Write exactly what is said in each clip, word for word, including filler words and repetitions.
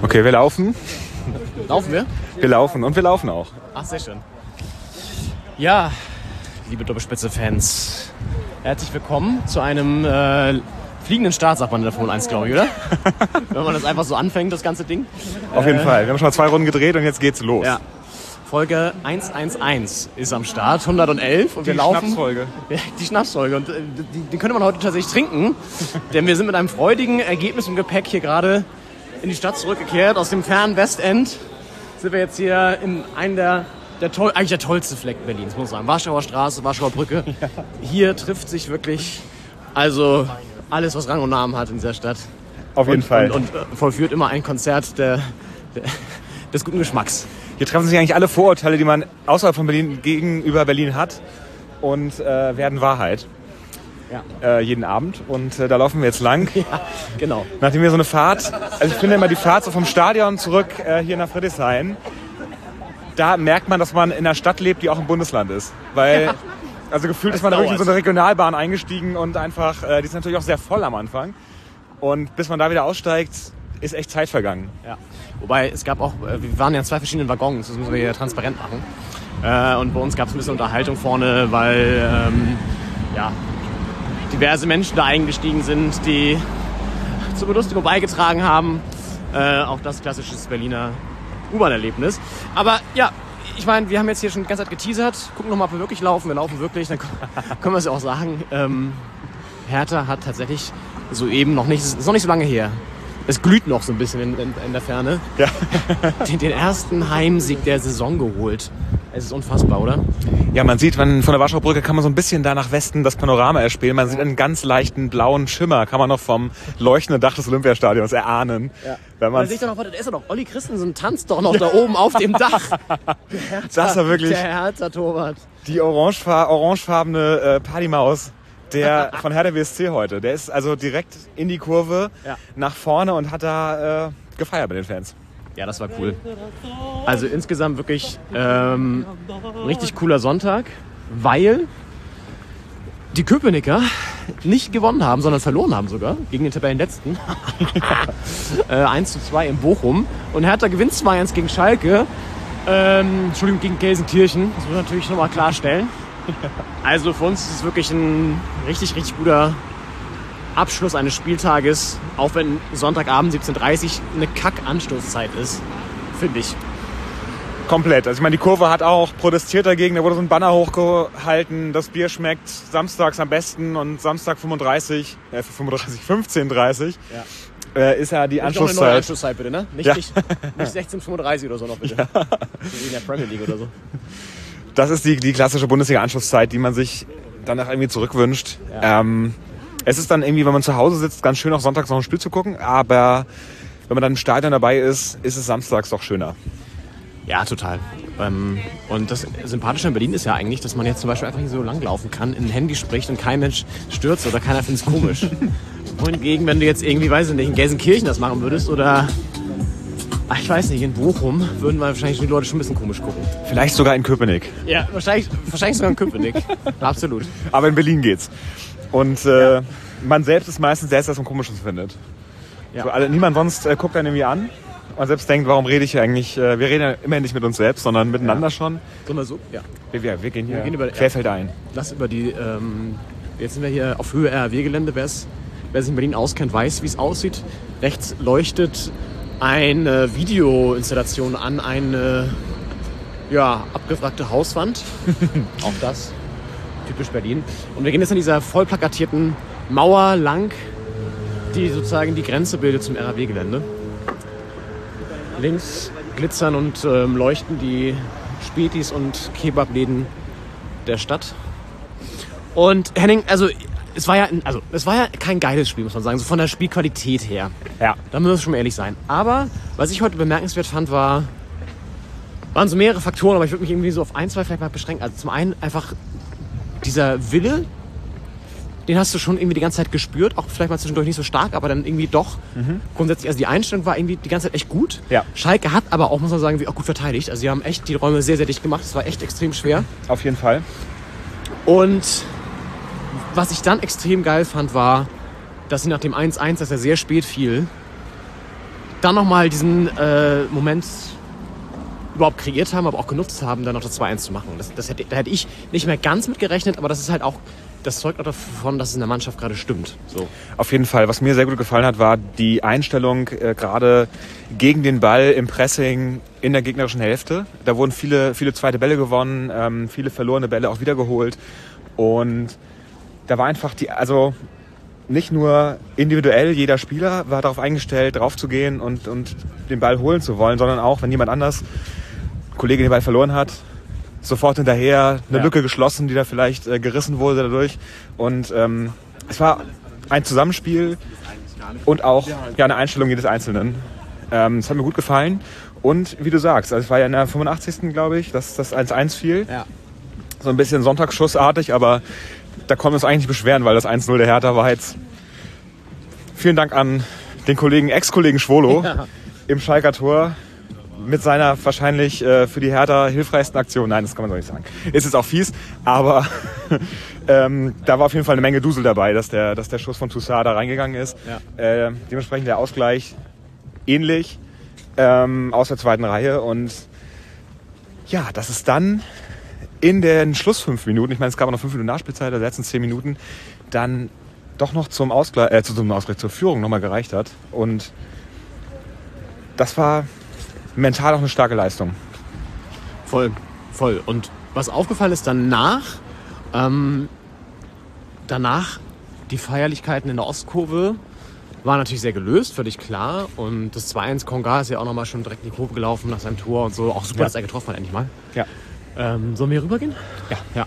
Okay, wir laufen. Laufen wir? Wir laufen und wir laufen auch. Ach, sehr schön. Ja, liebe Doppelspitze-Fans, herzlich willkommen zu einem äh, fliegenden Start, sagt man in der Formel eins, glaube ich, oder? Wenn man das einfach so anfängt, das ganze Ding. Auf jeden äh, Fall. Wir haben schon mal zwei Runden gedreht und jetzt geht's los. Ja. Folge hundertelf ist am Start, hundertelf, und Die wir laufen. Schnapsfolge. Ja, die Schnapsfolge. Und äh, die, die könnte man heute tatsächlich trinken, denn wir sind mit einem freudigen Ergebnis im Gepäck hier gerade in die Stadt zurückgekehrt. Aus dem fernen Westend sind wir jetzt hier in einem der, der toll, eigentlich der tollste Fleck Berlins, muss man sagen. Warschauer Straße, Warschauer Brücke. Ja. Hier trifft sich wirklich also alles, was Rang und Namen hat in dieser Stadt. Auf jeden und, Fall. Und, und äh, vollführt immer ein Konzert der, der, des guten Geschmacks. Hier treffen sich eigentlich alle Vorurteile, die man außerhalb von Berlin gegenüber Berlin hat, und äh, werden Wahrheit. Ja. Äh, jeden Abend. Und äh, da laufen wir jetzt lang. Ja, genau. Nachdem wir so eine Fahrt, also ich finde immer die Fahrt so vom Stadion zurück äh, hier nach Friedrichshain, da merkt man, dass man in einer Stadt lebt, die auch ein Bundesland ist. Weil, ja. also gefühlt das ist man da wirklich in dauert. so eine Regionalbahn eingestiegen und einfach, äh, die ist natürlich auch sehr voll am Anfang. Und bis man da wieder aussteigt, ist echt Zeit vergangen. Ja. Wobei, es gab auch, wir waren ja in zwei verschiedenen Waggons, das müssen wir hier transparent machen. Äh, und bei uns gab es ein bisschen Unterhaltung vorne, weil ähm, ja, diverse Menschen da eingestiegen sind, die zur Belustigung beigetragen haben. Äh, auch das klassische Berliner U-Bahn-Erlebnis. Aber ja, ich meine, wir haben jetzt hier schon die ganze Zeit geteasert. Gucken noch mal, ob wir wirklich laufen. Wir laufen wirklich, dann können wir es ja auch sagen. Ähm, Hertha hat tatsächlich soeben noch nicht, es ist noch nicht so lange her. Es glüht noch so ein bisschen in, in, in der Ferne. Ja. Den, den ersten Heimsieg der Saison geholt. Es ist unfassbar, oder? Ja, man sieht, wenn von der Warschauer Brücke kann man so ein bisschen da nach Westen das Panorama erspielen. Man sieht einen ganz leichten blauen Schimmer, kann man noch vom leuchtenden Dach des Olympiastadions erahnen. Ja. Wenn man da sehe ich doch noch, da ist doch noch, Olli Christensen tanzt doch noch da oben auf dem Dach. Der Hertha, das war wirklich der Hertha-Torwart. Die orangefa- orangefarbene äh, Partymaus der von Hertha B S C heute. Der ist also direkt in die Kurve, ja, nach vorne und hat da äh, gefeiert bei den Fans. Ja, das war cool. Also insgesamt wirklich ähm, ein richtig cooler Sonntag, weil die Köpenicker nicht gewonnen haben, sondern verloren haben sogar gegen den Tabellenletzten. äh, eins zu zwei in Bochum. Und Hertha gewinnt zwei eins gegen Schalke. Ähm, Entschuldigung, gegen Gelsenkirchen. Das muss man natürlich nochmal klarstellen. Also für uns ist es wirklich ein richtig, richtig guter Abschluss eines Spieltages, auch wenn Sonntagabend siebzehn Uhr dreißig eine Kack-Anstoßzeit ist, finde ich. Komplett. Also ich meine, die Kurve hat auch protestiert dagegen. Da wurde so ein Banner hochgehalten, das Bier schmeckt samstags am besten, und Samstag fünfunddreißig, äh, fünfunddreißig, fünfzehn Uhr dreißig ja. äh, ist ja die und Anschlusszeit. Noch eine neue Anschlusszeit bitte, ne? Nicht, ja. nicht, nicht sechzehn Uhr fünfunddreißig oder so noch bitte. Ja. Wie in der Premier League oder so. Das ist die, die klassische Bundesliga-Anschlusszeit, die man sich danach irgendwie zurückwünscht. Ja. Ähm, es ist dann irgendwie, wenn man zu Hause sitzt, ganz schön, auch sonntags noch ein Spiel zu gucken. Aber wenn man dann im Stadion dabei ist, ist es samstags doch schöner. Ja, total. Ähm, und das Sympathische in Berlin ist ja eigentlich, dass man jetzt zum Beispiel einfach nicht so lang laufen kann, in ein Handy spricht und kein Mensch stürzt oder keiner findet es komisch. Wohingegen, wenn du jetzt irgendwie, weiß ich nicht, in Gelsenkirchen das machen würdest oder... Ach, ich weiß nicht, in Bochum würden wir wahrscheinlich die Leute schon ein bisschen komisch gucken. Vielleicht sogar in Köpenick. Ja, wahrscheinlich, wahrscheinlich sogar in Köpenick. Absolut. Aber in Berlin geht's. Und äh, ja. man selbst ist meistens der, der es am komischsten findet. Ja. So, also, niemand sonst äh, guckt einen irgendwie an und selbst denkt, warum rede ich hier eigentlich? Äh, wir reden ja immer nicht mit uns selbst, sondern miteinander ja. schon. Sollen wir so? Ja. Wir, wir, wir gehen hier wir gehen über, querfeldein. Ja, lass über die, ähm, jetzt sind wir hier auf Höhe R W Gelände. Wer sich in Berlin auskennt, weiß, wie es aussieht. Rechts leuchtet eine Videoinstallation an eine ja, abgewrackte Hauswand. Auch das, typisch Berlin. Und wir gehen jetzt an dieser voll plakatierten Mauer lang, die sozusagen die Grenze bildet zum R A W-Gelände. Links glitzern und ähm, leuchten die Spätis und Kebabläden der Stadt. Und Henning, also Es war ja, also es war ja kein geiles Spiel, muss man sagen, so von der Spielqualität her. Ja. Da müssen wir schon mal ehrlich sein. Aber was ich heute bemerkenswert fand, war, waren so mehrere Faktoren, aber ich würde mich irgendwie so auf ein, zwei vielleicht mal beschränken. Also zum einen einfach dieser Wille, den hast du schon irgendwie die ganze Zeit gespürt, auch vielleicht mal zwischendurch nicht so stark, aber dann irgendwie doch. Mhm. Grundsätzlich, also die Einstellung war irgendwie die ganze Zeit echt gut. Ja. Schalke hat aber auch, muss man sagen, auch gut verteidigt. Also sie haben echt die Räume sehr, sehr dicht gemacht. Es war echt extrem schwer. Auf jeden Fall. Und was ich dann extrem geil fand, war, dass sie nach dem eins eins, das ja sehr spät fiel, dann nochmal diesen äh, Moment überhaupt kreiert haben, aber auch genutzt haben, dann noch das zwei eins zu machen. Das, das hätte, da hätte ich nicht mehr ganz mit gerechnet, aber das ist halt auch, das zeugt auch davon, dass es in der Mannschaft gerade stimmt. So. Auf jeden Fall. Was mir sehr gut gefallen hat, war die Einstellung äh, gerade gegen den Ball im Pressing in der gegnerischen Hälfte. Da wurden viele, viele zweite Bälle gewonnen, ähm, viele verlorene Bälle auch wiedergeholt. Und da war einfach die, also nicht nur individuell, jeder Spieler war darauf eingestellt, drauf zu gehen und, und den Ball holen zu wollen, sondern auch, wenn jemand anders, ein Kollege den Ball verloren hat, sofort hinterher eine ja. Lücke geschlossen, die da vielleicht äh, gerissen wurde dadurch. Und ähm, es war ein Zusammenspiel und auch ja, eine Einstellung jedes Einzelnen. Ähm, es hat mir gut gefallen. Und wie du sagst, also es war ja in der fünfundachtzigsten glaube ich, dass das eins eins fiel. Ja. So ein bisschen Sonntagsschussartig, aber da konnten wir uns eigentlich nicht beschweren, weil das eins null der Hertha war jetzt. Vielen Dank an den Kollegen, Ex-Kollegen Schwolo ja. im Schalker Tor. Mit seiner wahrscheinlich äh, für die Hertha hilfreichsten Aktion. Nein, das kann man so nicht sagen. Ist jetzt auch fies, aber ähm, da war auf jeden Fall eine Menge Dusel dabei, dass der, dass der Schuss von Toussaint da reingegangen ist. Ja. Äh, dementsprechend der Ausgleich ähnlich ähm, aus der zweiten Reihe. Und ja, das ist dann in den Schluss fünf Minuten, ich meine, es gab auch noch fünf Minuten Nachspielzeit, der letzten zehn Minuten, dann doch noch zum Ausgleich, äh, zum Ausgleich, zur Führung nochmal gereicht hat. Und das war mental auch eine starke Leistung. Voll, voll. Und was aufgefallen ist danach, ähm, danach die Feierlichkeiten in der Ostkurve waren natürlich sehr gelöst, völlig klar. Und das zwei eins, Konga ist ja auch nochmal schon direkt in die Kurve gelaufen nach seinem Tor und so. Auch super, ja. dass er getroffen hat, endlich mal. Ja. Ähm, sollen wir rübergehen? Ja. Ja.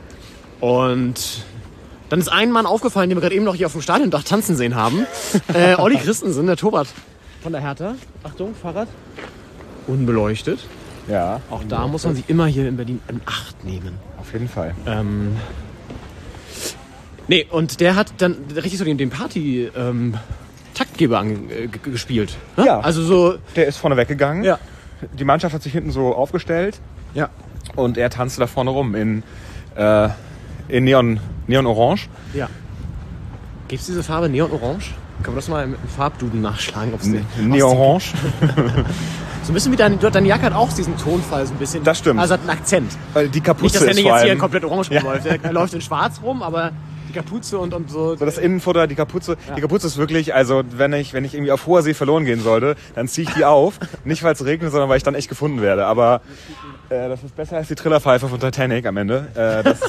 Und dann ist ein Mann aufgefallen, den wir gerade eben noch hier auf dem Stadiondach tanzen sehen haben. äh, Olli Christensen, der Torwart von der Hertha. Achtung, Fahrrad. Unbeleuchtet. Ja. Auch da muss man sich immer hier in Berlin in Acht nehmen. Auf jeden Fall. Ähm, nee, und der hat dann richtig so den, den Party ähm, Taktgeber an, äh, g- gespielt. Ne? Ja. Also so. Der ist vorne weggegangen. Ja. Die Mannschaft hat sich hinten so aufgestellt. Ja. Und er tanzte da vorne rum in, äh, in Neon, Neon Orange. Ja. Gibt's diese Farbe Neon Orange? Kann man das mal mit einem Farbduden nachschlagen? Ob's N- Neon Orange. So ein bisschen wie deine, deine Jacke hat auch diesen Tonfall so ein bisschen. Das stimmt. Also hat einen Akzent. Die Kapuze Nicht, dass Henning ist vor jetzt hier allem, komplett orange ja. rumläuft. Er läuft in schwarz rum, aber die Kapuze und, und so. So das Innenfutter, die Kapuze. Ja. Die Kapuze ist wirklich, also wenn ich, wenn ich irgendwie auf hoher See verloren gehen sollte, dann ziehe ich die auf. Nicht weil es regnet, sondern weil ich dann echt gefunden werde. Aber äh, das ist besser als die Trillerpfeife von Titanic am Ende. Äh, das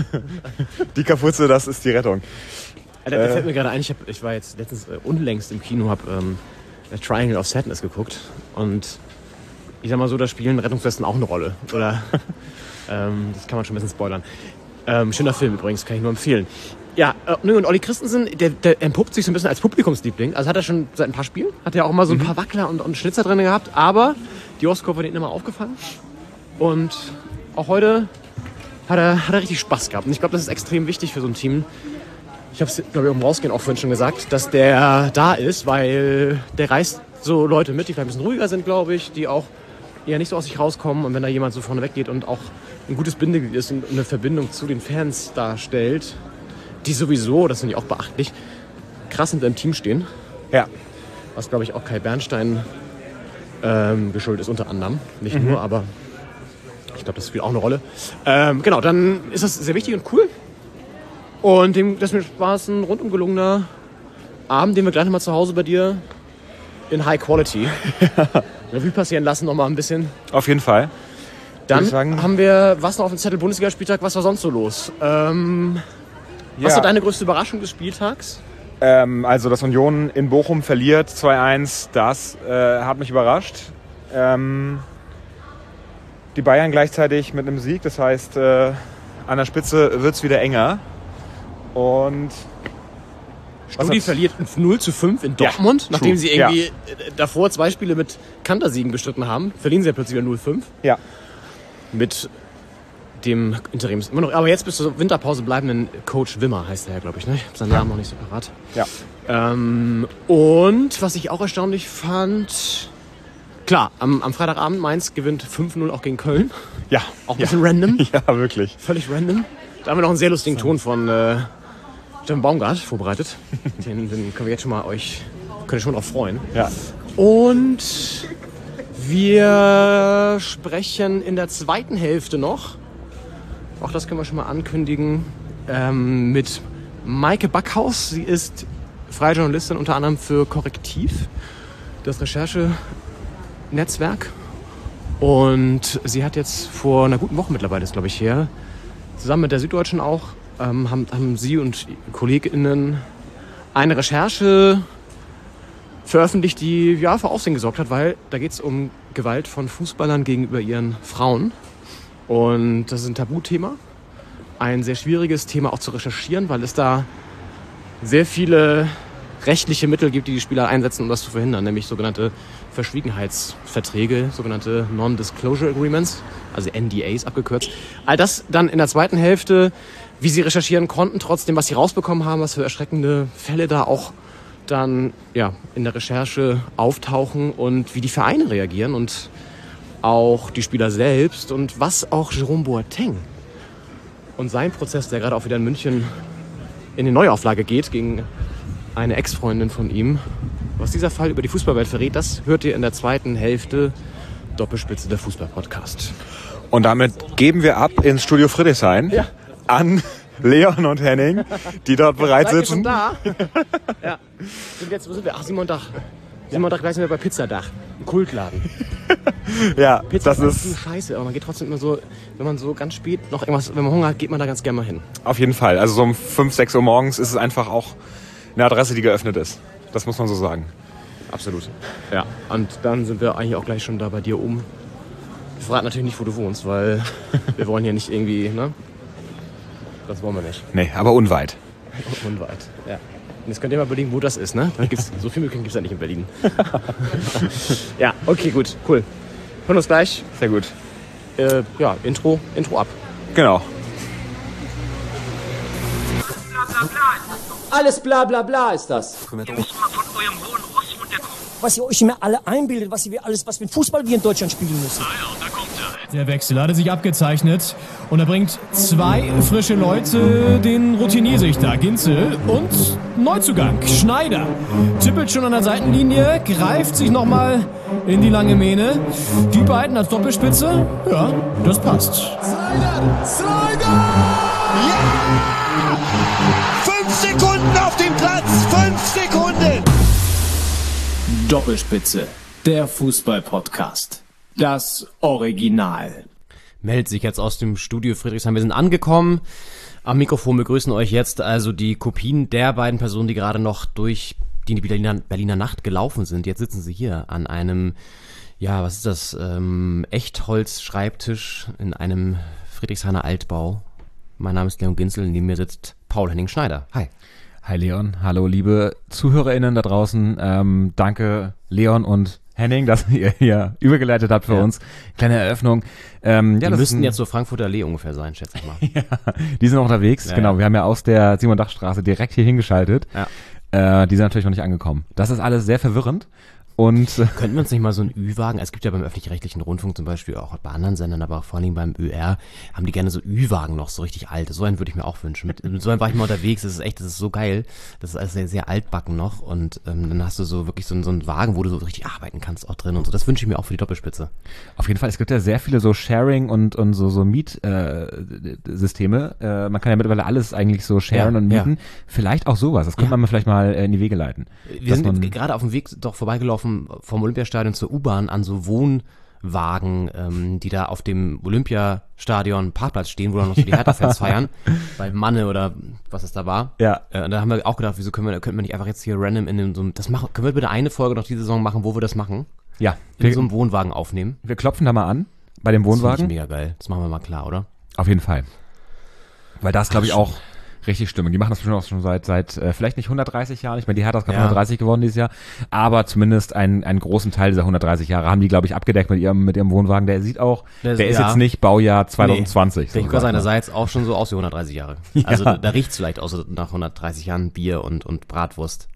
die Kapuze, das ist die Rettung. Alter, da fällt mir gerade ein, ich, hab, ich war jetzt letztens äh, unlängst im Kino, hab ähm, Triangle of Sadness geguckt und ich sag mal so, da spielen Rettungswesten auch eine Rolle. Oder ähm, das kann man schon ein bisschen spoilern. Ähm, schöner Film übrigens, kann ich nur empfehlen. Ja, äh, und Olli Christensen, der, der entpuppt sich so ein bisschen als Publikumsliebling. Also hat er schon seit ein paar Spielen, hat er auch immer so ein paar Wackler und, und Schnitzer drin gehabt, aber die Ostkurve hat ihn immer aufgefallen. Und auch heute hat er, hat er richtig Spaß gehabt. Und ich glaube, das ist extrem wichtig für so ein Team. Ich habe es, glaube ich, um rausgehen auch vorhin schon gesagt, dass der da ist, weil der reißt so Leute mit, die vielleicht ein bisschen ruhiger sind, glaube ich, die auch eher nicht so aus sich rauskommen. Und wenn da jemand so vorne weggeht und auch ein gutes Bindeglied ist und eine Verbindung zu den Fans darstellt, die sowieso, das finde ich auch beachtlich, krass hinter dem Team stehen. Ja. Was, glaube ich, auch Kai Bernstein ähm, geschuldet ist, unter anderem. Nicht Mhm. nur, aber ich glaube, das spielt auch eine Rolle. Ähm, genau, dann ist das sehr wichtig und cool. Und dem, das war es ein rundum gelungener Abend, den wir gleich nochmal zu Hause bei dir in High Quality Revue passieren lassen, nochmal ein bisschen. Auf jeden Fall. Dann sagen, haben wir, was noch auf dem Zettel Bundesligaspieltag, was war sonst so los? Ähm, ja. Was war deine größte Überraschung des Spieltags? Ähm, also, dass Union in Bochum verliert, zwei eins, das äh, hat mich überrascht. Ähm, die Bayern gleichzeitig mit einem Sieg, das heißt, äh, an der Spitze wird es wieder enger. Und Studi verliert null zu fünf in Dortmund, ja, nachdem true. sie irgendwie ja. davor zwei Spiele mit Kantersiegen bestritten haben. Verlieren sie ja plötzlich wieder null fünf. Ja. Mit dem Interims immer noch, aber jetzt bis zur Winterpause bleibenden Coach Wimmer heißt er ja, glaube ich, ne? Ich habe seinen Namen noch nicht so parat. Ja. Ähm, und was ich auch erstaunlich fand, klar, am, am Freitagabend Mainz gewinnt fünf null auch gegen Köln. Ja. Auch ein ja. bisschen random. Ja, wirklich. Völlig random. Da haben wir noch einen sehr lustigen Ton von äh, Steffen Baumgart vorbereitet. Den, den können wir jetzt schon mal euch, könnt ihr schon mal drauf freuen. Ja. Und wir sprechen in der zweiten Hälfte noch, auch das können wir schon mal ankündigen, ähm, mit Maike Backhaus. Sie ist freie Journalistin unter anderem für Korrektiv, das Recherchenetzwerk. Und sie hat jetzt vor einer guten Woche mittlerweile, ist glaube ich her, zusammen mit der Süddeutschen auch, ähm, haben, haben sie und KollegInnen eine Recherche veröffentlicht, die ja für Aufsehen gesorgt hat, weil da geht es um Gewalt von Fußballern gegenüber ihren Frauen. Und das ist ein Tabuthema. Ein sehr schwieriges Thema auch zu recherchieren, weil es da sehr viele rechtliche Mittel gibt, die die Spieler einsetzen, um das zu verhindern, nämlich sogenannte Verschwiegenheitsverträge, sogenannte Non-Disclosure Agreements, also N D As abgekürzt. All das dann in der zweiten Hälfte, wie sie recherchieren konnten, trotzdem, was sie rausbekommen haben, was für erschreckende Fälle da auch dann ja in der Recherche auftauchen und wie die Vereine reagieren und auch die Spieler selbst und was auch Jerome Boateng und sein Prozess, der gerade auch wieder in München in die Neuauflage geht gegen eine Ex-Freundin von ihm. Was dieser Fall über die Fußballwelt verrät, das hört ihr in der zweiten Hälfte Doppelspitze der Fußball-Podcast. Und damit geben wir ab ins Studio Friedrichshain ja. an Leon und Henning, die dort bereits Seid ihr sitzen. schon da? Ja. Sind jetzt, wo sind wir? Ach, Simon Dach. Simon Dach, gleich sind wir bei Pizzadach. Ein Kultladen. Ja, Pizza das ist eine Scheiße, aber man geht trotzdem immer so, wenn man so ganz spät noch irgendwas, wenn man Hunger hat, geht man da ganz gerne mal hin. auf jeden Fall. Also so um fünf, sechs Uhr morgens ist es einfach auch eine Adresse, die geöffnet ist. Das muss man so sagen. Absolut. Ja. Und dann sind wir eigentlich auch gleich schon da bei dir oben. Wir verraten natürlich nicht, wo du wohnst, weil wir wollen hier nicht irgendwie, ne? Das wollen wir nicht. Nee, aber unweit. Unweit, ja. Und jetzt könnt ihr mal überlegen, wo das ist, ne? Da gibt's, so viel Möglichkeiten gibt es ja nicht in Berlin. Ja, okay, gut, cool. Hören uns gleich. Sehr gut. Äh, ja, Intro, Intro ab. Genau. Alles bla bla bla ist das. Ihr müsst mal von eurem hohen Ross runterkommen. Was ihr euch immer alle einbildet, was wir alles, was mit Fußball wir in Deutschland spielen müssen. Ah ja, da kommt er. Der Wechsel hatte sich abgezeichnet und er bringt zwei frische Leute, den Routinier sich da, Ginzel und Neuzugang, Schneider. Tippelt schon an der Seitenlinie, greift sich nochmal in die lange Mähne. Die beiden als Doppelspitze, ja, das passt. Slider! Slider! Ja! Fünf Sekunden auf dem Platz! Fünf Sekunden! Doppelspitze, der Fußball-Podcast. Das Original. Meldet sich jetzt aus dem Studio Friedrichshain. Wir sind angekommen. Am Mikrofon begrüßen euch jetzt also die Kopien der beiden Personen, die gerade noch durch die Berliner, Berliner Nacht gelaufen sind. Jetzt sitzen sie hier an einem, ja, was ist das, ähm, Echtholz-Schreibtisch in einem Friedrichshainer Altbau. Mein Name ist Leon Ginzel, neben mir sitzt Paul Henning Schneider. Hi. Hi Leon, hallo liebe ZuhörerInnen da draußen. Ähm, danke Leon und Henning, dass ihr hier übergeleitet habt für ja. uns. Kleine Eröffnung. Ähm, ja, die das müssten ein, jetzt so Frankfurter Allee ungefähr sein, schätze ich mal. ja, die sind noch unterwegs, ja, genau. ja. Wir haben ja aus der Simon-Dach-Straße direkt hier hingeschaltet. Ja. Äh, die sind natürlich noch nicht angekommen. Das ist alles sehr verwirrend. Und äh, könnten wir uns nicht mal so einen Ü-Wagen, es gibt ja beim öffentlich-rechtlichen Rundfunk zum Beispiel, auch bei anderen Sendern, aber vor allem beim Ö R, haben die gerne so Ü-Wagen noch, so richtig alte. So einen würde ich mir auch wünschen. Mit, mit so einem war ich mal unterwegs, das ist echt, das ist so geil. Das ist alles sehr, sehr altbacken noch und ähm, dann hast du so wirklich so, so einen Wagen, wo du so richtig arbeiten kannst auch drin und so. Das wünsche ich mir auch für die Doppelspitze. Auf jeden Fall, es gibt ja sehr viele so Sharing und, und so, so Mietsysteme. Äh, äh, man kann ja mittlerweile alles eigentlich so sharen Ja, und mieten. ja. Vielleicht auch sowas, das könnte Ja. man vielleicht mal äh, in die Wege leiten. Wir Dass sind man- gerade auf dem Weg doch vorbeigelaufen vom Olympiastadion zur U-Bahn an so Wohnwagen, ähm, die da auf dem Olympiastadion Parkplatz stehen, wo dann noch so die Hertha-Fans feiern, bei Manne oder was es da war. Ja. Äh, und da haben wir auch gedacht, wieso können wir, könnten wir nicht einfach jetzt hier random in dem, so einem, das machen, können wir bitte eine Folge noch diese Saison machen, wo wir das machen? Ja, In wir, so einem Wohnwagen aufnehmen. wir klopfen da mal an, bei dem Das finde Wohnwagen. ich mega geil. Das machen wir mal klar, oder? Auf jeden Fall. Weil das, glaube ich, Ach, auch richtig Stimmung. Die machen das bestimmt auch schon seit, seit äh, vielleicht nicht hundertdreißig Jahren. Ich meine, die Hertha ist gerade Ja. hundertdreißig geworden dieses Jahr. Aber zumindest einen, einen großen Teil dieser hundertdreißig Jahre haben die, glaube ich, abgedeckt mit ihrem, mit ihrem Wohnwagen. Der sieht auch, Der der, ist- ist ja. jetzt nicht Baujahr zwanzig zwanzig. Ich würde sagen, der sah jetzt auch schon so aus wie hundertdreißig Jahre. Also da, da riecht's vielleicht aus so nach hundertdreißig Jahren Bier und, und Bratwurst.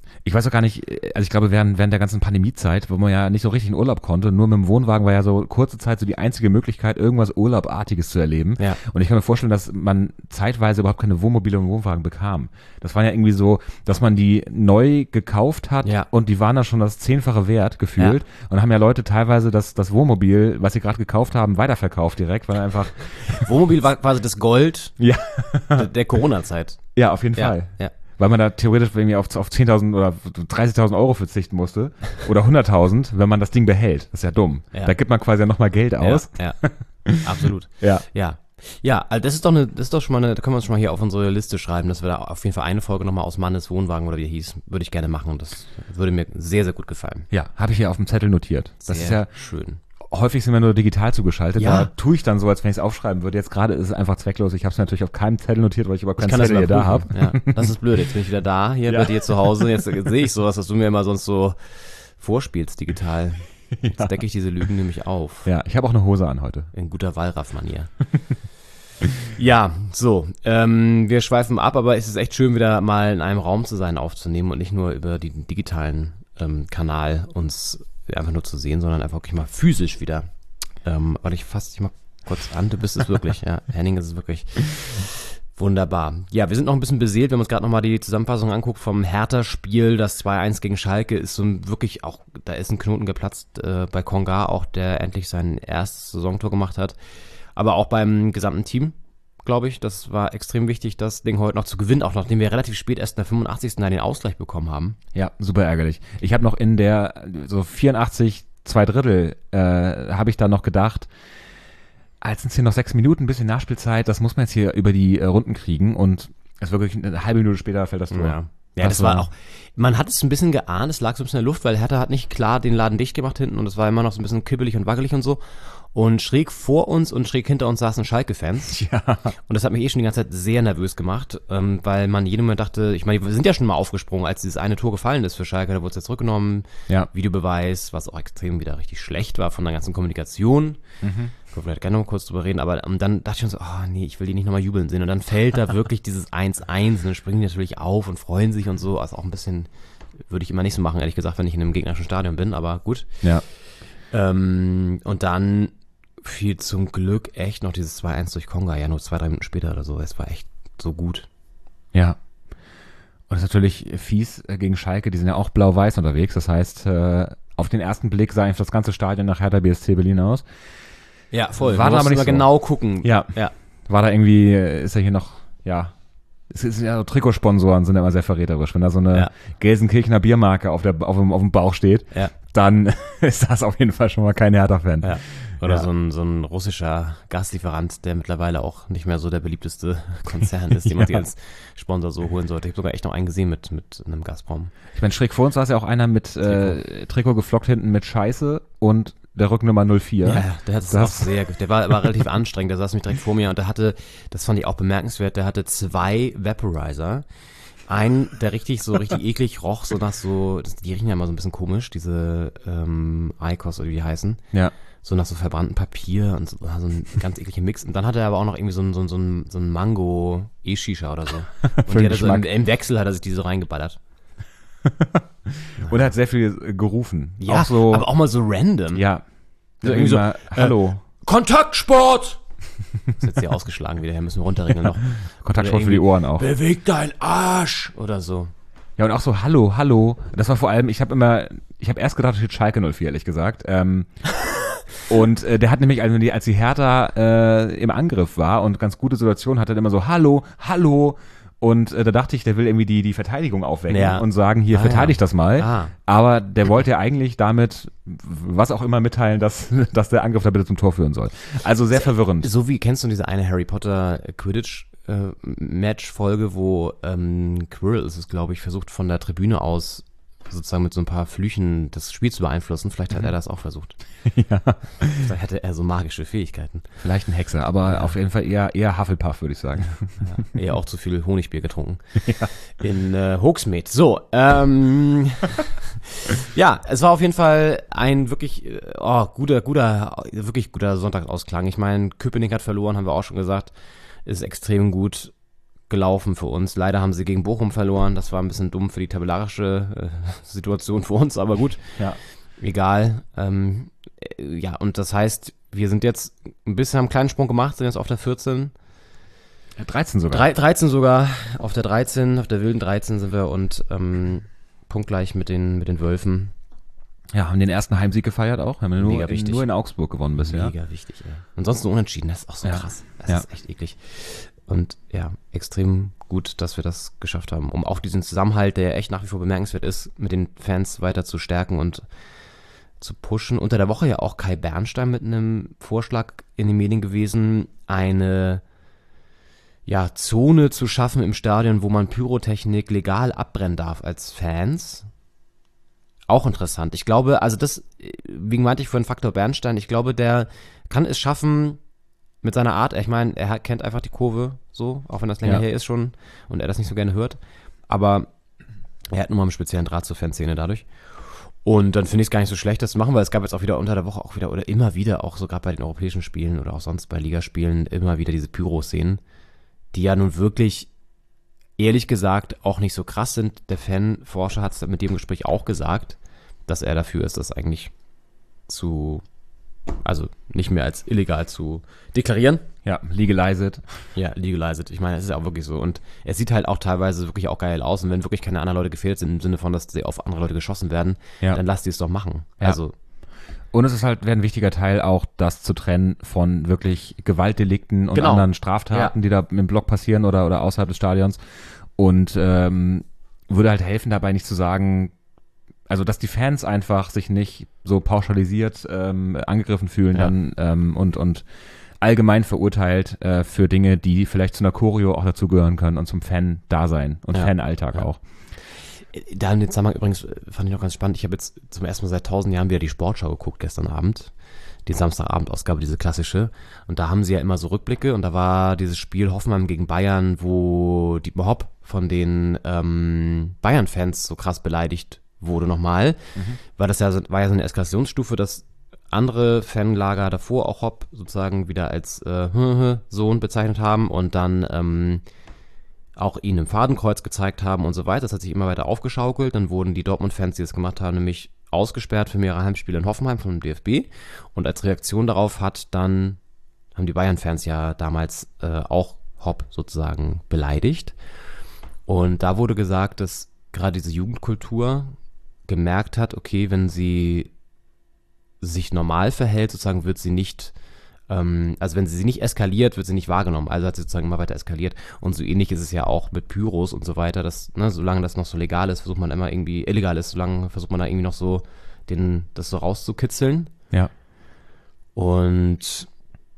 Ich weiß auch gar nicht, also ich glaube, während, während der ganzen Pandemiezeit, wo man ja nicht so richtig in Urlaub konnte, nur mit dem Wohnwagen war ja so kurze Zeit so die einzige Möglichkeit, irgendwas Urlaubartiges zu erleben. Ja. Und ich kann mir vorstellen, dass man zeitweise überhaupt keine Wohnmobile und Wohnwagen bekam. Das war ja irgendwie so, dass man die neu gekauft hat Ja. und die waren dann schon das Zehnfache wert gefühlt. Ja. Und haben ja Leute teilweise das, das Wohnmobil, was sie gerade gekauft haben, weiterverkauft direkt, weil einfach... Wohnmobil war quasi das Gold ja. der, der Corona-Zeit. Ja, auf jeden Ja, Fall. ja. Weil man da theoretisch irgendwie auf, auf zehntausend oder dreißigtausend Euro verzichten musste oder hunderttausend, wenn man das Ding behält. Das ist ja dumm. Ja. Da gibt man quasi ja nochmal Geld aus. Ja, ja. Absolut. Ja. Ja. Ja, also das ist doch eine, das ist doch schon mal eine, da können wir uns schon mal hier auf unsere Liste schreiben, dass wir da auf jeden Fall eine Folge nochmal aus Mannes Wohnwagen oder wie er hieß, würde ich gerne machen und das würde mir sehr, sehr gut gefallen. Ja, habe ich hier auf dem Zettel notiert. Das sehr ist ja schön. Häufig sind wir nur digital zugeschaltet. Ja. Da tue ich dann so, als wenn ich es aufschreiben würde. Jetzt gerade ist es einfach zwecklos. Ich habe es natürlich auf keinem Zettel notiert, weil ich überhaupt keinen Zettel hier da habe. Ja, das ist blöd. Jetzt bin ich wieder da, hier Ja. bei dir zu Hause. Jetzt, jetzt sehe ich sowas, was du mir immer sonst so vorspielst digital. Jetzt Ja. decke ich diese Lügen nämlich auf. Ja, ich habe auch eine Hose an heute. In guter Wallraff-Manier. Ja, so, ähm, wir schweifen ab, aber es ist echt schön, wieder mal in einem Raum zu sein, aufzunehmen und nicht nur über den digitalen ähm, Kanal uns einfach nur zu sehen, sondern einfach wirklich mal physisch wieder. Ähm, weil ich fasse dich mal kurz an, du bist es wirklich, ja, Henning ist es wirklich. Wunderbar. Ja, wir sind noch ein bisschen beseelt, wenn man uns gerade nochmal die Zusammenfassung anguckt vom Hertha-Spiel, das zwei eins gegen Schalke, ist so ein wirklich auch, da ist ein Knoten geplatzt äh, bei Konga, auch der endlich sein erstes Saisontor gemacht hat. Aber auch beim gesamten Team, glaube ich, das war extrem wichtig, das Ding heute noch zu gewinnen, auch nachdem wir relativ spät erst in der fünfundachtzigsten den Ausgleich bekommen haben. Ja, super ärgerlich. Ich habe noch in der so vierundachtzig, zwei Drittel, äh, habe ich da noch gedacht, als sind es hier noch sechs Minuten, ein bisschen Nachspielzeit, das muss man jetzt hier über die äh, Runden kriegen und es wirklich eine halbe Minute später fällt das Tor. Ja. Ja, das, das war auch, man hat es ein bisschen geahnt, es lag so ein bisschen in der Luft, weil Hertha hat nicht klar den Laden dicht gemacht hinten und es war immer noch so ein bisschen kibbelig und wackelig und so. Und schräg vor uns und schräg hinter uns saßen Schalke-Fans. Ja. Und das hat mich eh schon die ganze Zeit sehr nervös gemacht, ähm, weil man jeden Moment dachte, ich meine, wir sind ja schon mal aufgesprungen, als dieses eine Tor gefallen ist für Schalke, da wurde es ja zurückgenommen. Ja. Videobeweis, was auch extrem wieder richtig schlecht war von der ganzen Kommunikation. Mhm. Können wir vielleicht gerne noch kurz drüber reden, aber um, dann dachte ich schon so, oh nee, ich will die nicht nochmal jubeln sehen. Und dann fällt da wirklich dieses eins eins und dann springen die natürlich auf und freuen sich und so. Also auch ein bisschen, würde ich immer nicht so machen, ehrlich gesagt, wenn ich in einem gegnerischen Stadion bin, aber gut. Ja. Ähm, und dann fiel zum Glück echt noch dieses zwei eins durch Konga, ja nur zwei, drei Minuten später oder so. Es war echt so gut. Ja. Und das ist natürlich fies äh, gegen Schalke, die sind ja auch blau-weiß unterwegs. Das heißt, äh, auf den ersten Blick sah einfach das ganze Stadion nach Hertha B S C Berlin aus. Ja, voll. War da aber nicht so. Genau gucken. Ja. Ja. War da irgendwie, ist ja hier noch, ja, es ist ja so Trikotsponsoren sind ja immer sehr verräterisch. Wenn da so eine Ja. Gelsenkirchener Biermarke auf der auf dem, auf dem Bauch steht, Ja. dann ist das auf jeden Fall schon mal kein Hertha-Fan. Ja. Oder Ja. so ein, so ein russischer Gaslieferant, der mittlerweile auch nicht mehr so der beliebteste Konzern ist, den man Ja. sich als Sponsor so holen sollte. Ich habe sogar echt noch einen gesehen mit, mit einem Gazprom. Ich meine, schräg vor uns saß ja auch einer mit äh, Trikot geflockt hinten mit Scheiße und der Rückennummer null vier. Ja, der hat es auch Das- sehr, der war aber relativ anstrengend, der saß mich direkt vor mir und der hatte, das fand ich auch bemerkenswert, der hatte zwei Vaporizer. Ein, der richtig so richtig eklig roch, so nach so, das, die riechen ja immer so ein bisschen komisch, diese ähm, Eikos oder wie die heißen. Ja. So nach so verbranntem Papier und so, so ein ganz ekliger Mix. Und dann hat er aber auch noch irgendwie so ein, so ein, so ein, so ein Mango-E-Shisha oder so. Und Für die den hat er so im, Geschmack. im Wechsel hat er sich die so reingeballert. Und er hat sehr viel äh, gerufen. Ja, auch so, aber auch mal so random. ja. So irgendwie so, mal, hallo. Kontaktsport! Das ist jetzt hier ausgeschlagen wieder, hier müssen wir runterregeln noch. Kontaktsport Oder für die irgendwie, Ohren auch. Beweg dein Arsch! Oder so. Ja, und auch so, hallo, hallo. Das war vor allem, ich habe immer, ich habe erst gedacht, es steht Schalke null vier, ehrlich gesagt. Ähm, und äh, der hat nämlich, also die, als die Hertha äh, im Angriff war und ganz gute Situation hatte, dann immer so, hallo, hallo. Und äh, da dachte ich, der will irgendwie die, die Verteidigung aufwecken Ja. und sagen, hier, Ah, verteidig ja. das mal. Ah. Aber der wollte ja eigentlich damit, was auch immer, mitteilen, dass, dass der Angriff da bitte zum Tor führen soll. Also sehr verwirrend. So wie, kennst du diese eine Harry Potter Quidditch äh, Match-Folge, wo ähm, Quirrell ist es, glaube ich, versucht von der Tribüne aus sozusagen mit so ein paar Flüchen das Spiel zu beeinflussen. Vielleicht hat er das auch versucht. Ja. Vielleicht hätte er so magische Fähigkeiten. Vielleicht ein Hexer, aber auf jeden Fall eher, eher Hufflepuff, würde ich sagen. Ja, eher auch zu viel Honigbier getrunken. Ja. In äh, Hogsmeade. So, ähm, ja, es war auf jeden Fall ein wirklich äh, oh, guter, guter, wirklich guter Sonntagsausklang. Ich meine, Köpenick hat verloren, haben wir auch schon gesagt. Ist extrem gut. gelaufen für uns. Leider haben sie gegen Bochum verloren. Das war ein bisschen dumm für die tabellarische äh, Situation für uns, aber gut. Ja. Egal. Ähm, äh, ja, und das heißt, wir sind jetzt ein bisschen, haben einen kleinen Sprung gemacht, sind jetzt auf der vierzehn. dreizehn sogar. Drei, dreizehn sogar. Auf der dreizehn, auf der wilden dreizehn sind wir und ähm, punktgleich mit den, mit den Wölfen. Ja, haben den ersten Heimsieg gefeiert auch. Haben wir nur, Mega in, wichtig. nur in Augsburg gewonnen bisher. Mega wichtig, ja. Ansonsten unentschieden, das ist auch so Ja. krass. Das Ja. ist echt eklig. Und ja, extrem gut, dass wir das geschafft haben, um auch diesen Zusammenhalt, der echt nach wie vor bemerkenswert ist, mit den Fans weiter zu stärken und zu pushen. Unter der Woche ja auch Kai Bernstein mit einem Vorschlag in den Medien gewesen, eine ja, Zone zu schaffen im Stadion, wo man Pyrotechnik legal abbrennen darf als Fans. Auch interessant. Ich glaube, also das, wie meinte ich vorhin Faktor Bernstein, ich glaube, der kann es schaffen mit seiner Art. Ich meine, er kennt einfach die Kurve so, auch wenn das länger Ja. her ist schon und er das nicht so gerne hört. Aber er hat nun mal einen speziellen Draht zur Fanszene dadurch. Und dann finde ich es gar nicht so schlecht, das zu machen, weil es gab jetzt auch wieder unter der Woche auch wieder oder immer wieder, auch so gerade bei den europäischen Spielen oder auch sonst bei Ligaspielen, immer wieder diese Pyro-Szenen, die ja nun wirklich, ehrlich gesagt, auch nicht so krass sind. Der Fanforscher hat es mit dem Gespräch auch gesagt, dass er dafür ist, das eigentlich zu, also nicht mehr als illegal zu deklarieren. Ja, legalized. Ja, legalized. Ich meine, es ist ja auch wirklich so. Und es sieht halt auch teilweise wirklich auch geil aus. Und wenn wirklich keine anderen Leute gefehlt sind, im Sinne von, dass sie auf andere Leute geschossen werden, Ja. dann lasst die es doch machen. Ja. Also, Und es ist halt wäre ein wichtiger Teil auch, das zu trennen von wirklich Gewaltdelikten und Genau. anderen Straftaten, Ja. die da im Block passieren oder, oder außerhalb des Stadions. Und ähm, würde halt helfen, dabei nicht zu sagen, also dass die Fans einfach sich nicht so pauschalisiert ähm, angegriffen fühlen Ja. dann ähm, und, und allgemein verurteilt äh, für Dinge, die vielleicht zu einer Choreo auch dazugehören können und zum Fan-Dasein und Ja. Fanalltag Ja. auch. da in den Zusammenhang übrigens äh, fand ich noch ganz spannend. Ich habe jetzt zum ersten Mal seit tausend Jahren wieder die Sportschau geguckt gestern Abend. Die Samstagabendausgabe, diese klassische. Und da haben sie ja immer so Rückblicke. Und da war dieses Spiel Hoffenheim gegen Bayern, wo Dietmar Hopp von den ähm, Bayern-Fans so krass beleidigt wurde nochmal. Mhm. Weil das ja so, war ja so eine Eskalationsstufe, dass andere Fanlager davor auch Hopp sozusagen wieder als äh, Sohn bezeichnet haben und dann ähm, auch ihn im Fadenkreuz gezeigt haben und so weiter. Das hat sich immer weiter aufgeschaukelt. Dann wurden die Dortmund-Fans, die das gemacht haben, nämlich ausgesperrt für mehrere Heimspiele in Hoffenheim vom D F B. Und als Reaktion darauf hat dann, haben die Bayern-Fans ja damals äh, auch Hopp sozusagen beleidigt. Und da wurde gesagt, dass gerade diese Jugendkultur gemerkt hat, okay, wenn sie sich normal verhält, sozusagen wird sie nicht, ähm, also wenn sie sie nicht eskaliert, wird sie nicht wahrgenommen. Also hat sie sozusagen immer weiter eskaliert. Und so ähnlich ist es ja auch mit Pyros und so weiter, dass, ne, solange das noch so legal ist, versucht man immer irgendwie, illegal ist, solange versucht man da irgendwie noch so den, das so rauszukitzeln. Ja. Und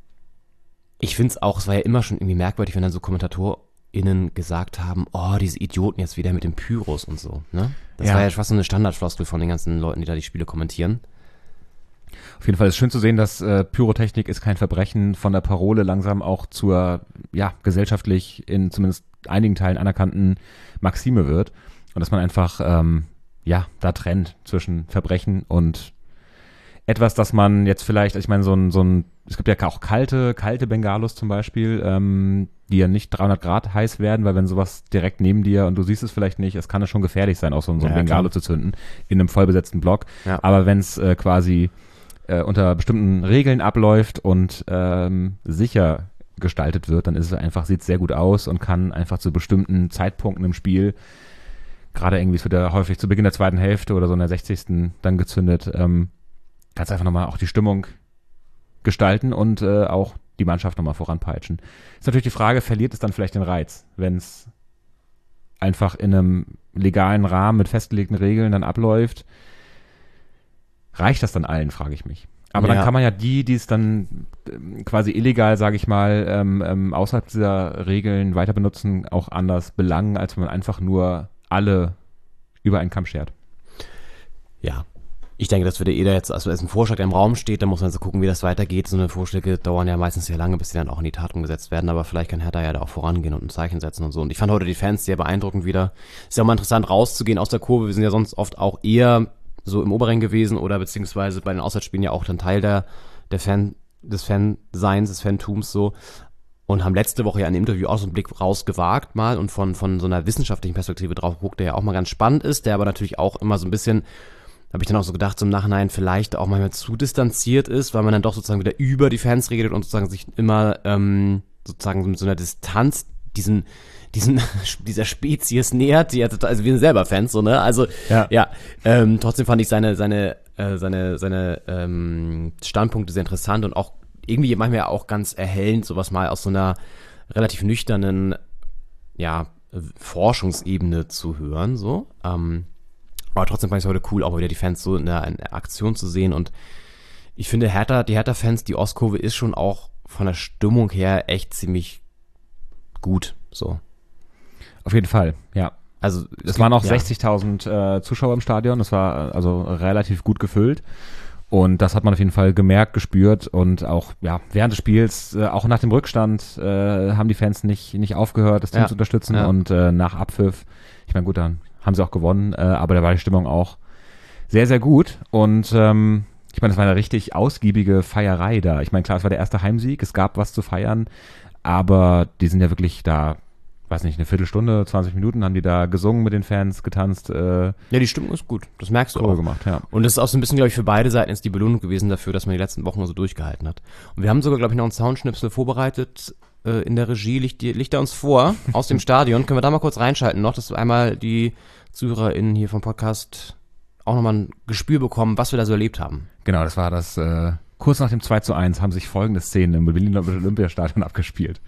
ich finde es auch, es war ja immer schon irgendwie merkwürdig, wenn dann so KommentatorInnen gesagt haben, oh, diese Idioten jetzt wieder mit den Pyros und so, ne? Das Ja. war ja fast so eine Standardfloskel von den ganzen Leuten, die da die Spiele kommentieren. Auf jeden Fall ist schön zu sehen, dass äh, Pyrotechnik ist kein Verbrechen von der Parole langsam auch zur, ja, gesellschaftlich in zumindest einigen Teilen anerkannten Maxime wird. Und dass man einfach, ähm, ja, da trennt zwischen Verbrechen und etwas, das man jetzt vielleicht, ich meine, so ein, so ein, es gibt ja auch kalte, kalte Bengalos zum Beispiel, ähm, die ja nicht dreihundert Grad heiß werden, weil wenn sowas direkt neben dir und du siehst es vielleicht nicht, es kann ja schon gefährlich sein, auch so, so ein Ja, Bengalo klar. zu zünden in einem vollbesetzten Block. Ja. Aber wenn es äh, quasi äh, unter bestimmten Regeln abläuft und ähm, sicher gestaltet wird, dann ist es einfach, sieht sehr gut aus und kann einfach zu bestimmten Zeitpunkten im Spiel, gerade irgendwie, es wird ja häufig zu Beginn der zweiten Hälfte oder so in der sechzigsten dann gezündet, ähm, kannst einfach nochmal auch die Stimmung gestalten und äh, auch die Mannschaft nochmal voranpeitschen. Ist natürlich die Frage, verliert es dann vielleicht den Reiz, wenn es einfach in einem legalen Rahmen mit festgelegten Regeln dann abläuft? Reicht das dann allen, frage ich mich. Aber Ja. dann kann man ja die, die es dann ähm, quasi illegal, sage ich mal, ähm, ähm, außerhalb dieser Regeln weiter benutzen, auch anders belangen, als wenn man einfach nur alle über einen Kamm schert. Ja. Ich denke, das würde jeder jetzt, also als ein Vorschlag, der im Raum steht, dann muss man so gucken, wie das weitergeht. So eine Vorschläge dauern ja meistens sehr lange, bis sie dann auch in die Tat umgesetzt werden, aber vielleicht kann Hertha ja da auch vorangehen und ein Zeichen setzen und so. Und ich fand heute die Fans sehr beeindruckend wieder. Ist ja auch mal interessant rauszugehen aus der Kurve. Wir sind ja sonst oft auch eher so im Oberring gewesen oder beziehungsweise bei den Auswärtsspielen ja auch dann Teil der, der Fan, des Fanseins, des Fantums so. und haben letzte Woche ja in einem Interview auch so einen Blick rausgewagt mal und von, von so einer wissenschaftlichen Perspektive drauf geguckt, der ja auch mal ganz spannend ist, der aber natürlich auch immer so ein bisschen, habe ich dann auch so gedacht, so im Nachhinein vielleicht auch manchmal zu distanziert ist, weil man dann doch sozusagen wieder über die Fans redet und sozusagen sich immer ähm, sozusagen mit so einer Distanz diesen diesen dieser Spezies nähert, die ja total, also wir sind selber Fans, so, ne? Also ja, ja ähm, trotzdem fand ich seine seine äh, seine seine ähm, Standpunkte sehr interessant und auch irgendwie manchmal auch ganz erhellend, sowas mal aus so einer relativ nüchternen, ja, Forschungsebene zu hören, so. Ähm, aber trotzdem fand ich es heute cool, auch wieder die Fans so in der, in der Aktion zu sehen und ich finde Hertha, die Hertha-Fans, die Ostkurve ist schon auch von der Stimmung her echt ziemlich gut, so. Auf jeden Fall, ja. Also es waren auch ja. sechzigtausend äh, Zuschauer im Stadion, das war also relativ gut gefüllt und das hat man auf jeden Fall gemerkt, gespürt und auch ja während des Spiels, äh, auch nach dem Rückstand äh, haben die Fans nicht nicht aufgehört, das Team ja. zu unterstützen ja. und äh, nach Abpfiff, ich meine gut, dann haben sie auch gewonnen, äh, aber da war die Stimmung auch sehr, sehr gut und ähm, ich meine, es war eine richtig ausgiebige Feierei da. Ich meine, klar, es war der erste Heimsieg, es gab was zu feiern, aber die sind ja wirklich da, weiß nicht, eine Viertelstunde, zwanzig Minuten haben die da gesungen mit den Fans, getanzt. Äh, ja, die Stimmung ist gut, das merkst du cool auch. gemacht, ja. Und das ist auch so ein bisschen, glaube ich, für beide Seiten ist die Belohnung gewesen dafür, dass man die letzten Wochen so durchgehalten hat. Und wir haben sogar, glaube ich, noch einen Soundschnipsel vorbereitet äh, in der Regie, liegt, liegt er uns vor, aus dem Stadion. Können wir da mal kurz reinschalten noch, dass einmal die ZuhörerInnen hier vom Podcast auch nochmal ein Gespür bekommen, was wir da so erlebt haben. Genau, das war das, äh, kurz nach dem zwei zu eins haben sich folgende Szenen im Berliner Olympiastadion abgespielt.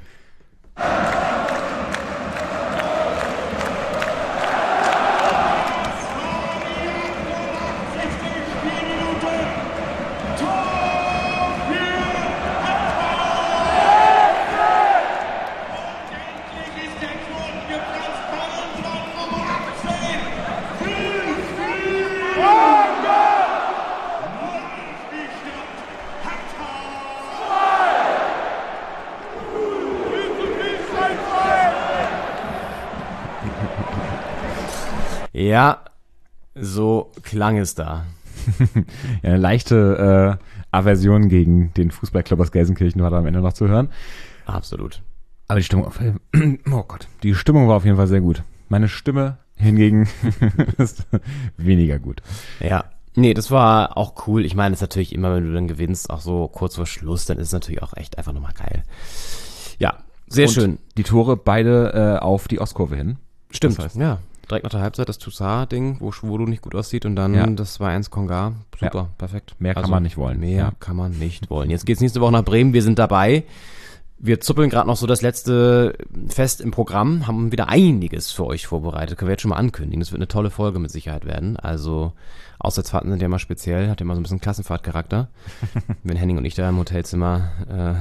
Ja, so klang es da. Ja, eine leichte äh, Aversion gegen den Fußballclub aus Gelsenkirchen war da am Ende noch zu hören. Absolut. Aber die Stimmung, oh Gott, die Stimmung war auf jeden Fall sehr gut. Meine Stimme hingegen ist weniger gut. Ja, nee, das war auch cool. Ich meine, es ist natürlich immer, wenn du dann gewinnst, auch so kurz vor Schluss, dann ist es natürlich auch echt einfach nochmal geil. Ja, sehr Und schön. Die Tore beide äh, auf die Ostkurve hin. Stimmt, das heißt, ja. Direkt nach der Halbzeit das Toussaint-Ding, wo Schwolo nicht gut aussieht und dann ja. das zwei eins Konga. Super, ja. perfekt. Mehr kann also, man nicht wollen. Mehr ja. kann man nicht wollen. Jetzt geht's nächste Woche nach Bremen, wir sind dabei. Wir zuppeln gerade noch so das letzte Fest im Programm, haben wieder einiges für euch vorbereitet. Können wir jetzt schon mal ankündigen. Das wird eine tolle Folge mit Sicherheit werden. Also Auswärtsfahrten sind ja immer speziell, hat ja immer so ein bisschen Klassenfahrtcharakter. Wenn Henning und ich da im Hotelzimmer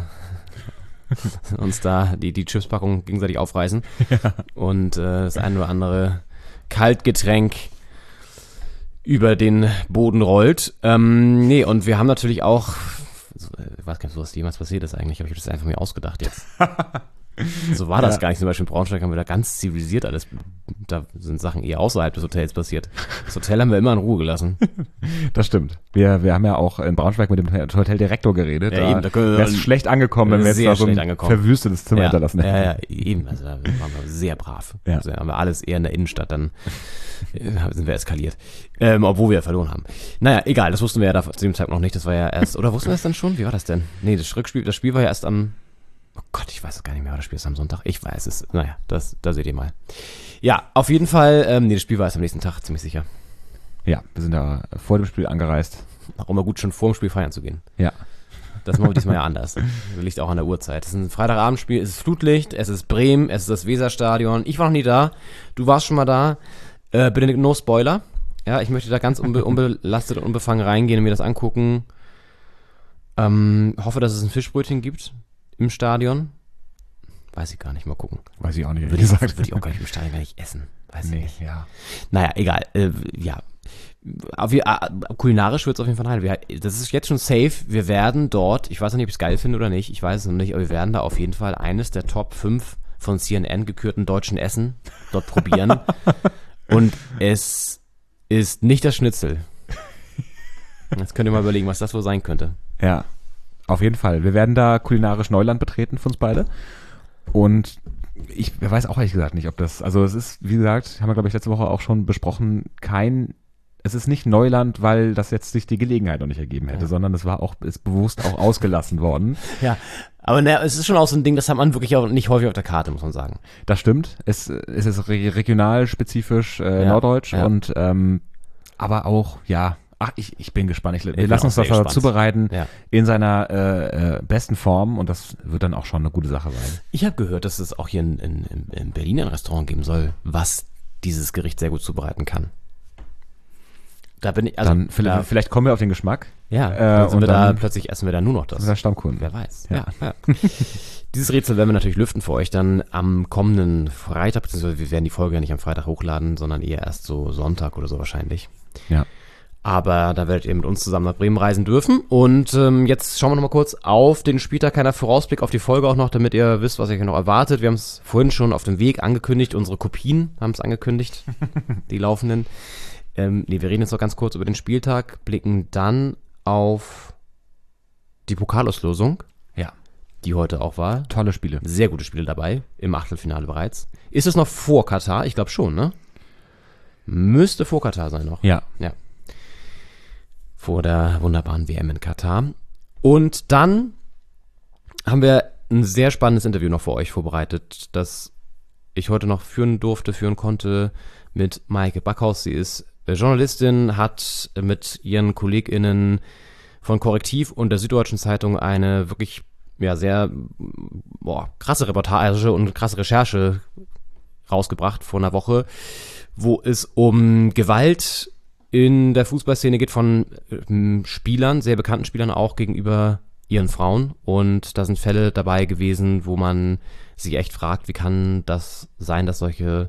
äh, uns da die, die Chipspackung gegenseitig aufreißen ja. und äh, das ein oder andere Kaltgetränk über den Boden rollt. Ähm, nee, und wir haben natürlich auch, ich weiß gar nicht, was jemals passiert ist eigentlich, aber ich habe das einfach mir ausgedacht jetzt. So war das ja. gar nicht. Zum Beispiel in Braunschweig haben wir da ganz zivilisiert alles. Da sind Sachen eher außerhalb des Hotels passiert. Das Hotel haben wir immer in Ruhe gelassen. Das stimmt. Wir, wir haben ja auch in Braunschweig mit dem Hoteldirektor geredet. Ja, da eben, da wäre es schlecht angekommen, wenn wir jetzt da so ein angekommen. verwüstetes Zimmer ja, hinterlassen hätten. Ja, ja, eben. Also da waren wir sehr brav. Ja. Also haben wir alles eher in der Innenstadt, dann sind wir eskaliert. Ähm, obwohl wir verloren haben. Naja, egal, das wussten wir ja da zu dem Zeitpunkt noch nicht. Das war ja erst, oder wussten wir das dann schon? Wie war das denn? Nee, das Rückspiel, das Spiel war ja erst am Oh Gott, ich weiß es gar nicht mehr, das Spiel ist am Sonntag. Ich weiß es. Naja, das, da seht ihr mal. Ja, auf jeden Fall, ähm, nee, das Spiel war erst am nächsten Tag, ziemlich sicher. Ja, wir sind da vor dem Spiel angereist. Auch immer gut, schon vor dem Spiel feiern zu gehen. Ja. Das machen wir diesmal ja anders. Das liegt auch an der Uhrzeit. Es ist ein Freitagabendspiel, es ist Flutlicht, es ist Bremen, es ist das Weserstadion. Ich war noch nie da, du warst schon mal da. Äh, bitte no Spoiler. Ja, ich möchte da ganz unbe- unbelastet und unbefangen reingehen und mir das angucken. Ähm, hoffe, dass es ein Fischbrötchen gibt. Im Stadion? Weiß ich gar nicht, mal gucken. Weiß ich auch nicht, würde wie gesagt. Würde ich auch gar nicht im Stadion gar nicht essen. Weiß nee, ich nicht. Ja. Naja, egal. Äh, ja. Aber wir, äh, kulinarisch wird es auf jeden Fall rein. Wir, das ist jetzt schon safe. Wir werden dort, ich weiß nicht, ob ich es geil finde oder nicht, ich weiß es noch nicht, aber wir werden da auf jeden Fall eines der Top fünf von C N N gekürten deutschen Essen dort probieren. Und es ist nicht das Schnitzel. Jetzt könnt ihr mal überlegen, was das wohl sein könnte. Ja. Auf jeden Fall. Wir werden da kulinarisch Neuland betreten für uns beide. Und ich weiß auch ehrlich gesagt nicht, ob das, also es ist, wie gesagt, haben wir glaube ich letzte Woche auch schon besprochen, kein, es ist nicht Neuland, weil das jetzt sich die Gelegenheit noch nicht ergeben hätte, ja. sondern es war auch, ist bewusst auch ausgelassen worden. Ja, aber na, es ist schon auch so ein Ding, das hat man wirklich auch nicht häufig auf der Karte, muss man sagen. Das stimmt, es, es ist re- regional spezifisch äh, ja. norddeutsch ja. und ähm, aber auch, ja, ach, ich, ich bin gespannt. Ich, wir ich lassen uns das gespannt. zubereiten ja. in seiner äh, äh, besten Form und das wird dann auch schon eine gute Sache sein. Ich habe gehört, dass es auch hier in, in, in Berlin ein Restaurant geben soll, was dieses Gericht sehr gut zubereiten kann. Da bin ich, also dann vielleicht, da, vielleicht kommen wir auf den Geschmack. Ja, äh, dann sind und wir dann da plötzlich essen wir da nur noch das. Der Stammkunden. Wer weiß. Ja. Ja, ja. Dieses Rätsel werden wir natürlich lüften für euch dann am kommenden Freitag, beziehungsweise wir werden die Folge ja nicht am Freitag hochladen, sondern eher erst so Sonntag oder so wahrscheinlich. Ja. Aber da werdet ihr mit uns zusammen nach Bremen reisen dürfen. Und ähm, jetzt schauen wir noch mal kurz auf den Spieltag, kleiner Vorausblick auf die Folge auch noch, damit ihr wisst, was euch noch erwartet. Wir haben es vorhin schon auf dem Weg angekündigt, unsere Kopien haben es angekündigt, die laufenden. Ähm, nee, wir reden jetzt noch ganz kurz über den Spieltag, blicken dann auf die Pokalauslosung. Ja. Die heute auch war. Tolle Spiele. Sehr gute Spiele dabei, im Achtelfinale bereits. Ist es noch vor Katar? Ich glaube schon, ne? Müsste vor Katar sein noch. Ja. Ja. Vor der wunderbaren W M in Katar. Und dann haben wir ein sehr spannendes Interview noch für euch vorbereitet, das ich heute noch führen durfte, führen konnte mit Maike Backhaus. Sie ist Journalistin, hat mit ihren KollegInnen von Korrektiv und der Süddeutschen Zeitung eine wirklich ja sehr boah, krasse Reportage und krasse Recherche rausgebracht vor einer Woche, wo es um Gewalt in der Fußballszene geht von ähm, Spielern, sehr bekannten Spielern auch gegenüber ihren Frauen. Und da sind Fälle dabei gewesen, wo man sich echt fragt, wie kann das sein, dass solche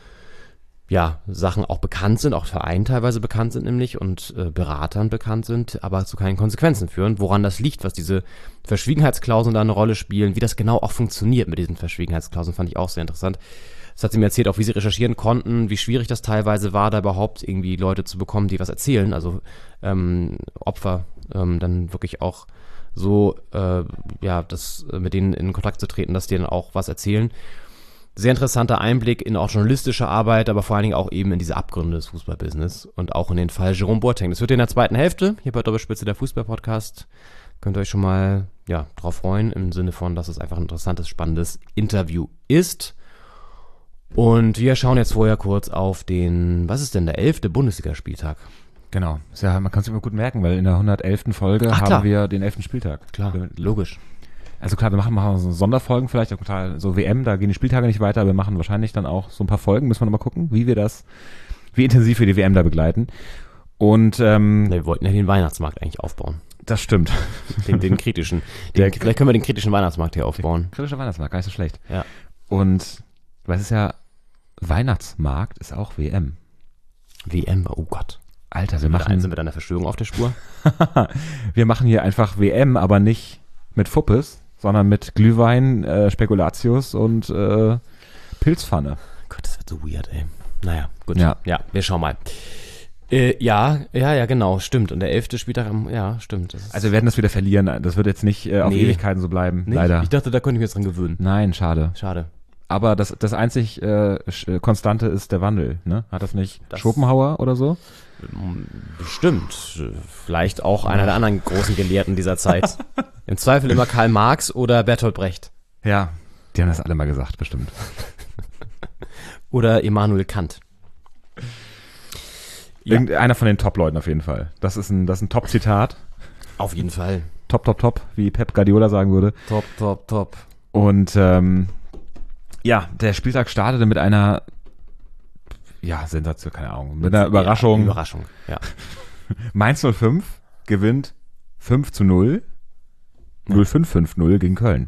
ja, Sachen auch bekannt sind, auch Vereinen teilweise bekannt sind nämlich und äh, Beratern bekannt sind, aber zu keinen Konsequenzen führen. Woran das liegt, was diese Verschwiegenheitsklauseln da eine Rolle spielen, wie das genau auch funktioniert mit diesen Verschwiegenheitsklauseln, fand ich auch sehr interessant. Das hat sie mir erzählt, auch wie sie recherchieren konnten, wie schwierig das teilweise war, da überhaupt irgendwie Leute zu bekommen, die was erzählen, also ähm, Opfer ähm, dann wirklich auch so, äh, ja, das äh, mit denen in Kontakt zu treten, dass die dann auch was erzählen. Sehr interessanter Einblick in auch journalistische Arbeit, aber vor allen Dingen auch eben in diese Abgründe des Fußballbusiness und auch in den Fall Jerome Boateng. Das wird in der zweiten Hälfte, hier bei Doppelspitze der Fußball-Podcast. Könnt ihr euch schon mal ja, drauf freuen, im Sinne von, dass es einfach ein interessantes, spannendes Interview ist. Und wir schauen jetzt vorher kurz auf den, was ist denn der elfte Bundesligaspieltag? Genau, ist ja, man kann es immer gut merken, weil in der hundertelften Folge Ach, haben klar. wir den elften Spieltag. Klar, logisch. Also klar, wir machen, machen so Sonderfolgen vielleicht, auch total so W M, da gehen die Spieltage nicht weiter, wir machen wahrscheinlich dann auch so ein paar Folgen, müssen wir nochmal gucken, wie wir das, wie intensiv wir die W M da begleiten. Und ähm, Wir wollten ja den Weihnachtsmarkt eigentlich aufbauen. das stimmt. Den, den kritischen. Der- Den, vielleicht können wir den kritischen Weihnachtsmarkt hier aufbauen. Kritischer Weihnachtsmarkt, gar nicht so schlecht. Ja. Und was ist ja, Weihnachtsmarkt ist auch W M. W M, oh Gott. Alter, wir Sind wir, da, machen, sind wir da einer Verschwörung auf der Spur? wir machen hier einfach W M, aber nicht mit Fuppes, sondern mit Glühwein, äh, Spekulatius und äh, Pilzpfanne. Gott, das wird so weird, ey. Naja, gut. Ja. ja wir schauen mal. Äh, ja, ja, ja, genau, stimmt. Und der elfte Spieltag, am- ja, stimmt. Das ist Also wir werden das wieder verlieren. Das wird jetzt nicht äh, auf Nee. Ewigkeiten so bleiben, nicht? leider. Ich dachte, da könnte ich mich jetzt dran gewöhnen. Nein, schade. Schade. Aber das, das einzig äh, sch- Konstante ist der Wandel, ne? Hat das nicht Das- Schopenhauer oder so? Bestimmt. Vielleicht auch einer der anderen großen Gelehrten dieser Zeit. Im Zweifel immer Karl Marx oder Bertolt Brecht. Ja. Die haben das alle mal gesagt, bestimmt. Oder Immanuel Kant. Ja. Irgendeiner von den Top-Leuten auf jeden Fall. Das ist ein, das ist ein Top-Zitat. Auf jeden Fall. Top, top, top, wie Pep Guardiola sagen würde. Top, top, top. Und ähm, ja, der Spieltag startete mit einer ja, Sensation, keine Ahnung, mit einer Überraschung. Ja, Überraschung, ja. Mainz null fünf gewinnt fünf zu null. null fünf fünf null gegen Köln.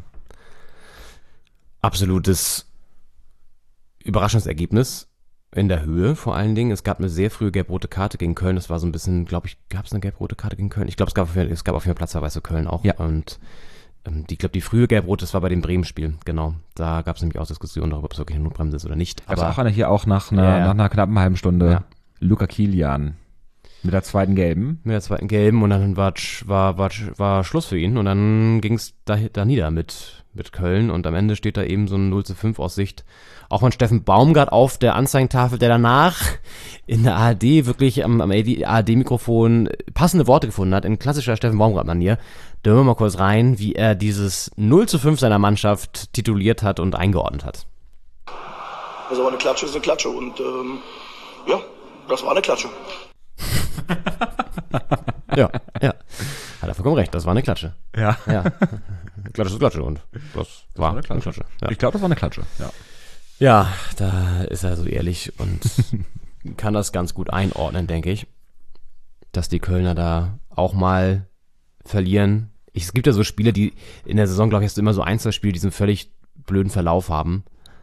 Absolutes Überraschungsergebnis in der Höhe vor allen Dingen. Es gab eine sehr frühe gelb-rote Karte gegen Köln. Das war so ein bisschen, glaube ich, gab es eine gelb-rote Karte gegen Köln? Ich glaube, es gab auf jeden Fall- es gab auf jeden Fall Platzverweis für Köln auch. Ja. Und ähm, die, ich glaube, die frühe gelb-rote, das war bei dem Bremen-Spiel. Genau. Da gab es nämlich auch Diskussionen darüber, ob es wirklich eine Notbremse ist oder nicht. Gab es Aber auch eine hier auch nach einer, Ja, ja. nach einer knappen halben Stunde. Ja. Luca Kilian Mit der zweiten gelben. Mit der zweiten gelben und dann war, war, war, war Schluss für ihn und dann ging es da, da nieder mit, mit Köln und am Ende steht da eben so ein null zu fünf aus Sicht auch von Steffen Baumgart auf der Anzeigentafel, der danach in der A R D wirklich am, am A R D-Mikrofon passende Worte gefunden hat, in klassischer Steffen Baumgart-Manier. Da hören wir mal kurz rein, wie er dieses null zu fünf seiner Mannschaft tituliert hat und eingeordnet hat. Also aber eine Klatsche ist eine Klatsche und ähm, ja, das war eine Klatsche. ja, ja. Hat er vollkommen recht, das war eine Klatsche. Ja. ja. Klatsche ist Klatsche und das, das war, war eine Klatsche. Klatsche. Ja. Ich glaube, das war eine Klatsche, ja. Ja, da ist er so ehrlich und kann das ganz gut einordnen, denke ich, dass die Kölner da auch mal verlieren. Ich, es gibt ja so Spiele, die in der Saison, glaube ich, hast du immer so ein, zwei Spiele, die diesen völlig blöden Verlauf haben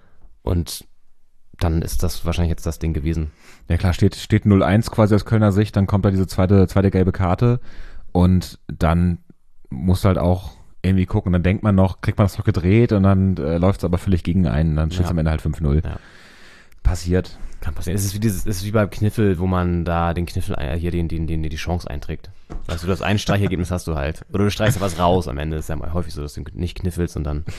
und dann ist das wahrscheinlich jetzt das Ding gewesen. Ja klar, steht, steht null eins quasi aus Kölner Sicht, dann kommt da diese zweite, zweite gelbe Karte und dann musst du halt auch irgendwie gucken, dann denkt man noch, kriegt man das noch gedreht und dann äh, läuft es aber völlig gegen einen, dann steht es ja. am Ende halt fünf null. Ja. Passiert. Kann passieren. Es ist wie dieses, es ist wie beim Kniffel, wo man da den Kniffel, äh, hier den, den, den, die Chance einträgt. Weißt du, das ein Streichergebnis hast du halt. Oder du streichst was raus am Ende. Das ist ja mal häufig so, dass du nicht kniffelst und dann,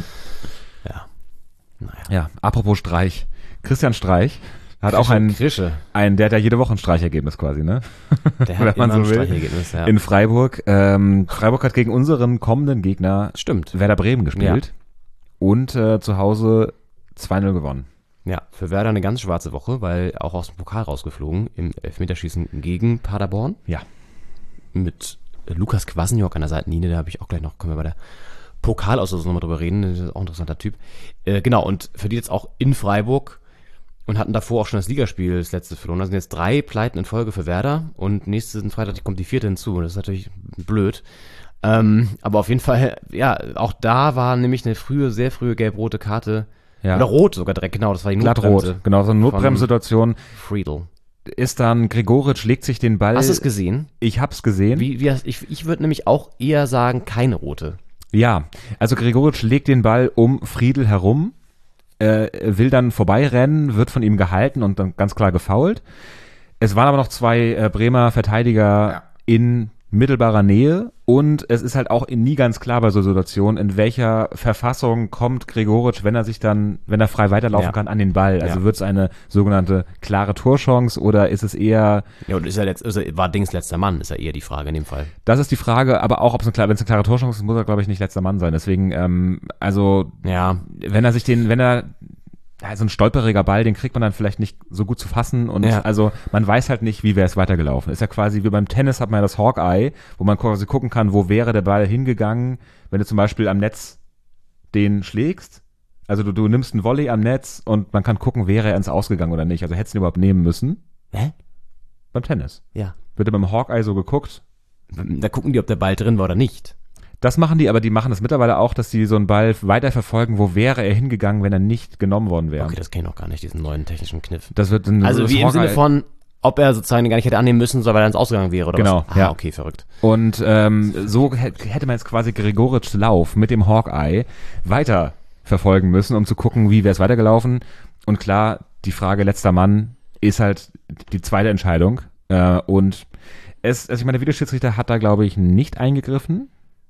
ja. Naja. Ja, apropos Streich. Christian Streich hat Krische, auch einen, Krische. einen, der hat ja jede Woche ein Streichergebnis quasi, ne? Der hat Wenn man immer so ein will. Streichergebnis, ja. In Freiburg. Ähm, Freiburg hat gegen unseren kommenden Gegner Stimmt. Werder Bremen gespielt. Ja. Und äh, zu Hause zwei null gewonnen. Ja, für Werder eine ganz schwarze Woche, weil auch aus dem Pokal rausgeflogen im Elfmeterschießen gegen Paderborn. Ja. Mit Lukas Kwasniok an der Seitenlinie, da habe ich auch gleich noch, können wir bei der Pokalauslosung nochmal drüber reden, das ist auch ein interessanter Typ. Äh, genau, und für die jetzt auch in Freiburg und hatten davor auch schon das Ligaspiel, das letzte verloren. Da sind jetzt drei Pleiten in Folge für Werder und nächsten Freitag kommt die vierte hinzu. Das ist natürlich blöd. Ähm, aber auf jeden Fall, ja, auch da war nämlich eine frühe, sehr frühe gelb-rote Karte. Ja. Oder rot sogar direkt, genau, das war die Glattrot, Notbremse. genau, so eine Notbremssituation. Friedl. Ist dann, Gregoritsch legt sich den Ball. Hast du es gesehen? Ich hab's gesehen. Wie, wie, ich ich würde nämlich auch eher sagen, keine rote. Ja, also Gregoritsch legt den Ball um Friedl herum, äh, will dann vorbeirennen, wird von ihm gehalten und dann ganz klar gefoult. Es waren aber noch zwei äh, Bremer Verteidiger ja. in mittelbarer Nähe und es ist halt auch nie ganz klar bei so Situationen, in welcher Verfassung kommt Gregoritsch, wenn er sich dann, wenn er frei weiterlaufen ja. kann, an den Ball. Also ja. wird es eine sogenannte klare Torchance oder ist es eher... Ja, und ist er letzt, also war Dings letzter Mann, ist ja eher die Frage in dem Fall. Das ist die Frage, aber auch, ob es eine, wenn es eine klare Torchance ist, muss er, glaube ich, nicht letzter Mann sein. Deswegen, ähm, also, ja. wenn er sich den, wenn er, ja, so ein stolperiger Ball, den kriegt man dann vielleicht nicht so gut zu fassen und ja. also man weiß halt nicht, wie wäre es weitergelaufen. Ist ja quasi wie beim Tennis hat man ja das Hawkeye, wo man quasi gucken kann, wo wäre der Ball hingegangen, wenn du zum Beispiel am Netz den schlägst. Also du, du nimmst einen Volley am Netz und man kann gucken, wäre er ins Ausgegangen oder nicht. Also hättest du ihn überhaupt nehmen müssen. Hä? Beim Tennis. Ja. Wird ja beim Hawkeye so geguckt. Da gucken die, ob der Ball drin war oder nicht. Das machen die, aber die machen das mittlerweile auch, dass die so einen Ball weiterverfolgen, wo wäre er hingegangen, wenn er nicht genommen worden wäre. Okay, das kenne ich noch gar nicht, diesen neuen technischen Kniff. Das wird ein, also das wie im Hawkeye, Sinne von, ob er sozusagen gar nicht hätte annehmen müssen, weil er ins Ausgegangen wäre oder genau, was? Ah, ja. okay, verrückt. Und ähm, so hätte man jetzt quasi Gregoritschs Lauf mit dem Hawkeye weiter verfolgen müssen, um zu gucken, wie wäre es weitergelaufen. Und klar, die Frage letzter Mann ist halt die zweite Entscheidung. Äh, und es, also ich meine, der Videoschiedsrichter hat da, glaube ich, nicht eingegriffen.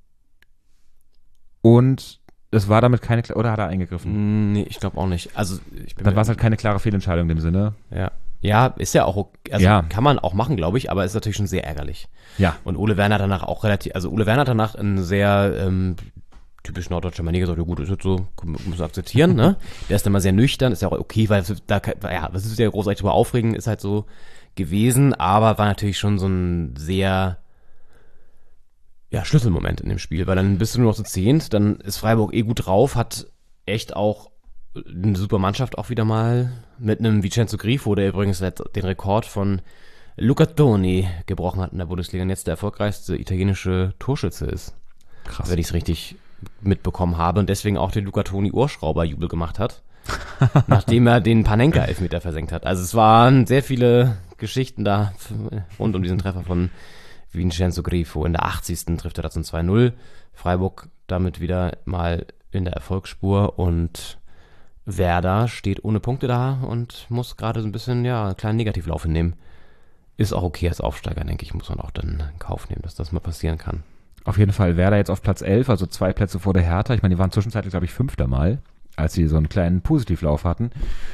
Und es war damit keine, oder hat er eingegriffen? Nee, ich glaube auch nicht. Also ich bin Dann war es halt keine klare Fehlentscheidung in dem Sinne. Ja. Ja, ist ja auch, okay. also ja. kann man auch machen, glaube ich, aber ist natürlich schon sehr ärgerlich. Ja. Und Ole Werner hat danach auch relativ, also Ole Werner hat danach ein sehr ähm, typisch norddeutscher Manier gesagt, ja gut, ist jetzt so, muss akzeptieren, ne? Der ist dann mal sehr nüchtern, ist ja auch okay, weil da, ja, das ist ja großartig drüber aufregen, ist halt so gewesen, aber war natürlich schon so ein sehr ja, Schlüsselmoment in dem Spiel, weil dann bist du nur noch zu zehnt, dann ist Freiburg eh gut drauf, hat echt auch eine super Mannschaft auch wieder mal mit einem Vincenzo Grifo, der übrigens den Rekord von Luca Toni gebrochen hat in der Bundesliga und jetzt der erfolgreichste italienische Torschütze ist. Krass. Wenn ich es richtig mitbekommen habe und deswegen auch den Luca Toni Ohrschrauber-Jubel gemacht hat, nachdem er den Panenka-Elfmeter versenkt hat. Also es waren sehr viele Geschichten da rund um diesen Treffer von Vincenzo Grifo. In der achtzigsten trifft er da zum zwei null. Freiburg damit wieder mal in der Erfolgsspur und Werder steht ohne Punkte da und muss gerade so ein bisschen, ja, einen kleinen Negativlauf hinnehmen. Ist auch okay als Aufsteiger, denke ich, muss man auch dann in Kauf nehmen, dass das mal passieren kann. Auf jeden Fall Werder jetzt auf Platz elf, also zwei Plätze vor der Hertha. Ich meine, die waren zwischenzeitlich, glaube ich, fünfter Mal, als sie so einen kleinen Positivlauf hatten.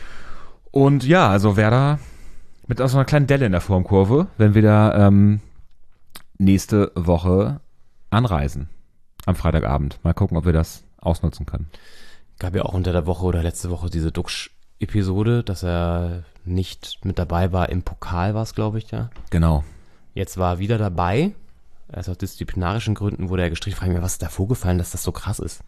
Und ja, also Werder mit auch so einer kleinen Delle in der Formkurve, wenn wir da ähm, nächste Woche anreisen. Am Freitagabend. Mal gucken, ob wir das ausnutzen können. Gab ja auch unter der Woche oder letzte Woche diese Duxch-Episode, dass er nicht mit dabei war. Im Pokal war es, glaube ich, ja. Genau. Jetzt war er wieder dabei. Also aus disziplinarischen Gründen wurde er gestrichen. Frage mich, was ist da vorgefallen, dass das so krass ist?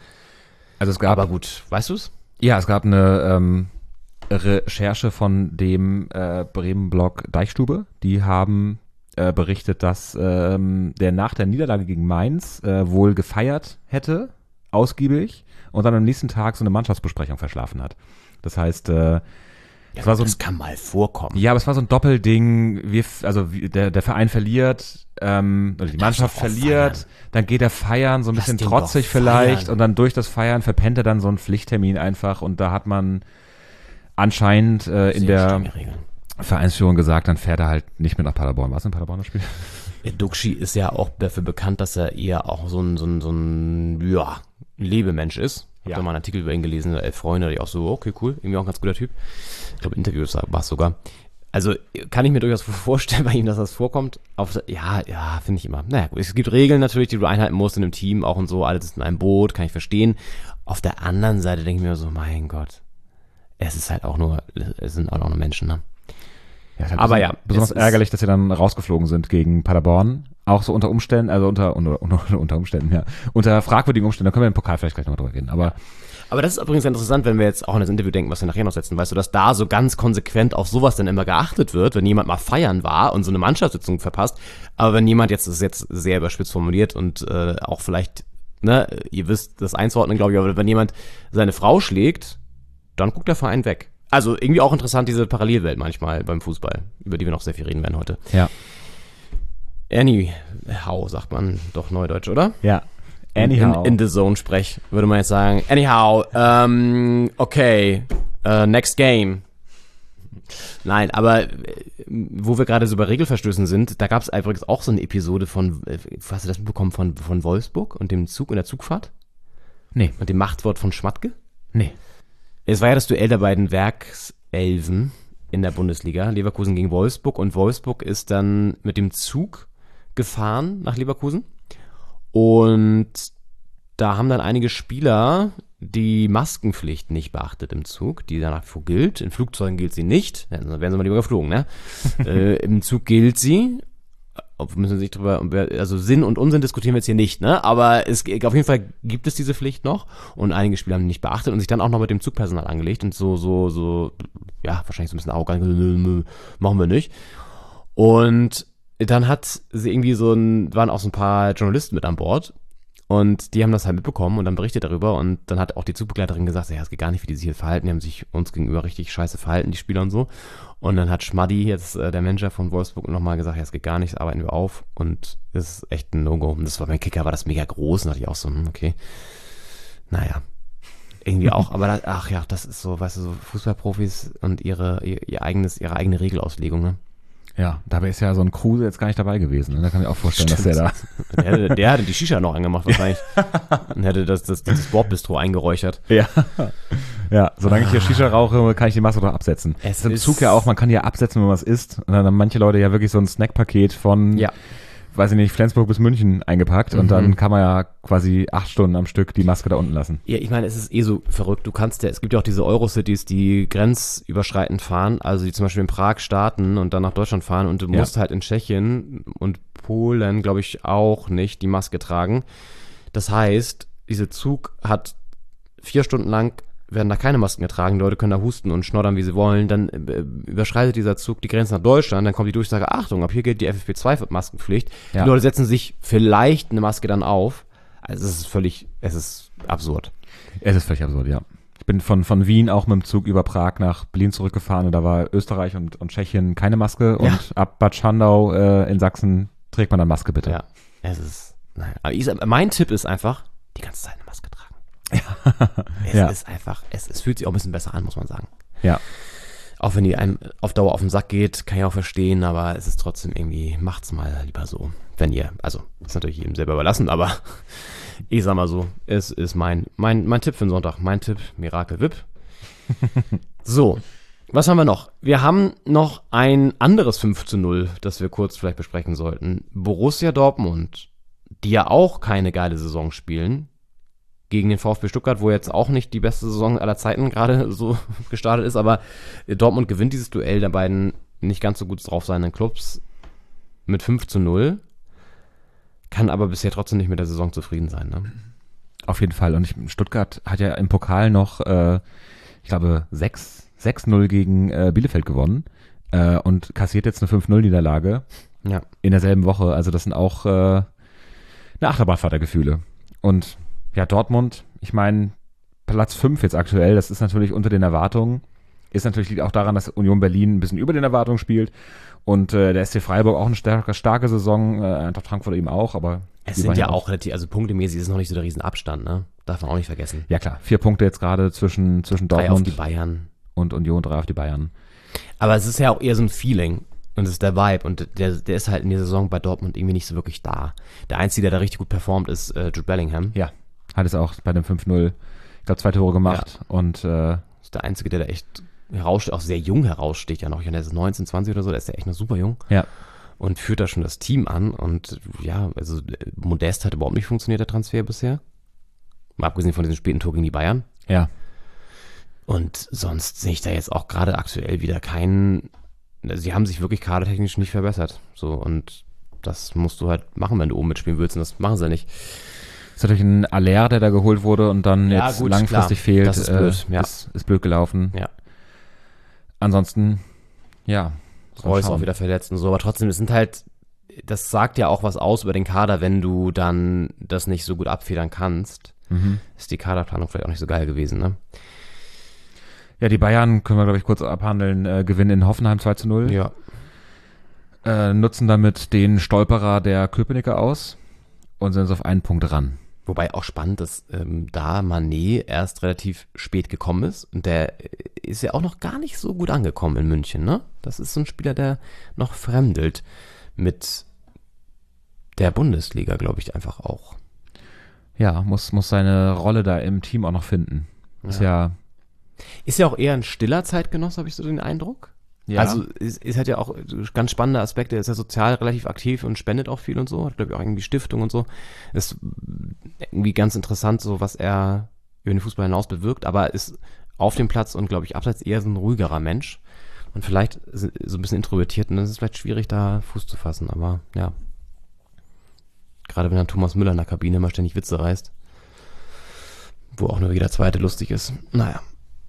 Also es gab, aber gut, weißt du es? Ja, es gab eine ähm, Recherche von dem äh, Bremen-Blog Deichstube. Die haben äh, berichtet, dass ähm, der nach der Niederlage gegen Mainz äh, wohl gefeiert hätte, ausgiebig, und dann am nächsten Tag so eine Mannschaftsbesprechung verschlafen hat. Das heißt, äh, das, ja, war so das ein, kann mal vorkommen. Ja, aber es war so ein Doppelding. Wir, also der, der Verein verliert, ähm, oder die Mannschaft verliert, feiern. Dann geht er feiern, so ein Lass bisschen den trotzig doch vielleicht, feiern. und dann durch das Feiern verpennt er dann so einen Pflichttermin einfach, und da hat man anscheinend äh, in der Vereinsführung gesagt, dann fährt er halt nicht mehr nach Paderborn. Was in Paderborn das Spiel? Duxch ist ja auch dafür bekannt, dass er eher auch so ein, so ein, so ein ja, Lebemensch ist. Ich habe da mal einen Artikel über ihn gelesen, elf Freunde, die auch so, okay, cool, irgendwie auch ein ganz guter Typ. Ich glaube, Interviews war es sogar. Also kann ich mir durchaus vorstellen bei ihm, dass das vorkommt. Auf, ja, ja, finde ich immer. Naja, gut, es gibt Regeln natürlich, die du einhalten musst in einem Team, auch und so, alles ist in einem Boot, kann ich verstehen. Auf der anderen Seite denke ich mir so, mein Gott, es ist halt auch nur, es sind auch nur Menschen, ne? Ja, halt aber besonders, ja, besonders ärgerlich, dass sie dann rausgeflogen sind gegen Paderborn. Auch so unter Umständen, also unter, unter, unter, unter Umständen, ja. Unter fragwürdigen Umständen, da können wir im Pokal vielleicht gleich nochmal drüber reden, aber. Aber das ist übrigens interessant, wenn wir jetzt auch an das Interview denken, was wir nachher noch setzen, weißt du, dass da so ganz konsequent auf sowas dann immer geachtet wird, wenn jemand mal feiern war und so eine Mannschaftssitzung verpasst, aber wenn jemand, jetzt das ist jetzt sehr überspitzt formuliert und äh, auch vielleicht, ne, ihr wisst das einzuordnen, glaube ich, aber wenn jemand seine Frau schlägt, dann guckt der Verein weg. Also irgendwie auch interessant, diese Parallelwelt manchmal beim Fußball, über die wir noch sehr viel reden werden heute. Ja. Anyhow, sagt man doch Neudeutsch, oder? Ja. Anyhow. In, in the Zone sprech, würde man jetzt sagen. Anyhow, ähm, okay, uh, next game. Nein, aber äh, wo wir gerade so bei Regelverstößen sind, da gab es übrigens auch so eine Episode von, äh, hast du das mitbekommen, von, von Wolfsburg und dem Zug und der Zugfahrt? Nee. Und dem Machtwort von Schmatke? Nee. Es war ja das Duell der beiden Werkselfen in der Bundesliga, Leverkusen gegen Wolfsburg, und Wolfsburg ist dann mit dem Zug gefahren nach Leverkusen, und da haben dann einige Spieler die Maskenpflicht nicht beachtet im Zug, die danach vor gilt. In Flugzeugen gilt sie nicht, dann werden sie mal lieber geflogen, ne? äh, Im Zug gilt sie. Müssen wir sich drüber, also Sinn und Unsinn diskutieren wir jetzt hier nicht, ne? Aber es, auf jeden Fall gibt es diese Pflicht noch, und einige Spieler haben die nicht beachtet und sich dann auch noch mit dem Zugpersonal angelegt und so, so, so, ja, wahrscheinlich so ein bisschen arrogant, machen wir nicht. Und dann hat sie irgendwie so ein, waren auch so ein paar Journalisten mit an Bord, und die haben das halt mitbekommen und dann berichtet darüber, und dann hat auch die Zugbegleiterin gesagt, ja, es geht gar nicht, wie die sich hier verhalten, die haben sich uns gegenüber richtig scheiße verhalten, die Spieler und so. Und dann hat Schmaddi, jetzt äh, der Manager von Wolfsburg, nochmal gesagt, ja, es geht gar nicht, das arbeiten wir auf, und das ist echt ein No-Go. Und das war beim Kicker, war das mega groß, und da dachte ich auch so, hm, okay, naja, irgendwie auch, aber das, ach ja, das ist so, weißt du, so Fußballprofis und ihre, ihr, ihr eigenes, ihre eigene Regelauslegung, ne? Ja, dabei ist ja so ein Kruse jetzt gar nicht dabei gewesen. Ne? Da kann ich auch vorstellen, Stimmt. dass der da... Der hätte, der hätte die Shisha noch angemacht wahrscheinlich und hätte das, das, das Bordbistro eingeräuchert. Ja, ja, solange ich hier Shisha rauche, kann ich die Maske doch absetzen. Es ist im ist- Zug ja auch, man kann ja absetzen, wenn man was isst. Und dann haben manche Leute ja wirklich so ein Snackpaket von, Ja. weiß ich nicht, Flensburg bis München eingepackt. Und Mhm. dann kann man ja quasi acht Stunden am Stück die Maske da unten lassen. Ja, ich meine, es ist eh so verrückt. Du kannst ja, es gibt ja auch diese Eurocities, die grenzüberschreitend fahren, also die zum Beispiel in Prag starten und dann nach Deutschland fahren, und du Ja. musst halt in Tschechien und Polen, glaube ich, auch nicht die Maske tragen. Das heißt, dieser Zug hat vier Stunden lang, werden da keine Masken getragen, die Leute können da husten und schnoddern, wie sie wollen, dann äh, überschreitet dieser Zug die Grenze nach Deutschland, dann kommt die Durchsage, Achtung, ab hier gilt die F F P zwei Maskenpflicht. Ja. Die Leute setzen sich vielleicht eine Maske dann auf. Also es ist völlig, es ist absurd. Es ist völlig absurd, ja. Ich bin von, von Wien auch mit dem Zug über Prag nach Berlin zurückgefahren, und da war Österreich und, und Tschechien keine Maske, und Ja. ab Bad Schandau äh, in Sachsen trägt man dann Maske, bitte. Ja, es ist, naja. Aber ich, sag- mein Tipp ist einfach, die ganze Zeit eine Maske tragen. Es Ja. ist einfach, es, es fühlt sich auch ein bisschen besser an, muss man sagen. Ja. Auch wenn die einem auf Dauer auf den Sack geht, kann ich auch verstehen, aber es ist trotzdem irgendwie, macht's mal lieber so. Wenn ihr, also, ist natürlich jedem selber überlassen, aber ich sag mal so, es ist mein, mein, mein Tipp für den Sonntag. Mein Tipp, Miracle Whip. So, was haben wir noch? Wir haben noch ein anderes fünf zu null, das wir kurz vielleicht besprechen sollten. Borussia Dortmund, die ja auch keine geile Saison spielen, gegen den VfB Stuttgart, wo jetzt auch nicht die beste Saison aller Zeiten gerade so gestartet ist, aber Dortmund gewinnt dieses Duell der beiden nicht ganz so gut drauf seinen Clubs mit fünf zu null, kann aber bisher trotzdem nicht mit der Saison zufrieden sein. Ne? Auf jeden Fall. Und ich, Stuttgart hat ja im Pokal noch, äh, ich glaube, sechs null gegen äh, Bielefeld gewonnen äh, und kassiert jetzt eine fünf null Niederlage ja. in derselben Woche. Also das sind auch äh, eine Achterbahnfahrt der Gefühle. Und ja, Dortmund, ich meine, Platz fünf jetzt aktuell, das ist natürlich unter den Erwartungen. Ist natürlich liegt auch daran, dass Union Berlin ein bisschen über den Erwartungen spielt. Und äh, der S C Freiburg auch eine starke, starke Saison, äh, Eintracht Frankfurt eben auch, aber es sind ja auch relativ, also punktemäßig ist es noch nicht so der Riesenabstand, ne? Darf man auch nicht vergessen. Ja klar, vier Punkte jetzt gerade zwischen, zwischen drei Dortmund auf die Bayern und Union, drei auf die Bayern. Aber es ist ja auch eher so ein Feeling und es ist der Vibe und der, der ist halt in der Saison bei Dortmund irgendwie nicht so wirklich da. Der Einzige, der da richtig gut performt, ist äh, Jude Bellingham. Ja, hat es auch bei dem fünf null, ich glaube, zwei Tore gemacht. Ja. Und äh, ist der Einzige, der da echt heraussteht, auch sehr jung heraussteht ja noch. Der ist neunzehn, zwanzig oder so, der ist ja echt noch super jung. Ja. Und führt da schon das Team an. Und ja, also Modest hat überhaupt nicht funktioniert, der Transfer bisher. Mal abgesehen von diesem späten Tor gegen die Bayern. Ja. Und sonst sehe ich da jetzt auch gerade aktuell wieder keinen, also sie haben sich wirklich kadertechnisch nicht verbessert. So, und das musst du halt machen, wenn du oben mitspielen willst. Und das machen sie nicht. Ist natürlich ein Aller, der da geholt wurde und dann Ja, jetzt gut, langfristig klar. fehlt. Das ist blöd, äh, ja. ist, ist blöd gelaufen. Ja. Ansonsten, ja. Reus auch wieder verletzt und so, aber trotzdem, es sind halt, das sagt ja auch was aus über den Kader, wenn du dann das nicht so gut abfedern kannst. Mhm. Ist die Kaderplanung vielleicht auch nicht so geil gewesen, ne? Ja, die Bayern können wir, glaube ich, kurz abhandeln. Äh, gewinnen in Hoffenheim zwei zu null. Ja. Äh, nutzen damit den Stolperer der Köpenicker aus und sind jetzt auf einen Punkt ran. Wobei auch spannend, dass ähm, da Mané erst relativ spät gekommen ist und der ist ja auch noch gar nicht so gut angekommen in München, ne? Das ist so ein Spieler, der noch fremdelt mit der Bundesliga, glaube ich, einfach auch. Ja, muss, muss seine Rolle da im Team auch noch finden. Ist ja, Ist ja auch eher ein stiller Zeitgenosse, habe ich so den Eindruck. ja. Also ist, ist halt ja auch ganz spannende Aspekte, er ist ja sozial relativ aktiv und spendet auch viel und so, hat glaube ich auch irgendwie Stiftung und so. Ist irgendwie ganz interessant, so was er über den Fußball hinaus bewirkt, aber ist auf dem Platz und glaube ich abseits eher so ein ruhigerer Mensch und vielleicht so ein bisschen introvertiert und dann ist es vielleicht schwierig, da Fuß zu fassen, aber ja. Gerade wenn dann Thomas Müller in der Kabine immer ständig Witze reißt, wo auch nur jeder Zweite lustig ist. Naja.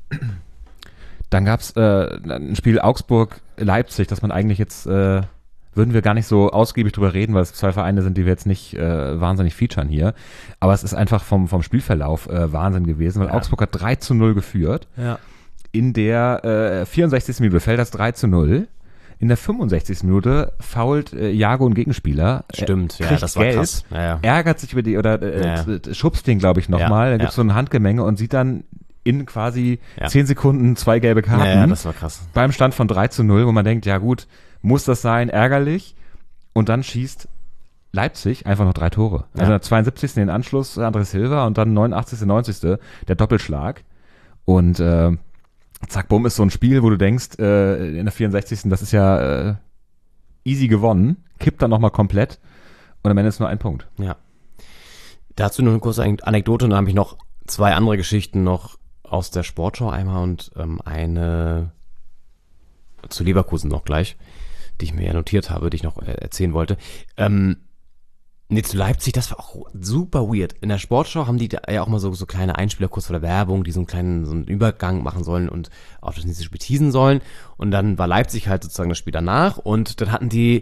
Dann gab's äh, ein Spiel Augsburg-Leipzig, das man eigentlich jetzt, äh, würden wir gar nicht so ausgiebig drüber reden, weil es zwei Vereine sind, die wir jetzt nicht äh, wahnsinnig featuren hier. Aber es ist einfach vom, vom Spielverlauf äh, Wahnsinn gewesen, weil Ja. Augsburg hat drei zu null geführt. Ja. In der äh, vierundsechzigsten Minute fällt das drei zu null. In der fünfundsechzigsten Minute fault äh, Jago einen Gegenspieler. Stimmt, äh, ja, kriegt das war gelb, krass. Ja, ja. Ärgert sich über die, oder äh, Ja, äh, schubst den, glaube ich, nochmal. Ja, Da gibt's ja. so ein Handgemenge und sieht dann in quasi Ja. zehn Sekunden zwei gelbe Karten. Ja, ja, das war krass. Beim Stand von drei zu null, wo man denkt, ja gut, muss das sein, ärgerlich. Und dann schießt Leipzig einfach noch drei Tore. Ja. Also in der zweiundsiebzigsten den Anschluss André Silva und dann neunundachtzigsten neunzigsten der Doppelschlag. Und äh, zack, bumm, ist so ein Spiel, wo du denkst, äh, in der vierundsechzigsten das ist ja äh, easy gewonnen, kippt dann nochmal komplett und am Ende ist nur ein Punkt. Ja. Dazu noch eine kurze Anekdote, und dann habe ich noch zwei andere Geschichten noch aus der Sportschau einmal und ähm, eine zu Leverkusen noch gleich, die ich mir ja notiert habe, die ich noch äh, erzählen wollte. Ähm, nee, zu Leipzig, das war auch super weird. In der Sportschau haben die da ja auch mal so, so kleine Einspieler kurz vor der Werbung, die so einen kleinen so einen Übergang machen sollen und auf das nächste Spiel teasen sollen. Und dann war Leipzig halt sozusagen das Spiel danach und dann hatten die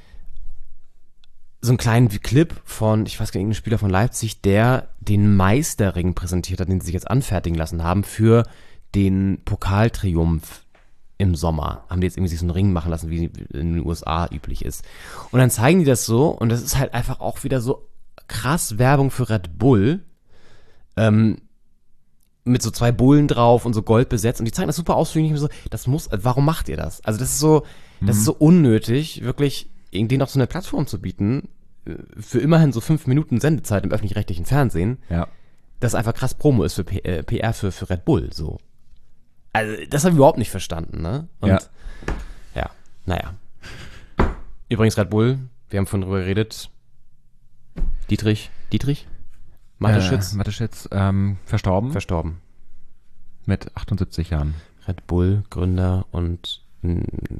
so einen kleinen Clip von, ich weiß gar nicht, irgendein Spieler von Leipzig, der den Meisterring präsentiert hat, den sie sich jetzt anfertigen lassen haben für den Pokaltriumph im Sommer. Haben die jetzt irgendwie sich so einen Ring machen lassen, wie in den U S A üblich ist. Und dann zeigen die das so und das ist halt einfach auch wieder so krass Werbung für Red Bull. Ähm, mit so zwei Bullen drauf und so Gold besetzt und die zeigen das super ausführlich. Ich so, das muss, warum macht ihr das? Also das ist so, das mhm. ist so unnötig, wirklich denen noch so eine Plattform zu bieten, für immerhin so fünf Minuten Sendezeit im öffentlich-rechtlichen Fernsehen, ja. das einfach krass Promo ist für P R für, für Red Bull, so. Also, das habe ich überhaupt nicht verstanden, ne? Und ja. ja, naja. Übrigens Red Bull, wir haben vorhin drüber geredet, Dietrich, Dietrich? Mateschitz? Äh, Mateschitz, ähm, verstorben. Verstorben. Mit achtundsiebzig Jahren. Red Bull, Gründer und mh,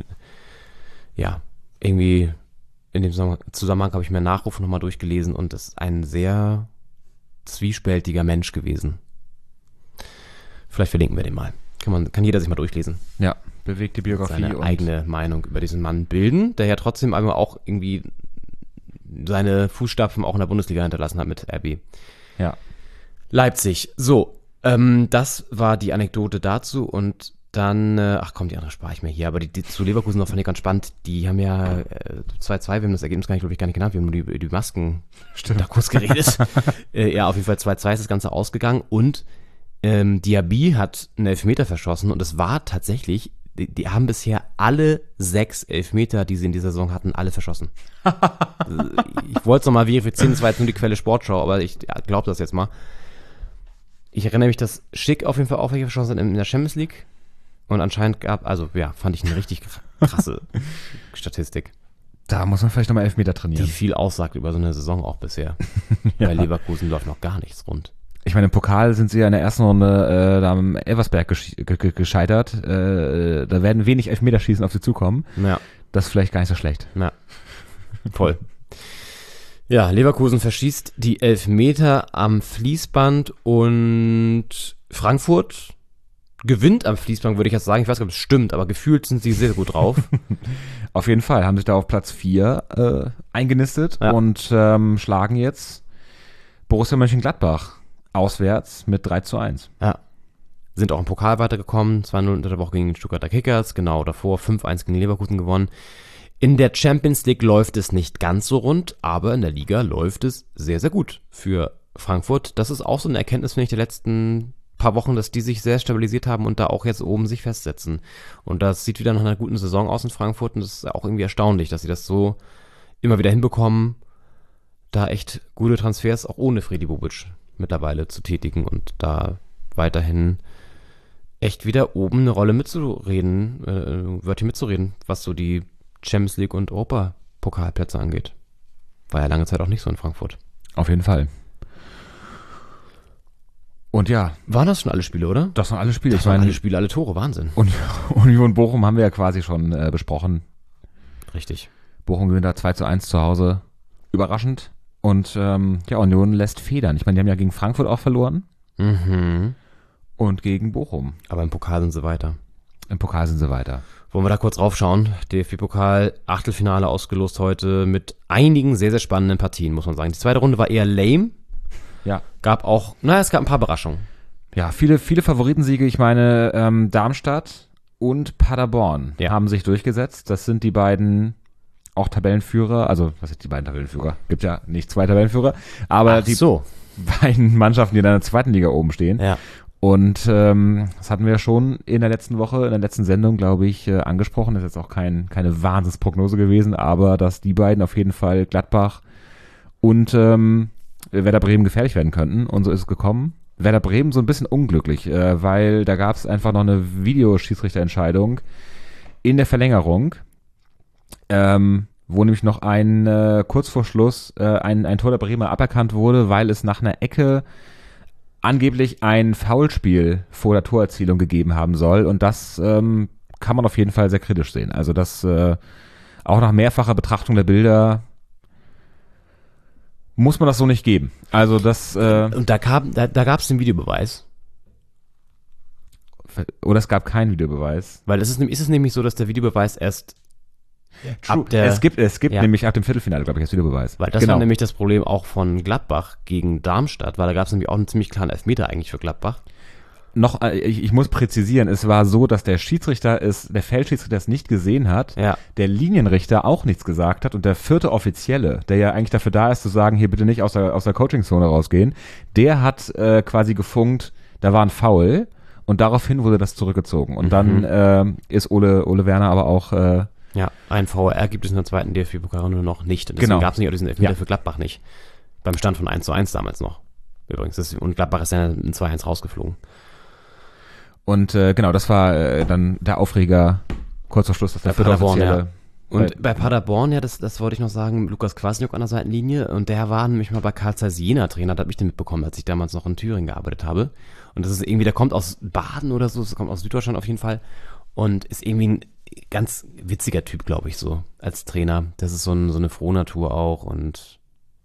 ja, irgendwie in dem Zusammenhang habe ich mir Nachrufe nochmal durchgelesen und das ist ein sehr zwiespältiger Mensch gewesen. Vielleicht verlinken wir den mal. Kann, man, kann jeder sich mal durchlesen. Ja, bewegte Biografie. Seine und eigene Meinung über diesen Mann bilden, der ja trotzdem einmal auch irgendwie seine Fußstapfen auch in der Bundesliga hinterlassen hat mit R B. Ja. Leipzig. So, ähm, das war die Anekdote dazu und dann, äh, ach komm, die andere spare ich mir hier, aber die, die zu Leverkusen noch fand ich ganz spannend. Die haben ja äh, zwei zwei, wir haben das Ergebnis gar nicht, glaube ich, gar nicht genannt, wir haben nur die, die Masken Stimmt. da kurz geredet. äh, ja, auf jeden Fall zwei zwei ist das Ganze ausgegangen und ähm, Diaby hat einen Elfmeter verschossen und es war tatsächlich, die, die haben bisher alle sechs Elfmeter, die sie in dieser Saison hatten, alle verschossen. Ich wollte es nochmal verifizieren, das war jetzt nur die Quelle Sportschau, aber ich ja, glaube das jetzt mal. Ich erinnere mich, dass Schick auf jeden Fall auch welche verschossen hat in der Champions League. Und anscheinend gab, also ja, fand ich eine richtig krasse Statistik. Da muss man vielleicht nochmal Elfmeter trainieren. Die viel aussagt über so eine Saison auch bisher. Ja. Bei Leverkusen läuft noch gar nichts rund. Ich meine, im Pokal sind sie ja in der ersten Runde äh, da am Elversberg gesch- ge- ge- gescheitert. Äh, da werden wenig Elfmeterschießen auf sie zukommen. Ja. Das ist vielleicht gar nicht so schlecht. Ja, voll. Ja, Leverkusen verschießt die Elfmeter am Fließband und Frankfurt gewinnt am Fließband, würde ich jetzt sagen. Ich weiß nicht, ob es stimmt, aber gefühlt sind sie sehr gut drauf. Auf jeden Fall, haben sich da auf Platz vier äh, eingenistet ja. und ähm, schlagen jetzt Borussia Mönchengladbach auswärts mit drei zu eins. Ja. Sind auch im Pokal weitergekommen, zwei null unter der Woche gegen den Stuttgarter Kickers, genau davor fünf eins gegen Leverkusen gewonnen. In der Champions League läuft es nicht ganz so rund, aber in der Liga läuft es sehr, sehr gut für Frankfurt. Das ist auch so eine Erkenntnis, finde ich, der letzten paar Wochen, dass die sich sehr stabilisiert haben und da auch jetzt oben sich festsetzen. Und das sieht wieder nach einer guten Saison aus in Frankfurt und das ist auch irgendwie erstaunlich, dass sie das so immer wieder hinbekommen, da echt gute Transfers auch ohne Fredi Bobic mittlerweile zu tätigen und da weiterhin echt wieder oben eine Rolle mitzureden, äh, Wörtchen mitzureden, was so die Champions League und Europapokalplätze angeht. War ja lange Zeit auch nicht so in Frankfurt. Auf jeden Fall. Und ja. Waren das schon alle Spiele, oder? Das waren alle Spiele. Das ich waren meine, alle Spiele, alle Tore, Wahnsinn. Und Union Bochum haben wir ja quasi schon äh, besprochen. Richtig. Bochum gewinnt da zwei zu eins zu Hause. Überraschend. Und ähm, ja, Union lässt federn. Ich meine, die haben ja gegen Frankfurt auch verloren. Mhm. Und gegen Bochum. Aber im Pokal sind sie weiter. Im Pokal sind sie weiter. Wollen wir da kurz raufschauen? D F B-Pokal, Achtelfinale ausgelost heute mit einigen sehr, sehr spannenden Partien, muss man sagen. Die zweite Runde war eher lame. Ja. Gab auch, naja, es gab ein paar Überraschungen. Ja, viele, viele Favoritensiege. Ich meine, ähm, Darmstadt und Paderborn ja. haben sich durchgesetzt. Das sind die beiden auch Tabellenführer. Also, was sind die beiden Tabellenführer? Gibt ja nicht zwei Tabellenführer. Aber Ach die so. beiden Mannschaften, die in der zweiten Liga oben stehen. Ja. Und ähm, das hatten wir ja schon in der letzten Woche, in der letzten Sendung, glaube ich, äh, angesprochen. Das ist jetzt auch kein, keine Wahnsinnsprognose gewesen, aber dass die beiden auf jeden Fall Gladbach und ähm, Werder Bremen gefährlich werden könnten. Und so ist es gekommen. Werder Bremen so ein bisschen unglücklich, äh, weil da gab es einfach noch eine Videoschiedsrichterentscheidung in der Verlängerung, ähm, wo nämlich noch ein äh, kurz vor Schluss äh, ein, ein Tor der Bremer aberkannt wurde, weil es nach einer Ecke angeblich ein Foulspiel vor der Torerzielung gegeben haben soll. Und das ähm, kann man auf jeden Fall sehr kritisch sehen. Also das äh, auch nach mehrfacher Betrachtung der Bilder muss man das so nicht geben. Also das äh, Und da, kam, da, da gab es den Videobeweis. Oder es gab keinen Videobeweis. Weil es ist, ist es nämlich so, dass der Videobeweis erst True. ab der... Es gibt, es gibt ja. nämlich ab dem Viertelfinale, glaube ich, das Videobeweis. Weil das genau. war nämlich das Problem auch von Gladbach gegen Darmstadt, weil da gab es nämlich auch einen ziemlich klaren Elfmeter eigentlich für Gladbach. Noch, ich, ich muss präzisieren, es war so, dass der Schiedsrichter es, der Feldschiedsrichter es nicht gesehen hat, ja. der Linienrichter auch nichts gesagt hat und der vierte Offizielle, der ja eigentlich dafür da ist zu sagen, hier bitte nicht aus der, aus der Coachingzone rausgehen, der hat äh, quasi gefunkt, da war ein Foul und daraufhin wurde das zurückgezogen. Und Mhm. dann äh, ist Ole, Ole Werner aber auch... Äh, Ja, ein V R gibt es in der zweiten D F B-Pokalrunde noch nicht. Und deswegen Genau. gab es nicht auch diesen Elfmeter Ja. für Gladbach nicht. Beim Stand von eins zu eins damals noch. Übrigens. Das, und Gladbach ist dann in zwei eins rausgeflogen. Und äh, genau, das war äh, dann der Aufreger, kurz vor Schluss, dass der Bei Paderborn, offizielle... Und bei Paderborn, ja, das, das wollte ich noch sagen, Lukas Kwasniok an der Seitenlinie. Und der war nämlich mal bei Carl Zeiss Jena Trainer, da habe ich den mitbekommen, als ich damals noch in Thüringen gearbeitet habe. Und das ist irgendwie, der kommt aus Baden oder so, das kommt aus Süddeutschland auf jeden Fall. Und ist irgendwie ein ganz witziger Typ, glaube ich, so, als Trainer. Das ist so, ein, so eine Frohnatur auch und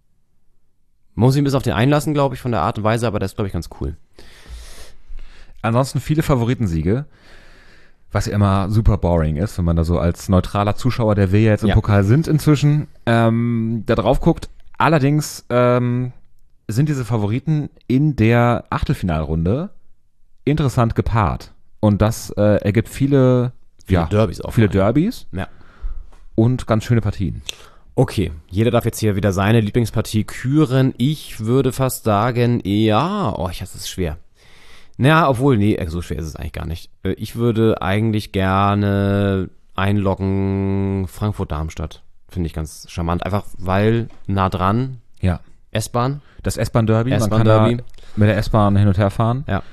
muss ihn bis auf den einlassen, glaube ich, von der Art und Weise, aber der ist, glaube ich, ganz cool. Ansonsten viele Favoritensiege, was ja immer super boring ist, wenn man da so als neutraler Zuschauer, der wir ja jetzt im Ja. Pokal sind inzwischen, ähm, da drauf guckt. Allerdings ähm, sind diese Favoriten in der Achtelfinalrunde interessant gepaart. Und das äh, ergibt viele, Viele ja, Derbys auch. viele vor allem. Derbys Ja. und ganz schöne Partien. Okay, jeder darf jetzt hier wieder seine Lieblingspartie küren. Ich würde fast sagen, ja, oh, ich das ist schwer. Naja, obwohl, nee, so schwer ist es eigentlich gar nicht. Äh, Ich würde eigentlich gerne einloggen Frankfurt-Darmstadt. Finde ich ganz charmant. Einfach weil nah dran, Ja. S-Bahn. Das S-Bahn-Derby, man kann S-Bahn-Derby. da mit der S-Bahn hin und her fahren. Ja.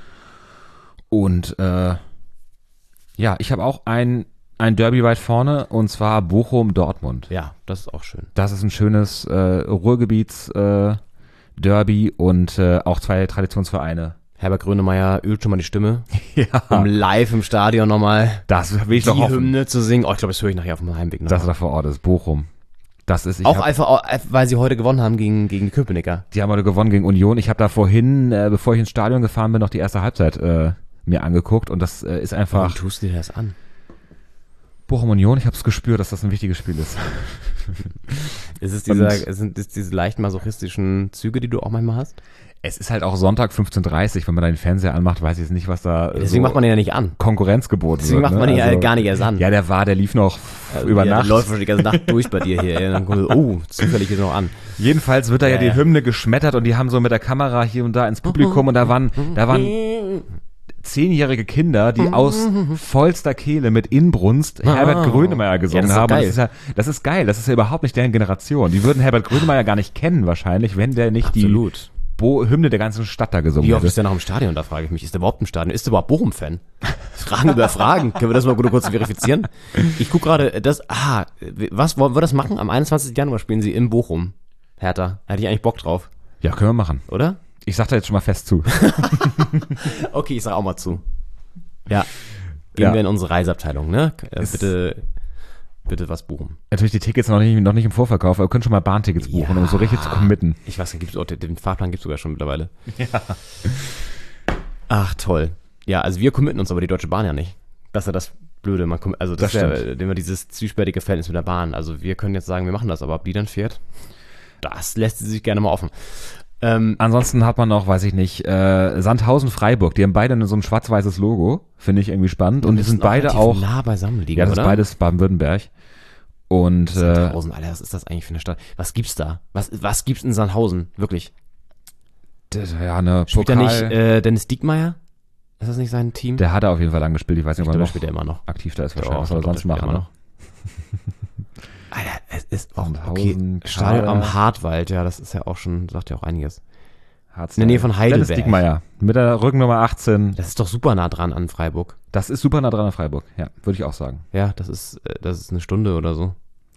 Und äh, ja, ich habe auch ein, ein Derby weit vorne, und zwar Bochum-Dortmund. Ja, das ist auch schön. Das ist ein schönes äh, Ruhrgebiets-Derby äh, Derby und äh, auch zwei Traditionsvereine. Herbert Grönemeyer ölt schon mal die Stimme, Ja, um live im Stadion nochmal das will ich die doch hoffen, Hymne zu singen. Oh, ich glaube, das höre ich nachher auf dem Heimweg noch. dass er da vor Ort ist. Bochum. Das ist, ich Auch hab, einfach, auch, weil sie heute gewonnen haben gegen, gegen die Köpenicker. die haben heute gewonnen gegen Union. Ich habe da vorhin, äh, bevor ich ins Stadion gefahren bin, noch die erste Halbzeit äh, mir angeguckt, und das äh, ist Warum einfach tust du dir das an? Bochum Union. Ich habe es gespürt, dass das ein wichtiges Spiel ist. Ist es dieser, Und- sind es diese leicht masochistischen Züge, die du auch manchmal hast? Es ist halt auch Sonntag fünfzehn Uhr dreißig, wenn man da den Fernseher anmacht, weiß ich jetzt nicht, was da Deswegen so macht man den ja nicht an. Konkurrenz geboten Deswegen wird. macht man ne? ihn ja gar nicht erst an. Ja, der war, der lief noch Also, über ja, Nacht. Der läuft schon die ganze Nacht durch bei dir hier. ey. Dann kommt, oh, zufällig ist noch an. Jedenfalls wird da ja, Ja, die ja. Hymne geschmettert, und die haben so mit der Kamera hier und da ins Publikum, und da waren, da waren zehnjährige Kinder, die aus vollster Kehle mit Inbrunst Herbert Grönemeyer gesungen Ja, das ist doch haben. Und geil. Das ist, ja, das ist geil. Das ist ja überhaupt nicht deren Generation. Die würden Herbert Grönemeyer gar nicht kennen wahrscheinlich, wenn der nicht Absolut. die Bo Hymne der ganzen Stadt da gesungen Wie oft hätte. ist der noch im Stadion? Da frage ich mich. Ist der überhaupt im Stadion? Ist der überhaupt Bochum-Fan? Fragen über Fragen. Können wir das mal gut kurz verifizieren? Ich gucke gerade, das, ah, was, wollen wir das machen? Am einundzwanzigsten Januar spielen sie in Bochum. Hertha. Hätte ich eigentlich Bock drauf, Ja, können wir machen. oder? Ich sag da jetzt schon mal fest zu. Okay, ich sag auch mal zu. Ja. Gehen Ja. wir in unsere Reiseabteilung, ne? Äh, bitte, bitte was buchen. Natürlich die Tickets noch nicht, noch nicht im Vorverkauf, aber wir können schon mal Bahntickets buchen, um so richtig zu committen. Ich weiß nicht, gibt's auch, den, den Fahrplan gibt's sogar schon mittlerweile. Ja. Ach, toll. Ja, also wir committen uns, aber die Deutsche Bahn ja nicht. Das ist ja das Blöde. Man, comm- also das, Das ist ja stimmt. immer dieses zwiespältige Verhältnis mit der Bahn. Also wir können jetzt sagen, wir machen das, aber ob die dann fährt, das lässt sie sich gerne mal offen. Ähm, Ansonsten hat man noch, weiß ich nicht, äh, Sandhausen-Freiburg. Die haben beide so ein schwarz-weißes Logo. Finde ich irgendwie spannend. Und die sind beide relativ auch, nah beisammen liegen, ja, das oder? ist beides Baden-Württemberg. Und äh, Sandhausen, Alter, was ist das eigentlich für eine Stadt? Was gibt's da? Was, was gibt's in Sandhausen? Wirklich? das, ja, eine Spielt Pokal, da nicht äh, Dennis Diekmeyer? Ist das nicht sein Team? der hat er auf jeden Fall lang gespielt. Ich weiß nicht, Ich ob er glaube, noch spielt er immer noch. aktiv da ist. Ja, Wahrscheinlich, was ich soll er glaub, sonst der spielt machen? immer Ne? Alter, es ist auch, Sandhausen, okay, Stadion Kader. am Hartwald, ja, das ist ja auch schon, sagt ja auch einiges. Hartz- In der Nähe von Heidelberg. Dennis Diekmeyer mit der Rückennummer achtzehn. Das ist doch super nah dran an Freiburg. Das ist super nah dran an Freiburg. Ja, würde ich auch sagen. Ja, das ist, äh, das ist eine Stunde oder so.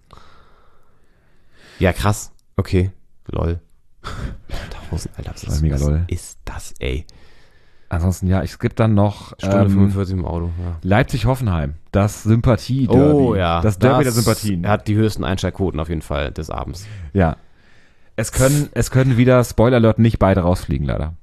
Ja, krass. Okay. Lol. Tausend, Alter, was, Das war ist, mega was lol. ist das, ey? Ansonsten, ja, es gibt dann noch Stunde ähm, fünfundvierzig im Auto, ja. Leipzig-Hoffenheim. Das Sympathie-Derby. Oh ja. Das Derby der das Sympathien. hat die höchsten Einschaltquoten auf jeden Fall des Abends. Ja. Es können, es können wieder, Spoiler Alert, nicht beide rausfliegen, leider.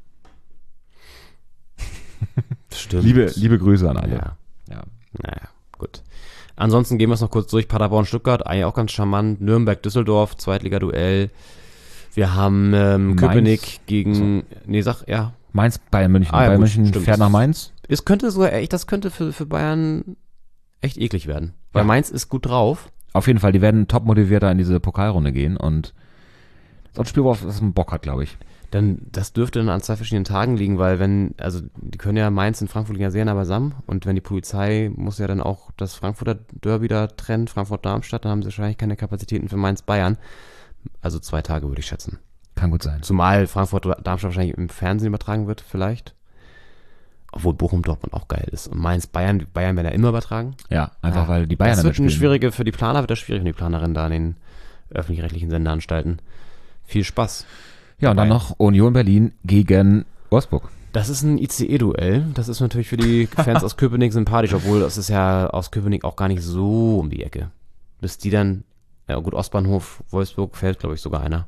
Stimmt. Liebe, liebe Grüße an alle. Ja. Ja. Naja, gut. Ansonsten gehen wir es noch kurz durch. Paderborn, Stuttgart, eigentlich auch ganz charmant. Nürnberg, Düsseldorf, Zweitliga-Duell. Wir haben ähm, Mainz. Köpenick gegen, nee, sag, ja. Mainz, Bayern München. Ah, ja, Bayern gut, München stimmt. fährt nach Mainz. Es könnte sogar echt, das könnte für, für Bayern echt eklig werden. Weil Ja. Mainz ist gut drauf. Auf jeden Fall, die werden top motivierter in diese Pokalrunde gehen, und So ein Spiel, worauf das man Bock hat, glaube ich. Dann, das dürfte dann an zwei verschiedenen Tagen liegen, weil wenn, also die können ja Mainz und Frankfurt liegen ja sehr nah beisammen und wenn die Polizei muss ja dann auch das Frankfurter Derby da trennen, Frankfurt-Darmstadt, dann haben sie wahrscheinlich keine Kapazitäten für Mainz-Bayern. Also zwei Tage würde ich schätzen. Kann gut sein. Zumal Frankfurt-Darmstadt wahrscheinlich im Fernsehen übertragen wird, vielleicht. Obwohl Bochum-Dortmund auch geil ist. Und Mainz-Bayern, Bayern werden ja immer übertragen. Ja, einfach ja, weil die Bayern das dann wird spielen. eine schwierige, für die Planer wird das schwierig, wenn die Planerinnen da an den öffentlich-rechtlichen Senderanstalten. Viel Spaß. Ja, und dann noch Union Berlin gegen Wolfsburg. Das ist ein I C E-Duell. Das ist natürlich für die Fans aus Köpenick sympathisch, obwohl das ist ja aus Köpenick auch gar nicht so um die Ecke. Bis die dann, ja gut, Ostbahnhof, Wolfsburg fällt, glaube ich, sogar einer.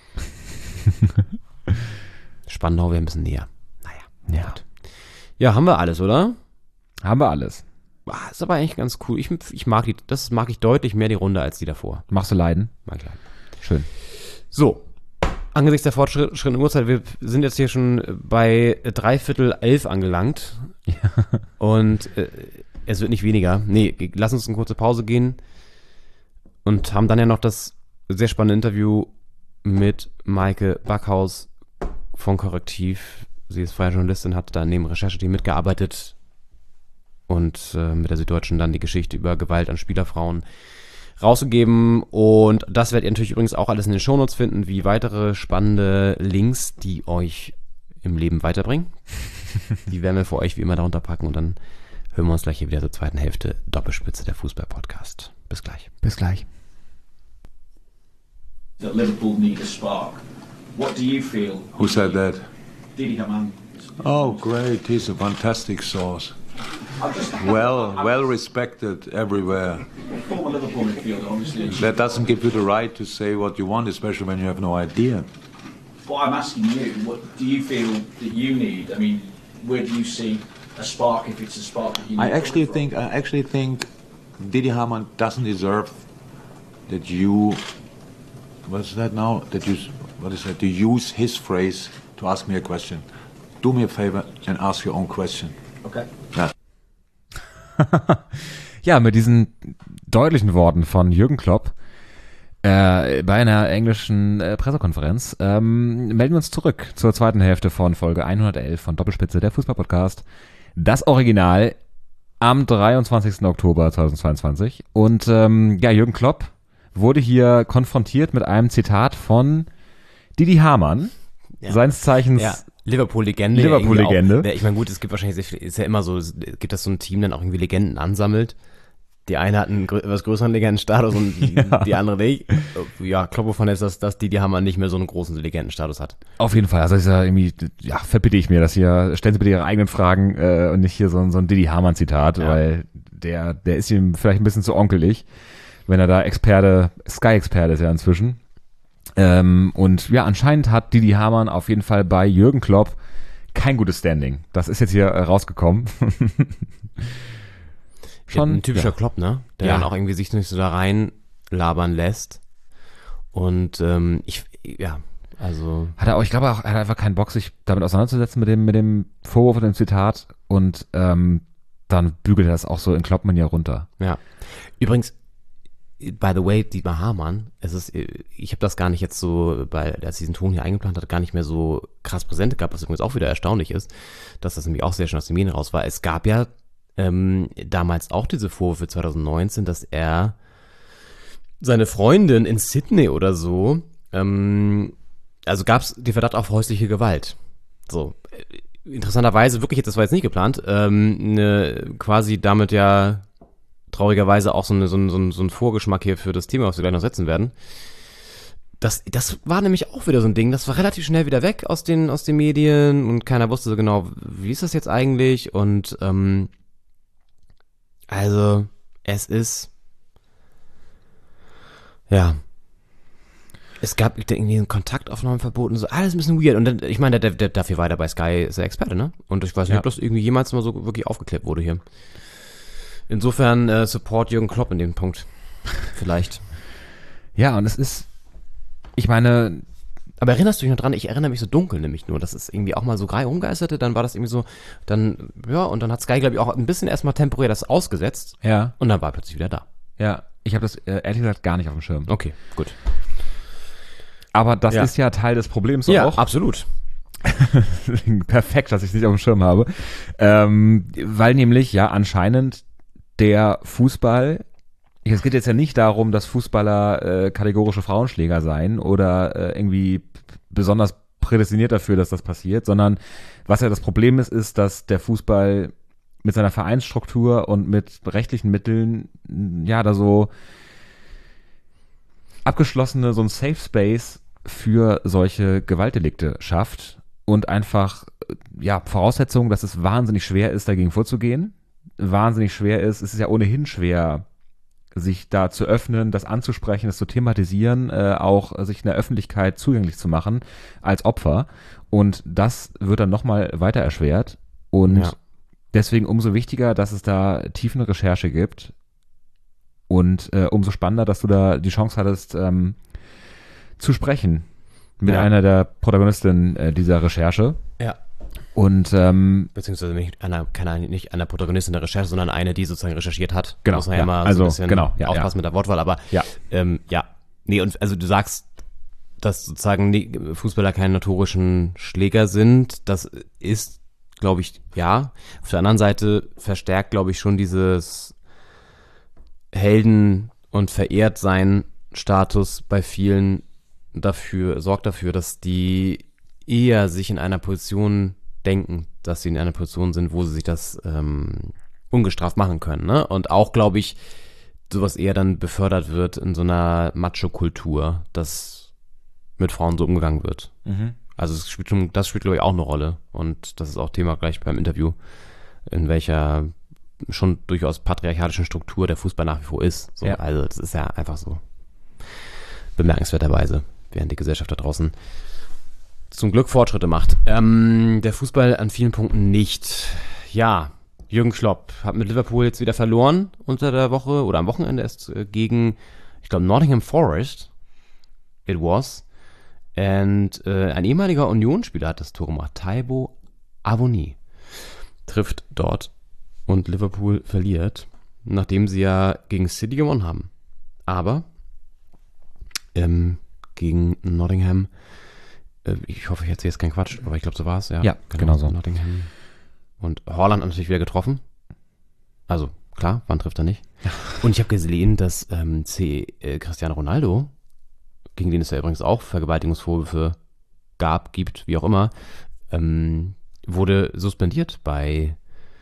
Spandau wäre ein bisschen näher. Naja, Ja. gut. Ja, haben wir alles, oder? Haben wir alles. Ah, ist aber eigentlich ganz cool. Ich, ich mag die, das mag ich deutlich mehr die Runde als die davor. Machst du Leiden? Mag ich leiden. Schön. So. Angesichts der fortschrittlichen Uhrzeit, wir sind jetzt hier schon bei dreiviertel elf angelangt. Ja. Und äh, es wird nicht weniger. Nee, lass uns eine kurze Pause gehen. Und haben dann ja noch das sehr spannende Interview mit Maike Backhaus von Korrektiv. Sie ist freie Journalistin, hat da neben Rechercheteam mitgearbeitet und äh, mit der Süddeutschen dann die Geschichte über Gewalt an Spielerfrauen rausgegeben. Und das werdet ihr natürlich übrigens auch alles in den Shownotes finden, wie weitere spannende Links, die euch im Leben weiterbringen. Die werden wir für euch wie immer darunter packen und dann hören wir uns gleich hier wieder zur zweiten Hälfte Doppelspitze der Fußball-Podcast. Bis gleich. Bis gleich. That Liverpool need a spark. What do you feel? Who said that? Didi Hamann. Oh, great. He's a fantastic source. Well, well respected everywhere. Former Liverpool midfielder, obviously. That doesn't give you the right to say what you want, especially when you have no idea. But I'm asking you, what do you feel that you need? I mean, where do you see a spark if it's a spark that you need? I actually think, I actually think Didi Hamann doesn't deserve that you, what's that now? That you, what is that? To use his phrase to ask me a question. Do me a favor and ask your own question. Okay. Ja. Ja, mit diesen deutlichen Worten von Jürgen Klopp äh, bei einer englischen äh, Pressekonferenz ähm, melden wir uns zurück zur zweiten Hälfte von Folge hundertelf von Doppelspitze, der Fußballpodcast. Das Original am dreiundzwanzigsten Oktober zweitausendzweiundzwanzig. Und ähm, ja, Jürgen Klopp wurde hier konfrontiert mit einem Zitat von Didi Hamann, Ja. seines Zeichens Ja. Liverpool-Legende. Liverpool-Legende. Ja, ich meine, gut, es gibt wahrscheinlich sehr viel, ist ja immer so, es gibt das so ein Team, dann auch irgendwie Legenden ansammelt. Die eine hat einen grö etwas größeren Legendenstatus und Ja. die andere nicht. Ja, Klopp wovon ist das, dass die, die Hammer nicht mehr so einen großen Legendenstatus hat. Auf jeden Fall, also ist ja irgendwie, ja, verbitte ich mir das hier, stellen Sie bitte Ihre eigenen Fragen äh, und nicht hier so, ein- so ein Didi Hamann-Zitat, Ja. weil der, der ist ihm vielleicht ein bisschen zu onkelig, wenn er da Experte, Sky-Experte ist ja inzwischen. Ähm, und ja, anscheinend hat Didi Hamann auf jeden Fall bei Jürgen Klopp kein gutes Standing. Das ist jetzt hier äh, rausgekommen. Schon ein typischer ja. Klopp, ne? Der Ja. dann auch irgendwie sich nicht so da rein labern lässt. Und ähm, ich, ja, also Hat er auch, ich glaube auch, er hat einfach keinen Bock, sich damit auseinanderzusetzen mit dem, mit dem Vorwurf und dem Zitat und ähm, dann bügelt er das auch so in Kloppmanier runter. ja. Übrigens, by the way, Dietmar Hamann, es ist, ich habe das gar nicht jetzt so, bei, als diesen Ton hier eingeplant hat, gar nicht mehr so krass präsent gehabt, was übrigens auch wieder erstaunlich ist, dass das nämlich auch sehr schön aus den Medien raus war. Es gab ja ähm, damals auch diese Vorwürfe zweitausendneunzehn, dass er seine Freundin in Sydney oder so, ähm, also gab es den Verdacht auf häusliche Gewalt. So, äh, interessanterweise, wirklich, das war jetzt nicht geplant, ähm, ne, quasi damit ja traurigerweise auch so, eine, so, ein, so, ein, so ein Vorgeschmack hier für das Thema, was wir gleich noch setzen werden. Das, das war nämlich auch wieder so ein Ding, das war relativ schnell wieder weg aus den, aus den Medien und keiner wusste so genau, wie ist das jetzt eigentlich und ähm, also es ist ja es gab irgendwie ein Kontaktaufnahmeverbot und so, alles ein bisschen weird und dann, ich meine, der, der darf hier weiter bei Sky, ist der Experte, ne? Und ich weiß nicht, Ja. ob das irgendwie jemals mal so wirklich aufgeklärt wurde hier. Insofern äh, Support Jürgen Klopp in dem Punkt. Vielleicht. Ja, und es ist, ich meine, Aber erinnerst du dich noch dran? Ich erinnere mich so dunkel nämlich nur, dass es irgendwie auch mal so grei umgeisterte, dann war das irgendwie so, dann, ja, und dann hat Sky, glaube ich, auch ein bisschen erstmal temporär das ausgesetzt ja, und dann war er plötzlich wieder da. ja, ich habe das äh, ehrlich gesagt gar nicht auf dem Schirm. Okay, gut. Aber das Ja. ist ja Teil des Problems Ja, auch. absolut. Perfekt, dass ich es nicht auf dem Schirm habe. Ähm, weil nämlich ja anscheinend der Fußball, es geht jetzt ja nicht darum, dass Fußballer äh, kategorische Frauenschläger seien oder äh, irgendwie besonders prädestiniert dafür, dass das passiert, sondern was ja das Problem ist, ist, dass der Fußball mit seiner Vereinsstruktur und mit rechtlichen Mitteln ja da so abgeschlossene, so ein Safe Space für solche Gewaltdelikte schafft und einfach, ja, Voraussetzungen, dass es wahnsinnig schwer ist, dagegen vorzugehen, wahnsinnig schwer ist, es ist ja ohnehin schwer, sich da zu öffnen, das anzusprechen, das zu thematisieren, äh, auch sich in der Öffentlichkeit zugänglich zu machen als Opfer. Und das wird dann nochmal weiter erschwert. Und Ja. deswegen umso wichtiger, dass es da tiefen Recherche gibt. Und äh, umso spannender, dass du da die Chance hattest, ähm, zu sprechen mit Ja. einer der Protagonistinnen äh, dieser Recherche. Ja. Und ähm, Beziehungsweise nicht einer, keine, nicht einer Protagonistin der Recherche, sondern eine, die sozusagen recherchiert hat. Genau, Muss man ja, ja. immer so Also, ein bisschen genau, ja, aufpassen ja. mit der Wortwahl, aber Ja. ähm, ja. Nee, und also du sagst, dass sozusagen die Fußballer keine notorischen Schläger sind. Das ist, glaube ich, ja. Auf der anderen Seite verstärkt, glaube ich, schon dieses Helden- und Verehrtsein-Status bei vielen dafür, sorgt dafür, dass die eher sich in einer Position denken, dass sie in einer Position sind, wo sie sich das ähm, ungestraft machen können. Ne? Und auch, glaube ich, sowas eher dann befördert wird in so einer Macho-Kultur, dass mit Frauen so umgegangen wird. Mhm. Also es spielt schon, das spielt, glaube ich, auch eine Rolle. Und das ist auch Thema gleich beim Interview, in welcher schon durchaus patriarchalischen Struktur der Fußball nach wie vor ist. So, Ja. Also das ist ja einfach so bemerkenswerterweise, während die Gesellschaft da draußen zum Glück Fortschritte macht. Ähm, der Fußball an vielen Punkten nicht. Ja, Jürgen Klopp hat mit Liverpool jetzt wieder verloren unter der Woche oder am Wochenende erst äh, gegen, ich glaube, Nottingham Forest. It was. Und äh, ein ehemaliger Union-Spieler hat das Tor gemacht. Taibo Avoni trifft dort und Liverpool verliert, nachdem sie ja gegen City gewonnen haben. Aber ähm, gegen Nottingham, äh, ich hoffe, ich erzähle jetzt keinen Quatsch, aber ich glaube, so war es. Ja, Ja, genau so. Nottingham. Und Haaland hat natürlich wieder getroffen. Also, klar, wann trifft er nicht? Und ich habe gesehen, dass ähm, C, äh, Cristiano Ronaldo, gegen den es ja übrigens auch Vergewaltigungsvorwürfe gab, gibt, wie auch immer, ähm, wurde suspendiert bei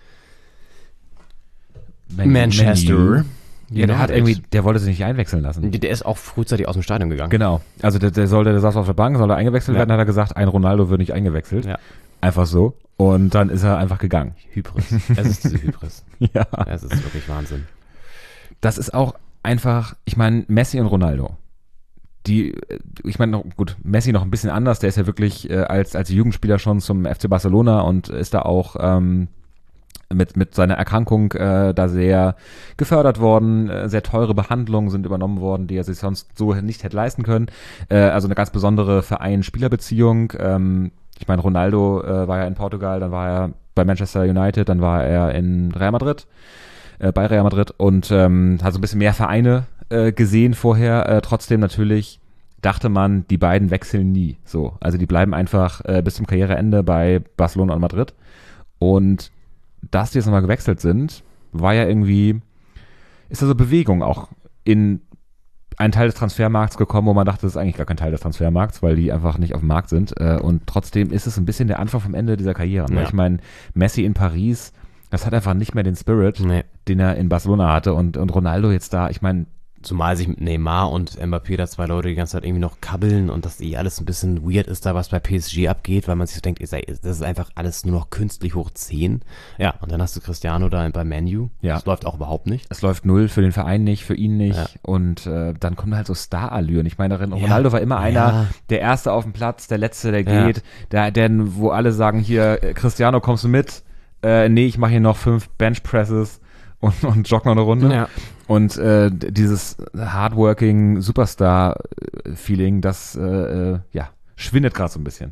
Man- Manchester. Man U. Ja, der hat United. irgendwie, der wollte sich nicht einwechseln lassen. Der ist auch frühzeitig aus dem Stadion gegangen. Genau. Also der, der sollte, der saß auf der Bank, soll er eingewechselt Ja. werden, hat er gesagt, ein Ronaldo wird nicht eingewechselt. Ja. Einfach so. Und dann ist er einfach gegangen. Hybris. Es ist diese Hybris. Ja. Es ist wirklich Wahnsinn. Das ist auch einfach, ich meine, Messi und Ronaldo. Die, ich meine, gut, Messi noch ein bisschen anders, der ist ja wirklich äh, als, als Jugendspieler schon zum F C Barcelona und ist da auch ähm, mit, mit seiner Erkrankung äh, da sehr gefördert worden, äh, sehr teure Behandlungen sind übernommen worden, die er sich sonst so nicht hätte leisten können. Äh, also eine ganz besondere Verein-Spieler-Beziehung. Ähm, ich meine, Ronaldo äh, war ja in Portugal, dann war er bei Manchester United, dann war er in Real Madrid, äh, bei Real Madrid und ähm, hat so ein bisschen mehr Vereine äh, gesehen vorher. Äh, trotzdem natürlich dachte man, die beiden wechseln nie. So, also die bleiben einfach äh, bis zum Karriereende bei Barcelona und Madrid. Und dass die jetzt nochmal gewechselt sind, war ja irgendwie, ist da so Bewegung auch in einen Teil des Transfermarkts gekommen, wo man dachte, das ist eigentlich gar kein Teil des Transfermarkts, weil die einfach nicht auf dem Markt sind. Äh, und trotzdem ist es ein bisschen der Anfang vom Ende dieser Karriere. Ja. Ich meine, Messi in Paris, das hat einfach nicht mehr den Spirit, Nee. den er in Barcelona hatte. Und, und Ronaldo jetzt da, ich meine, Zumal sich mit Neymar und Mbappé da zwei Leute die ganze Zeit irgendwie noch kabbeln und dass eh alles ein bisschen weird ist da, was bei P S G abgeht, weil man sich so denkt, das ist einfach alles nur noch künstlich hoch zehn. Ja, und dann hast du Cristiano da bei Man U. Ja. Das läuft auch überhaupt nicht. es läuft null für den Verein nicht, für ihn nicht. Ja. Und äh, dann kommen halt so Star-Allüren. Ich meine, Ronaldo war immer einer, Ja. der Erste auf dem Platz, der Letzte, der Ja. geht, der, der, wo alle sagen, hier, äh, Cristiano, kommst du mit? Äh, nee, ich mache hier noch fünf Benchpresses und, und jogge noch eine Runde. Ja. Und äh, dieses hardworking Superstar-Feeling, das äh, äh, ja, schwindet gerade so ein bisschen.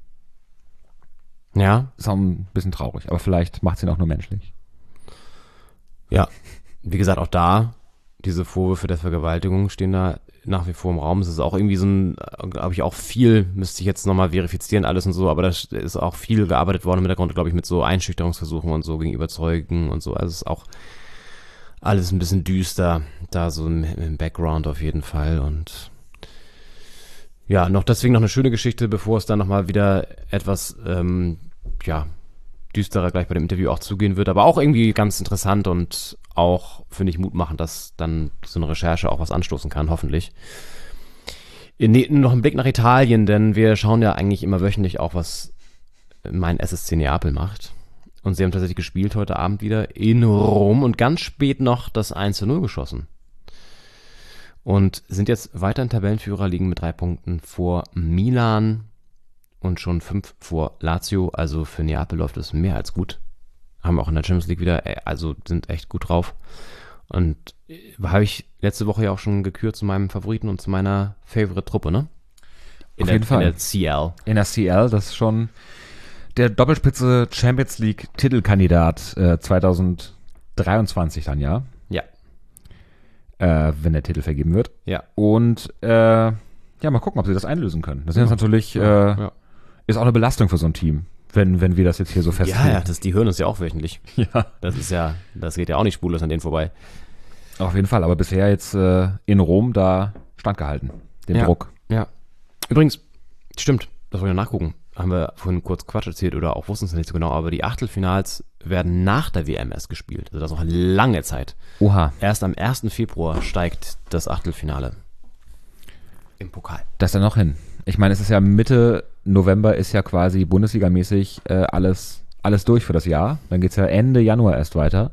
Ja. Ist auch ein bisschen traurig, aber vielleicht macht es ihn auch nur menschlich. Ja. Wie gesagt, auch da, diese Vorwürfe der Vergewaltigung stehen da nach wie vor im Raum. Es ist auch irgendwie so ein, glaube ich, auch viel, müsste ich jetzt nochmal verifizieren, alles und so, aber da ist auch viel gearbeitet worden im Hintergrund, glaube ich, mit so Einschüchterungsversuchen und so gegenüber Zeugen und so. Also es ist auch alles ein bisschen düster, da so im, im Background auf jeden Fall. Und ja, noch deswegen noch eine schöne Geschichte, bevor es dann nochmal wieder etwas, ähm, ja, düsterer gleich bei dem Interview auch zugehen wird, aber auch irgendwie ganz interessant und auch, finde ich, Mut machen, dass dann so eine Recherche auch was anstoßen kann, hoffentlich. Nee, noch ein Blick nach Italien, denn wir schauen ja eigentlich immer wöchentlich auch, was mein S S C Neapel macht. Und sie haben tatsächlich gespielt heute Abend wieder in Rom und ganz spät noch das eins zu null geschossen. Und sind jetzt weiterhin Tabellenführer, liegen mit drei Punkten vor Milan und schon fünf vor Lazio. Also für Neapel läuft es mehr als gut. Haben auch in der Champions League wieder, also sind echt gut drauf. Und habe ich letzte Woche ja auch schon gekürt zu meinem Favoriten und zu meiner Favorite-Truppe, ne? In Auf der, jeden Fall. In der C L. In der C L, das ist schon der Doppelspitze Champions League Titelkandidat äh, zwanzig dreiundzwanzig dann, ja? Ja. Äh, wenn der Titel vergeben wird. Ja. Und äh, ja, mal gucken, ob sie das einlösen können. Das ist jetzt natürlich, Ja, äh, ja. ist auch eine Belastung für so ein Team, wenn, wenn wir das jetzt hier so festlegen. Ja, ja, das, die hören uns ja auch wöchentlich. Ja. Das ist ja, das geht ja auch nicht spurlos an denen vorbei. Auf jeden Fall, aber bisher jetzt äh, in Rom da standgehalten, den Ja. Druck. Ja. Übrigens, stimmt, das wollte ich nachgucken. Haben wir vorhin kurz Quatsch erzählt oder auch wussten es nicht so genau, aber die Achtelfinals werden nach der W M erst gespielt. Also das ist noch eine lange Zeit. Oha. Erst am ersten Februar steigt das Achtelfinale im Pokal. Das ist ja noch hin. Ich meine, es ist ja Mitte November ist ja quasi Bundesligamäßig äh, alles, alles durch für das Jahr. Dann geht's ja Ende Januar erst weiter.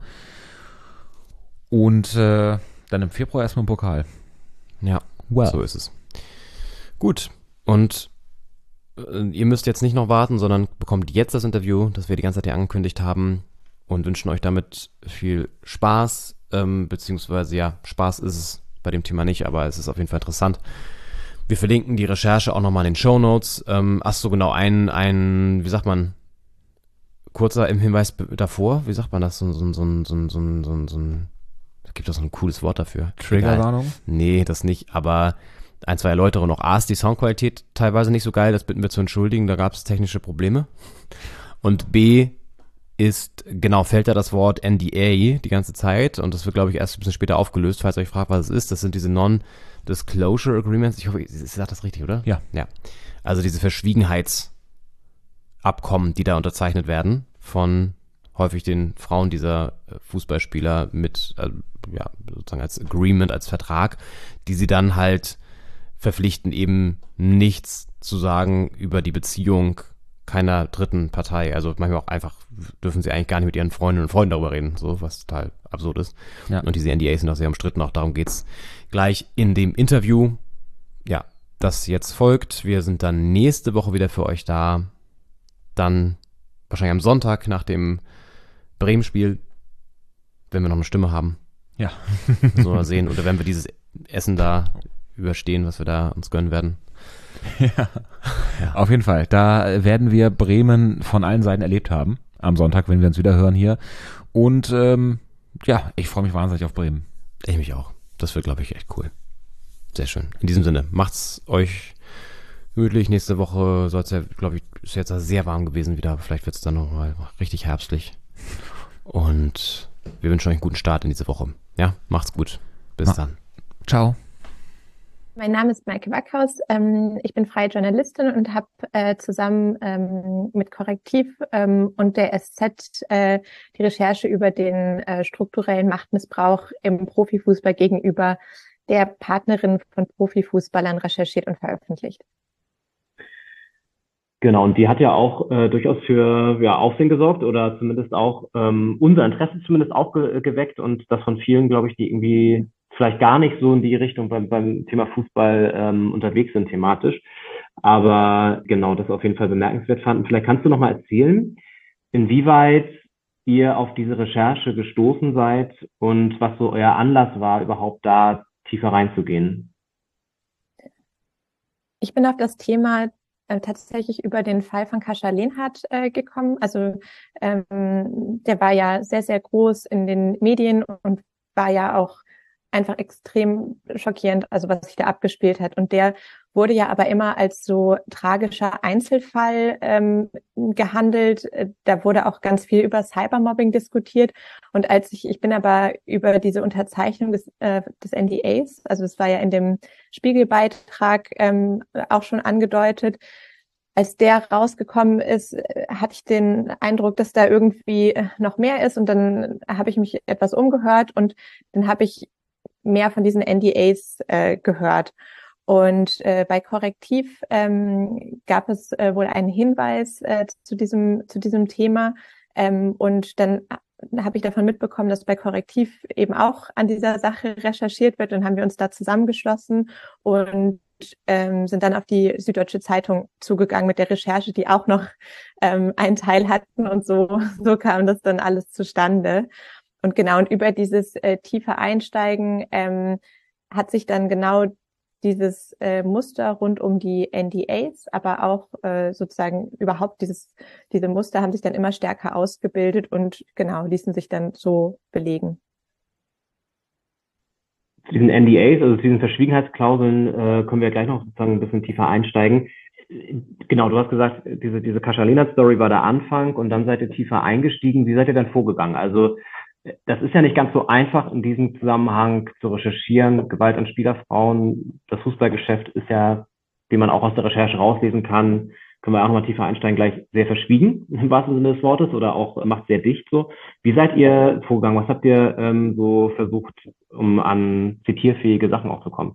Und äh, dann im Februar erstmal im Pokal. Ja, Wow. so ist es. Gut, und äh, ihr müsst jetzt nicht noch warten, sondern bekommt jetzt das Interview, das wir die ganze Zeit hier angekündigt haben und wünschen euch damit viel Spaß, ähm, beziehungsweise ja, Spaß ist es bei dem Thema nicht, aber es ist auf jeden Fall interessant. Wir verlinken die Recherche auch nochmal in den Shownotes. Ähm, ach so, genau, ein, ein, wie sagt man, kurzer im Hinweis be- davor, wie sagt man das, so, so, so, so, so, so, so ein, da gibt es so ein cooles Wort dafür. Triggerwarnung? Egal. Nee, das nicht, aber ein, zwei Erläuterungen noch. A, ist die Soundqualität teilweise nicht so geil, das bitten wir zu entschuldigen, da gab es technische Probleme. Und B, ist, genau, fällt da das Wort N D A die ganze Zeit und das wird, glaube ich, erst ein bisschen später aufgelöst, falls ihr euch fragt, was es ist. Das sind diese Non-Disclosure Agreements. Ich hoffe, ich, ich sage das richtig, oder? Ja. Ja. Also diese Verschwiegenheitsabkommen, die da unterzeichnet werden von häufig den Frauen dieser Fußballspieler mit, äh, ja, sozusagen als Agreement, als Vertrag, die sie dann halt verpflichten, eben nichts zu sagen über die Beziehung keiner dritten Partei. Also manchmal auch einfach dürfen sie eigentlich gar nicht mit ihren Freundinnen und Freunden darüber reden, so, was total absurd ist. Ja. Und diese N D As sind auch sehr umstritten, auch darum geht's gleich in dem Interview. Ja, das jetzt folgt. Wir sind dann nächste Woche wieder für euch da. Dann wahrscheinlich am Sonntag nach dem Bremen-Spiel, wenn wir noch eine Stimme haben. Ja. Müssen wir mal sehen. Oder wenn wir dieses Essen da überstehen, was wir da uns gönnen werden. Ja. Ja. Auf jeden Fall. Da werden wir Bremen von allen Seiten erlebt haben. Am Sonntag, wenn wir uns wieder hören hier. Und ähm, ja, ich freue mich wahnsinnig auf Bremen. Ich mich auch. Das wird, glaube ich, echt cool. Sehr schön. In diesem Sinne, macht's euch gemütlich. Nächste Woche soll es ja, glaube ich, ist jetzt sehr warm gewesen wieder. Aber vielleicht wird es dann nochmal richtig herbstlich. Und wir wünschen euch einen guten Start in diese Woche. Ja, macht's gut. Bis Ma- dann. Ciao. Mein Name ist Maike Backhaus. Ähm, ich bin freie Journalistin und habe äh, zusammen ähm, mit Korrektiv ähm, und der S Z äh, die Recherche über den äh, strukturellen Machtmissbrauch im Profifußball gegenüber der Partnerin von Profifußballern recherchiert und veröffentlicht. Genau, und die hat ja auch äh, durchaus für ja, Aufsehen gesorgt oder zumindest auch ähm, unser Interesse zumindest auch ge geweckt und das von vielen, glaube ich, die irgendwie vielleicht gar nicht so in die Richtung beim, beim Thema Fußball ähm, unterwegs sind thematisch. Aber genau, das auf jeden Fall bemerkenswert fanden. Vielleicht kannst du noch mal erzählen, inwieweit ihr auf diese Recherche gestoßen seid und was so euer Anlass war, überhaupt da tiefer reinzugehen. Ich bin auf das Thema äh, tatsächlich über den Fall von Kasia Lehnhardt äh, gekommen. Also ähm, der war ja sehr, sehr groß in den Medien und war ja auch einfach extrem schockierend, also was sich da abgespielt hat. Und der wurde ja aber immer als so tragischer Einzelfall ähm, gehandelt. Da wurde auch ganz viel über Cybermobbing diskutiert. Und als ich, ich bin aber über diese Unterzeichnung des, äh, des N D As, also es war ja in dem Spiegelbeitrag ähm, auch schon angedeutet, als der rausgekommen ist, hatte ich den Eindruck, dass da irgendwie noch mehr ist. Und dann habe ich mich etwas umgehört und dann habe ich mehr von diesen N D As äh, gehört. Und äh, bei Korrektiv ähm, gab es äh, wohl einen Hinweis äh, zu diesem zu diesem Thema. Ähm, und dann habe ich davon mitbekommen, dass bei Korrektiv eben auch an dieser Sache recherchiert wird. Und haben wir uns da zusammengeschlossen und ähm, sind dann auf die Süddeutsche Zeitung zugegangen mit der Recherche, die auch noch ähm, einen Teil hatten. Und so so kam das dann alles zustande. Und genau, und über dieses äh, tiefe Einsteigen ähm, hat sich dann genau dieses äh, Muster rund um die N D As, aber auch äh, sozusagen überhaupt dieses diese Muster haben sich dann immer stärker ausgebildet und genau ließen sich dann so belegen. Zu diesen N D As, also zu diesen Verschwiegenheitsklauseln, äh, können wir gleich noch sozusagen ein bisschen tiefer einsteigen. Genau, du hast gesagt, diese diese Kaschalina-Story war der Anfang und dann seid ihr tiefer eingestiegen. Wie seid ihr dann vorgegangen? Also das ist ja nicht ganz so einfach in diesem Zusammenhang zu recherchieren. Gewalt an Spielerfrauen, das Fußballgeschäft ist ja, wie man auch aus der Recherche rauslesen kann, können wir auch nochmal tiefer einsteigen, gleich sehr verschwiegen, im wahrsten Sinne des Wortes, oder auch macht sehr dicht so. Wie seid ihr vorgegangen? Was habt ihr ähm, so versucht, um an zitierfähige Sachen auch zu kommen?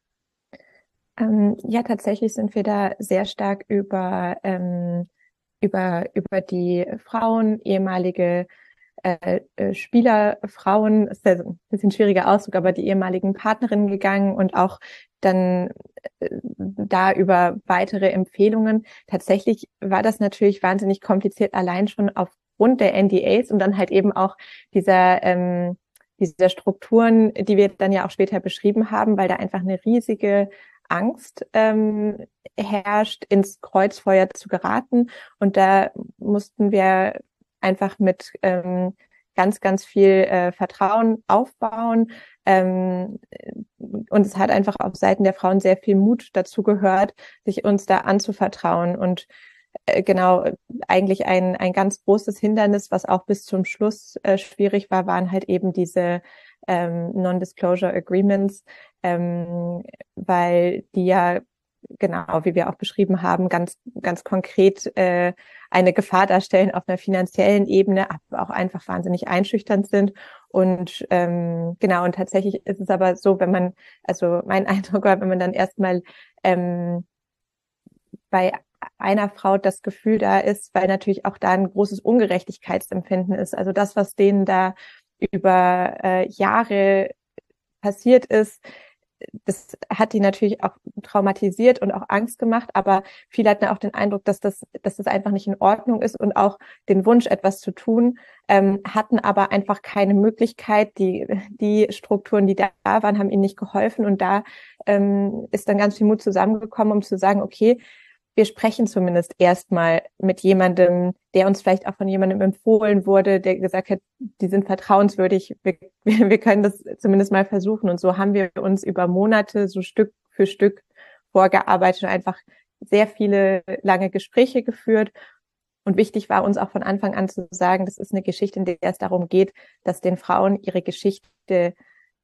Ähm, ja, tatsächlich sind wir da sehr stark über, ähm, über, über die Frauen, ehemalige Äh, äh, Spielerfrauen, ist ja ein bisschen schwieriger Ausdruck, aber die ehemaligen Partnerinnen gegangen und auch dann äh, da über weitere Empfehlungen. Tatsächlich war das natürlich wahnsinnig kompliziert, allein schon aufgrund der N D As und dann halt eben auch dieser ähm, dieser Strukturen, die wir dann ja auch später beschrieben haben, weil da einfach eine riesige Angst ähm, herrscht, ins Kreuzfeuer zu geraten. Und da mussten wir einfach mit ähm, ganz, ganz viel äh, Vertrauen aufbauen. Ähm, und es hat einfach auf Seiten der Frauen sehr viel Mut dazu gehört, sich uns da anzuvertrauen. Und äh, genau, eigentlich ein, ein ganz großes Hindernis, was auch bis zum Schluss äh, schwierig war, waren halt eben diese ähm, Non-Disclosure Agreements, ähm, weil die ja genau, wie wir auch beschrieben haben, ganz, ganz konkret äh, eine Gefahr darstellen auf einer finanziellen Ebene, aber auch einfach wahnsinnig einschüchternd sind. Und ähm, genau, und tatsächlich ist es aber so, wenn man, also mein Eindruck war, wenn man dann erstmal ähm, bei einer Frau das Gefühl da ist, weil natürlich auch da ein großes Ungerechtigkeitsempfinden ist. Also das, was denen da über äh, Jahre passiert ist, das hat die natürlich auch traumatisiert und auch Angst gemacht, aber viele hatten auch den Eindruck, dass das, dass das einfach nicht in Ordnung ist und auch den Wunsch, etwas zu tun, ähm, hatten aber einfach keine Möglichkeit. Die, die Strukturen, die da waren, haben ihnen nicht geholfen und da ähm, ist dann ganz viel Mut zusammengekommen, um zu sagen, okay, wir sprechen zumindest erstmal mit jemandem, der uns vielleicht auch von jemandem empfohlen wurde, der gesagt hat, die sind vertrauenswürdig, wir, wir können das zumindest mal versuchen. Und so haben wir uns über Monate so Stück für Stück vorgearbeitet und einfach sehr viele lange Gespräche geführt. Und wichtig war uns auch von Anfang an zu sagen, das ist eine Geschichte, in der es darum geht, dass den Frauen ihre Geschichte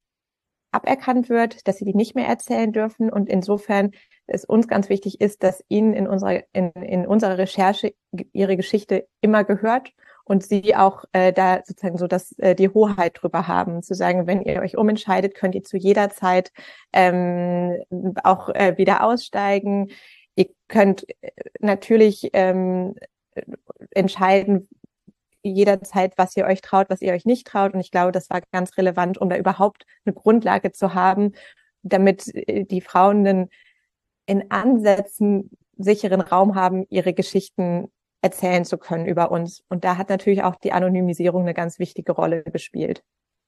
aberkannt wird, dass sie die nicht mehr erzählen dürfen. Und insofern es uns ganz wichtig ist, dass ihnen in unserer in, in unserer Recherche ihre Geschichte immer gehört und sie auch äh, da sozusagen so, dass äh, die Hoheit drüber haben, zu sagen, wenn ihr euch umentscheidet, könnt ihr zu jeder Zeit ähm, auch äh, wieder aussteigen. Ihr könnt natürlich ähm, entscheiden, jederzeit, was ihr euch traut, was ihr euch nicht traut. Und ich glaube, das war ganz relevant, um da überhaupt eine Grundlage zu haben, damit die Frauen einen in Ansätzen sicheren Raum haben, ihre Geschichten erzählen zu können über uns. Und da hat natürlich auch die Anonymisierung eine ganz wichtige Rolle gespielt.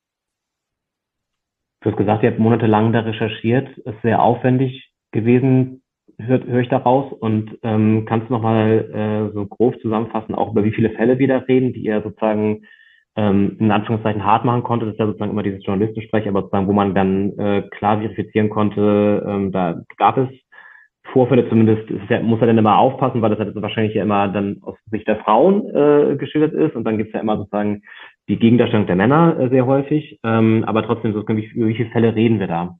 Du hast gesagt, ihr habt monatelang da recherchiert. Es ist sehr aufwendig gewesen, höre hör ich daraus. Und ähm, kannst du nochmal äh, so grob zusammenfassen, auch über wie viele Fälle wir da reden, die ihr sozusagen ähm, in Anführungszeichen hart machen konnte. Das ist ja sozusagen immer dieses Journalistensprech, aber sozusagen, wo man dann äh, klar verifizieren konnte, ähm, da gab es Vorfälle, zumindest ist ja, muss er dann immer aufpassen, weil das halt wahrscheinlich ja immer dann aus Sicht der Frauen äh, geschildert ist und dann gibt's ja immer sozusagen die Gegendarstellung der Männer äh, sehr häufig, ähm, aber trotzdem, so, wie, über wie viele Fälle reden wir da?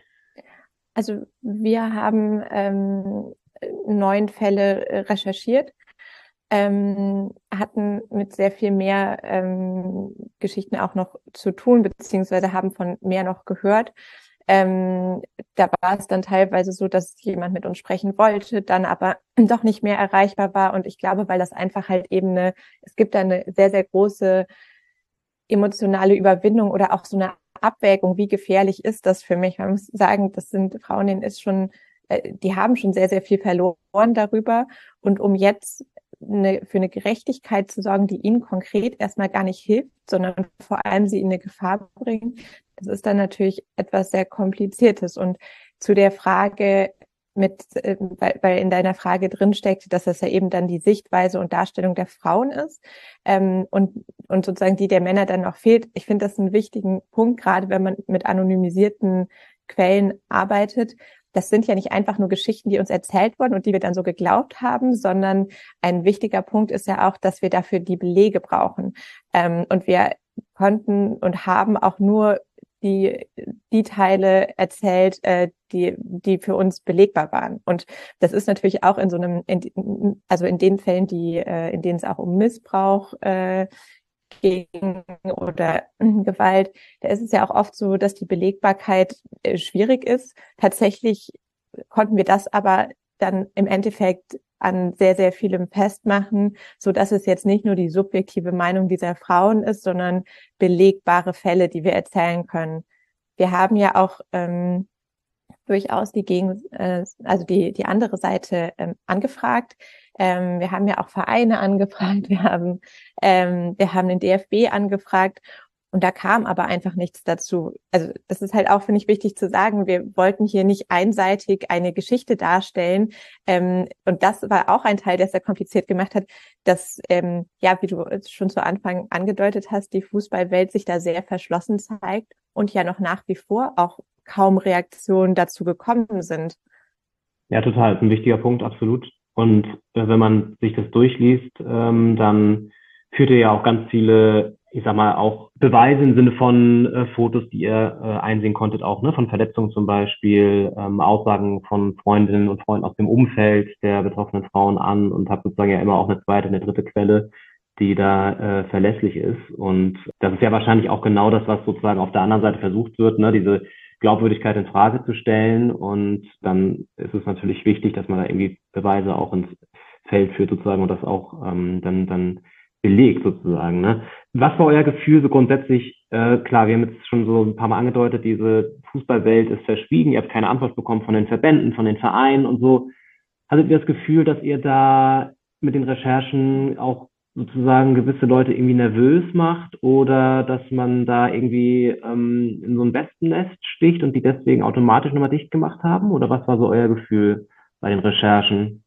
Also wir haben ähm, neun Fälle äh, recherchiert, ähm, hatten mit sehr viel mehr ähm, Geschichten auch noch zu tun, beziehungsweise haben von mehr noch gehört. Ähm, da war es dann teilweise so, dass jemand mit uns sprechen wollte, dann aber doch nicht mehr erreichbar war. Und ich glaube, weil das einfach halt eben eine, es gibt da eine sehr, sehr große emotionale Überwindung oder auch so eine Abwägung, wie gefährlich ist das für mich. Man muss sagen, das sind Frauen, denen ist schon, äh, die haben schon sehr, sehr viel verloren darüber. Und um jetzt eine, für eine Gerechtigkeit zu sorgen, die ihnen konkret erstmal gar nicht hilft, sondern vor allem sie in eine Gefahr bringt, das ist dann natürlich etwas sehr Kompliziertes. Und zu der Frage mit, äh, weil, weil in deiner Frage drinsteckt, dass das ja eben dann die Sichtweise und Darstellung der Frauen ist, ähm, und, und sozusagen die der Männer dann noch fehlt. Ich finde das einen wichtigen Punkt, gerade wenn man mit anonymisierten Quellen arbeitet. Das sind ja nicht einfach nur Geschichten, die uns erzählt wurden und die wir dann so geglaubt haben, sondern ein wichtiger Punkt ist ja auch, dass wir dafür die Belege brauchen. Ähm, und wir konnten und haben auch nur die, die Teile erzählt, äh, die, die für uns belegbar waren. Und das ist natürlich auch in so einem, in, also in den Fällen, die, äh, in denen es auch um Missbrauch äh, ging oder Gewalt, da ist es ja auch oft so, dass die Belegbarkeit äh, schwierig ist. Tatsächlich konnten wir das aber dann im Endeffekt an sehr, sehr vielem festmachen, so dass es jetzt nicht nur die subjektive Meinung dieser Frauen ist, sondern belegbare Fälle, die wir erzählen können. Wir haben ja auch ähm, durchaus die Gegen, äh, also die die andere Seite ähm, angefragt. Ähm, wir haben ja auch Vereine angefragt, wir haben ähm, wir haben den D F B angefragt. Und da kam aber einfach nichts dazu. Also das ist halt auch, finde ich, wichtig zu sagen. Wir wollten hier nicht einseitig eine Geschichte darstellen. Ähm, und das war auch ein Teil, der es sehr kompliziert gemacht hat, dass, ähm, ja, wie du schon zu Anfang angedeutet hast, die Fußballwelt sich da sehr verschlossen zeigt und ja noch nach wie vor auch kaum Reaktionen dazu gekommen sind. Ja, total. Das ist ein wichtiger Punkt, absolut. Und äh, wenn man sich das durchliest, ähm, dann führt ihr ja auch ganz viele, ich sag mal, auch Beweise im Sinne von äh, Fotos, die ihr äh, einsehen konntet, auch ne, von Verletzungen zum Beispiel, ähm, Aussagen von Freundinnen und Freunden aus dem Umfeld der betroffenen Frauen an und habt sozusagen ja immer auch eine zweite, eine dritte Quelle, die da äh, verlässlich ist. Und das ist ja wahrscheinlich auch genau das, was sozusagen auf der anderen Seite versucht wird, ne, diese Glaubwürdigkeit in Frage zu stellen. Und dann ist es natürlich wichtig, dass man da irgendwie Beweise auch ins Feld führt sozusagen und das auch ähm, dann dann belegt sozusagen. Ne? Was war euer Gefühl so grundsätzlich? Äh, klar, wir haben jetzt schon so ein paar Mal angedeutet, diese Fußballwelt ist verschwiegen, ihr habt keine Antwort bekommen von den Verbänden, von den Vereinen und so. Hattet ihr das Gefühl, dass ihr da mit den Recherchen auch sozusagen gewisse Leute irgendwie nervös macht oder dass man da irgendwie ähm, in so ein Wespennest sticht und die deswegen automatisch nochmal dicht gemacht haben? Oder was war so euer Gefühl bei den Recherchen?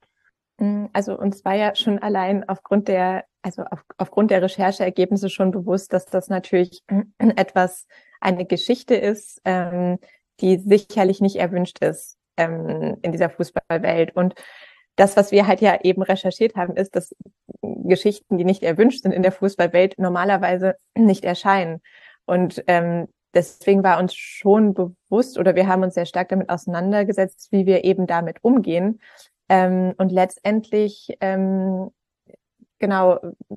Also uns war ja schon allein aufgrund der, also auf, aufgrund der Rechercheergebnisse schon bewusst, dass das natürlich etwas, eine Geschichte ist, ähm, die sicherlich nicht erwünscht ist ähm, in dieser Fußballwelt. Und das, was wir halt ja eben recherchiert haben, ist, dass Geschichten, die nicht erwünscht sind in der Fußballwelt, normalerweise nicht erscheinen. Und ähm, deswegen war uns schon bewusst, oder wir haben uns sehr stark damit auseinandergesetzt, wie wir eben damit umgehen. Ähm, und letztendlich, ähm, genau,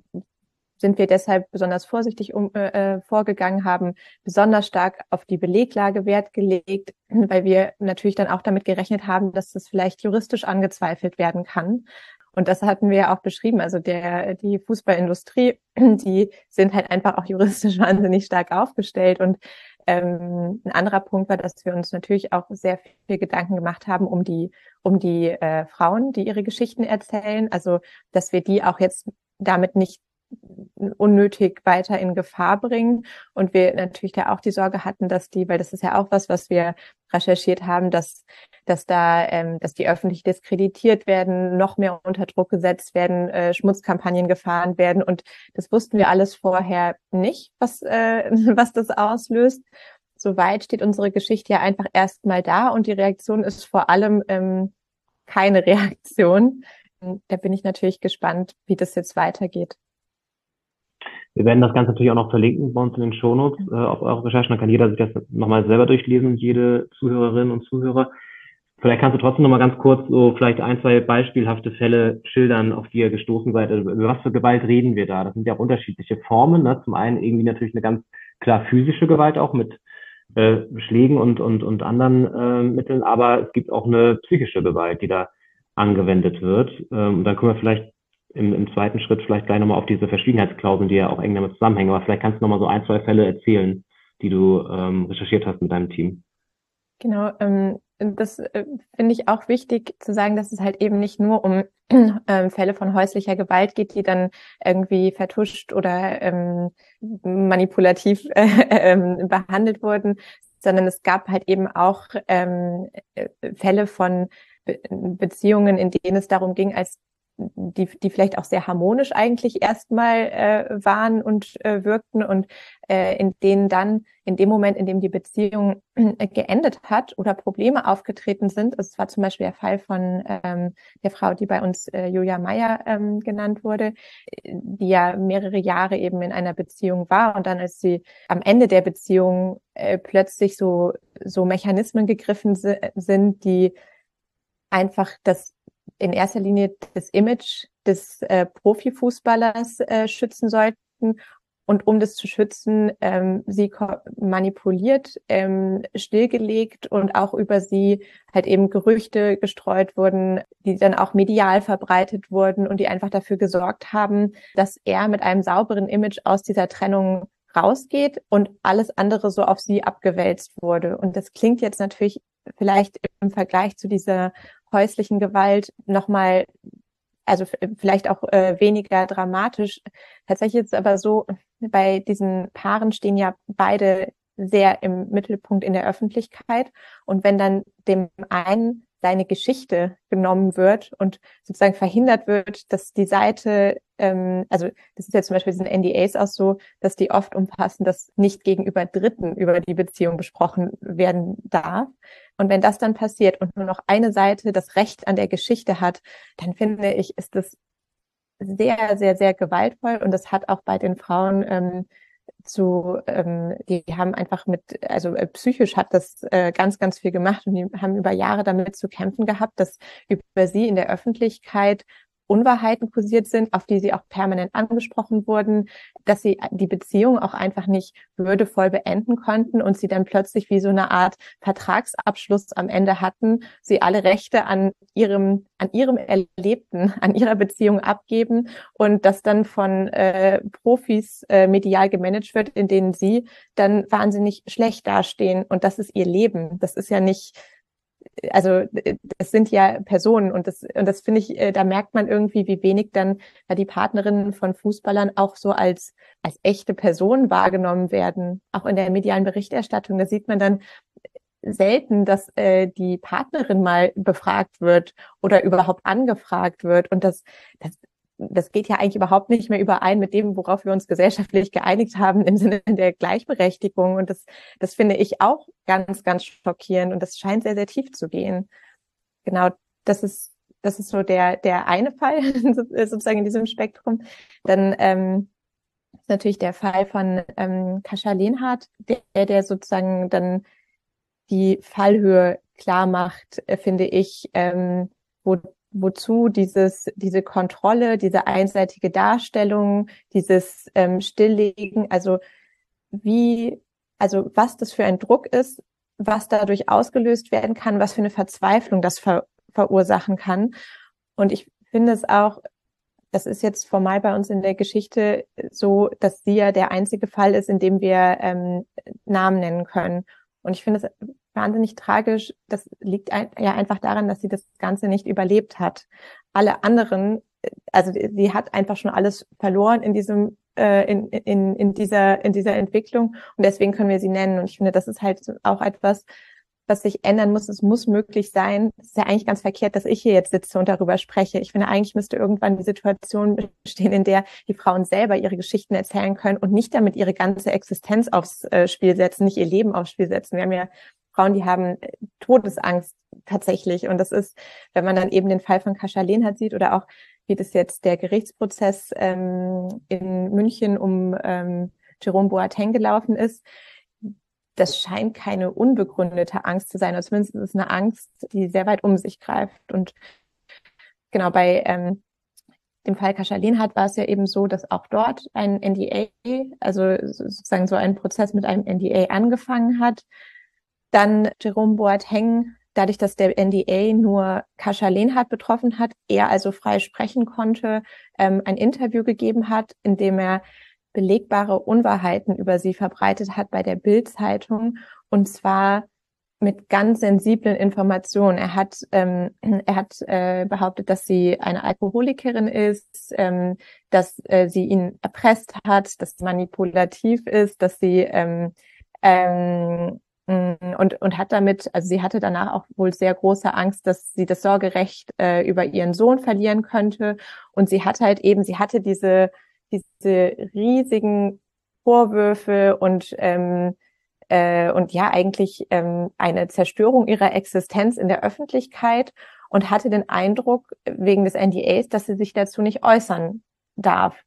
sind wir deshalb besonders vorsichtig um, äh, vorgegangen, haben besonders stark auf die Beleglage Wert gelegt, weil wir natürlich dann auch damit gerechnet haben, dass das vielleicht juristisch angezweifelt werden kann. Und das hatten wir ja auch beschrieben. Also der die Fußballindustrie, die sind halt einfach auch juristisch wahnsinnig stark aufgestellt. Und ähm, ein anderer Punkt war, dass wir uns natürlich auch sehr viel Gedanken gemacht haben um die um die äh, Frauen, die ihre Geschichten erzählen. Also dass wir die auch jetzt damit nicht unnötig weiter in Gefahr bringen. Und wir natürlich da auch die Sorge hatten, dass die, weil das ist ja auch was, was wir recherchiert haben, dass dass da, ähm, dass die öffentlich diskreditiert werden, noch mehr unter Druck gesetzt werden, äh, Schmutzkampagnen gefahren werden. Und das wussten wir alles vorher nicht, was äh, was das auslöst. Soweit steht unsere Geschichte ja einfach erstmal da und die Reaktion ist vor allem ähm, keine Reaktion. Da bin ich natürlich gespannt, wie das jetzt weitergeht. Wir werden das Ganze natürlich auch noch verlinken bei uns in den Shownotes äh, auf eure Recherchen. Dann kann jeder sich das nochmal selber durchlesen, jede Zuhörerin und Zuhörer. Vielleicht kannst du trotzdem nochmal ganz kurz so vielleicht ein, zwei beispielhafte Fälle schildern, auf die ihr gestoßen seid. Also über was für Gewalt reden wir da? Das sind ja auch unterschiedliche Formen. Ne? Zum einen irgendwie natürlich eine ganz klar physische Gewalt auch mit äh, Schlägen und und und anderen äh, Mitteln, aber es gibt auch eine psychische Gewalt, die da angewendet wird. Ähm, dann können wir vielleicht im, im zweiten Schritt vielleicht gleich nochmal auf diese Verschwiegenheitsklauseln, die ja auch eng damit zusammenhängen. Aber vielleicht kannst du nochmal so ein, zwei Fälle erzählen, die du ähm, recherchiert hast mit deinem Team. Genau, ähm, das äh, finde ich auch wichtig zu sagen, dass es halt eben nicht nur um ähm, Fälle von häuslicher Gewalt geht, die dann irgendwie vertuscht oder ähm, manipulativ äh, äh, behandelt wurden, sondern es gab halt eben auch ähm, Fälle von Be- Beziehungen, in denen es darum ging, als die die vielleicht auch sehr harmonisch eigentlich erstmal äh, waren und äh, wirkten und äh, in denen dann in dem Moment, in dem die Beziehung äh, geendet hat oder Probleme aufgetreten sind, also es war zum Beispiel der Fall von ähm, der Frau, die bei uns äh, Julia Meyer ähm, genannt wurde, die ja mehrere Jahre eben in einer Beziehung war und dann, als sie am Ende der Beziehung äh, plötzlich so so Mechanismen gegriffen si- sind, die einfach das in erster Linie das Image des äh, Profifußballers äh, schützen sollten und um das zu schützen, ähm, sie ko- manipuliert, ähm, stillgelegt und auch über sie halt eben Gerüchte gestreut wurden, die dann auch medial verbreitet wurden und die einfach dafür gesorgt haben, dass er mit einem sauberen Image aus dieser Trennung rausgeht und alles andere so auf sie abgewälzt wurde. Und das klingt jetzt natürlich vielleicht im Vergleich zu dieser häuslichen Gewalt nochmal, also f- vielleicht auch äh, weniger dramatisch. Tatsächlich ist es aber so, bei diesen Paaren stehen ja beide sehr im Mittelpunkt in der Öffentlichkeit. Und wenn dann dem einen seine Geschichte genommen wird und sozusagen verhindert wird, dass die Seite, ähm, also das ist ja zum Beispiel diesen N D As auch so, dass die oft umfassen, dass nicht gegenüber Dritten über die Beziehung besprochen werden darf. Und wenn das dann passiert und nur noch eine Seite das Recht an der Geschichte hat, dann finde ich, ist das sehr, sehr, sehr gewaltvoll. Und das hat auch bei den Frauen ähm, zu, ähm, die haben einfach mit, also äh, psychisch hat das äh, ganz, ganz viel gemacht und die haben über Jahre damit zu kämpfen gehabt, dass über sie in der Öffentlichkeit Unwahrheiten kursiert sind, auf die sie auch permanent angesprochen wurden, dass sie die Beziehung auch einfach nicht würdevoll beenden konnten und sie dann plötzlich wie so eine Art Vertragsabschluss am Ende hatten, sie alle Rechte an ihrem, an ihrem Erlebten, an ihrer Beziehung abgeben und das dann von äh, Profis äh, medial gemanagt wird, in denen sie dann wahnsinnig schlecht dastehen und das ist ihr Leben. Das ist ja nicht, also es sind ja Personen und das und das finde ich, äh, da merkt man irgendwie, wie wenig dann ja, die Partnerinnen von Fußballern auch so als als echte Personen wahrgenommen werden, auch in der medialen Berichterstattung. Da sieht man dann selten, dass äh, die Partnerin mal befragt wird oder überhaupt angefragt wird und das das das geht ja eigentlich überhaupt nicht mehr überein mit dem, worauf wir uns gesellschaftlich geeinigt haben im Sinne der Gleichberechtigung. Und das, das finde ich auch ganz, ganz schockierend. Und das scheint sehr, sehr tief zu gehen. Genau, das ist, das ist so der, der eine Fall sozusagen in diesem Spektrum. Dann ähm, ist natürlich der Fall von ähm, Kasia Lehnhardt, der, der sozusagen dann die Fallhöhe klar macht, äh, finde ich, ähm, wo wozu dieses, diese Kontrolle, diese einseitige Darstellung, dieses ähm, Stilllegen, also wie, also was das für ein Druck ist, was dadurch ausgelöst werden kann, was für eine Verzweiflung das ver verursachen kann. Und ich finde es auch, das ist jetzt formal bei uns in der Geschichte so, dass sie ja der einzige Fall ist, in dem wir ähm, Namen nennen können. Und ich finde es wahnsinnig tragisch. Das liegt ein, ja einfach daran, dass sie das Ganze nicht überlebt hat. Alle anderen also sie hat einfach schon alles verloren in diesem äh, in, in, in dieser in dieser Entwicklung und deswegen können wir sie nennen. Und ich finde, das ist halt auch etwas, was sich ändern muss. Es muss möglich sein. Es ist ja eigentlich ganz verkehrt, dass ich hier jetzt sitze und darüber spreche. Ich finde, eigentlich müsste irgendwann die Situation bestehen, in der die Frauen selber ihre Geschichten erzählen können und nicht damit ihre ganze Existenz aufs äh, Spiel setzen, nicht ihr Leben aufs Spiel setzen. Wir haben ja Frauen, die haben Todesangst tatsächlich. Und das ist, wenn man dann eben den Fall von Kasia Lehnhardt sieht oder auch, wie das jetzt der Gerichtsprozess ähm, in München um ähm, Jerome Boateng gelaufen ist, das scheint keine unbegründete Angst zu sein. Oder zumindest ist es eine Angst, die sehr weit um sich greift. Und genau bei ähm, dem Fall Kasia Lehnhardt war es ja eben so, dass auch dort ein N D A, also sozusagen so ein Prozess mit einem N D A angefangen hat. Dann Jerome Boateng, dadurch, dass der N D A nur Kasia Lehnhardt betroffen hat, er also frei sprechen konnte, ähm, ein Interview gegeben hat, in dem er belegbare Unwahrheiten über sie verbreitet hat bei der Bild-Zeitung, und zwar mit ganz sensiblen Informationen. Er hat ähm, er hat äh, behauptet, dass sie eine Alkoholikerin ist, ähm, dass äh, sie ihn erpresst hat, dass sie manipulativ ist, dass sie ähm, ähm, und und hat damit, also sie hatte danach auch wohl sehr große Angst, dass sie das Sorgerecht äh, über ihren Sohn verlieren könnte. Und sie hat halt eben, sie hatte diese diese riesigen Vorwürfe und ähm, äh, und ja eigentlich ähm, eine Zerstörung ihrer Existenz in der Öffentlichkeit und hatte den Eindruck wegen des N D As, dass sie sich dazu nicht äußern darf.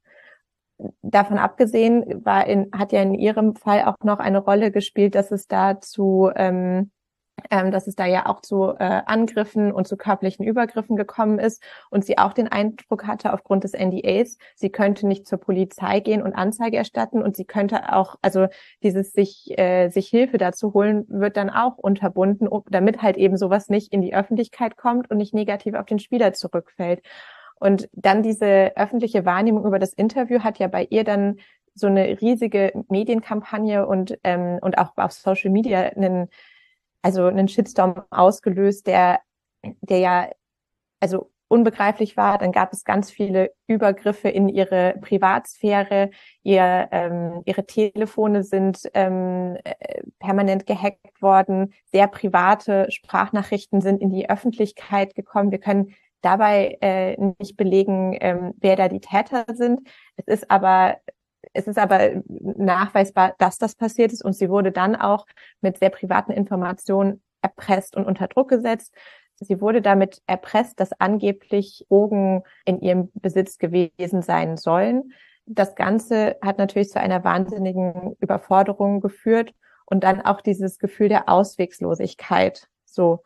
Davon abgesehen war in, hat ja in ihrem Fall auch noch eine Rolle gespielt, dass es da zu, ähm, ähm, dass es da ja auch zu äh, Angriffen und zu körperlichen Übergriffen gekommen ist und sie auch den Eindruck hatte aufgrund des N D As, sie könnte nicht zur Polizei gehen und Anzeige erstatten und sie könnte auch, also dieses sich äh, sich Hilfe dazu holen, wird dann auch unterbunden, damit halt eben sowas nicht in die Öffentlichkeit kommt und nicht negativ auf den Spieler zurückfällt. Und dann diese öffentliche Wahrnehmung über das Interview hat ja bei ihr dann so eine riesige Medienkampagne und ähm, und auch auf Social Media einen, also einen Shitstorm ausgelöst, der der ja also unbegreiflich war. Dann gab es ganz viele Übergriffe in ihre Privatsphäre. Ihr ähm, ihre Telefone sind ähm, permanent gehackt worden. Sehr private Sprachnachrichten sind in die Öffentlichkeit gekommen. Wir können dabei äh, nicht belegen, ähm, wer da die Täter sind. Es ist aber es ist aber nachweisbar, dass das passiert ist, und sie wurde dann auch mit sehr privaten Informationen erpresst und unter Druck gesetzt. Sie wurde damit erpresst, dass angeblich Drogen in ihrem Besitz gewesen sein sollen. Das Ganze hat natürlich zu einer wahnsinnigen Überforderung geführt und dann auch dieses Gefühl der Auswegslosigkeit. So.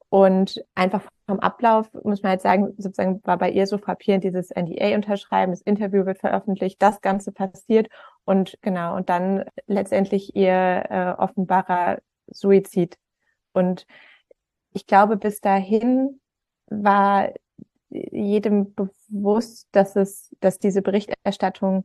Und einfach vom Ablauf, muss man halt sagen, sozusagen war bei ihr so frappierend dieses N D A unterschreiben, das Interview wird veröffentlicht, das Ganze passiert und genau, und dann letztendlich ihr äh, offenbarer Suizid. Und ich glaube, bis dahin war jedem bewusst, dass es, dass diese Berichterstattung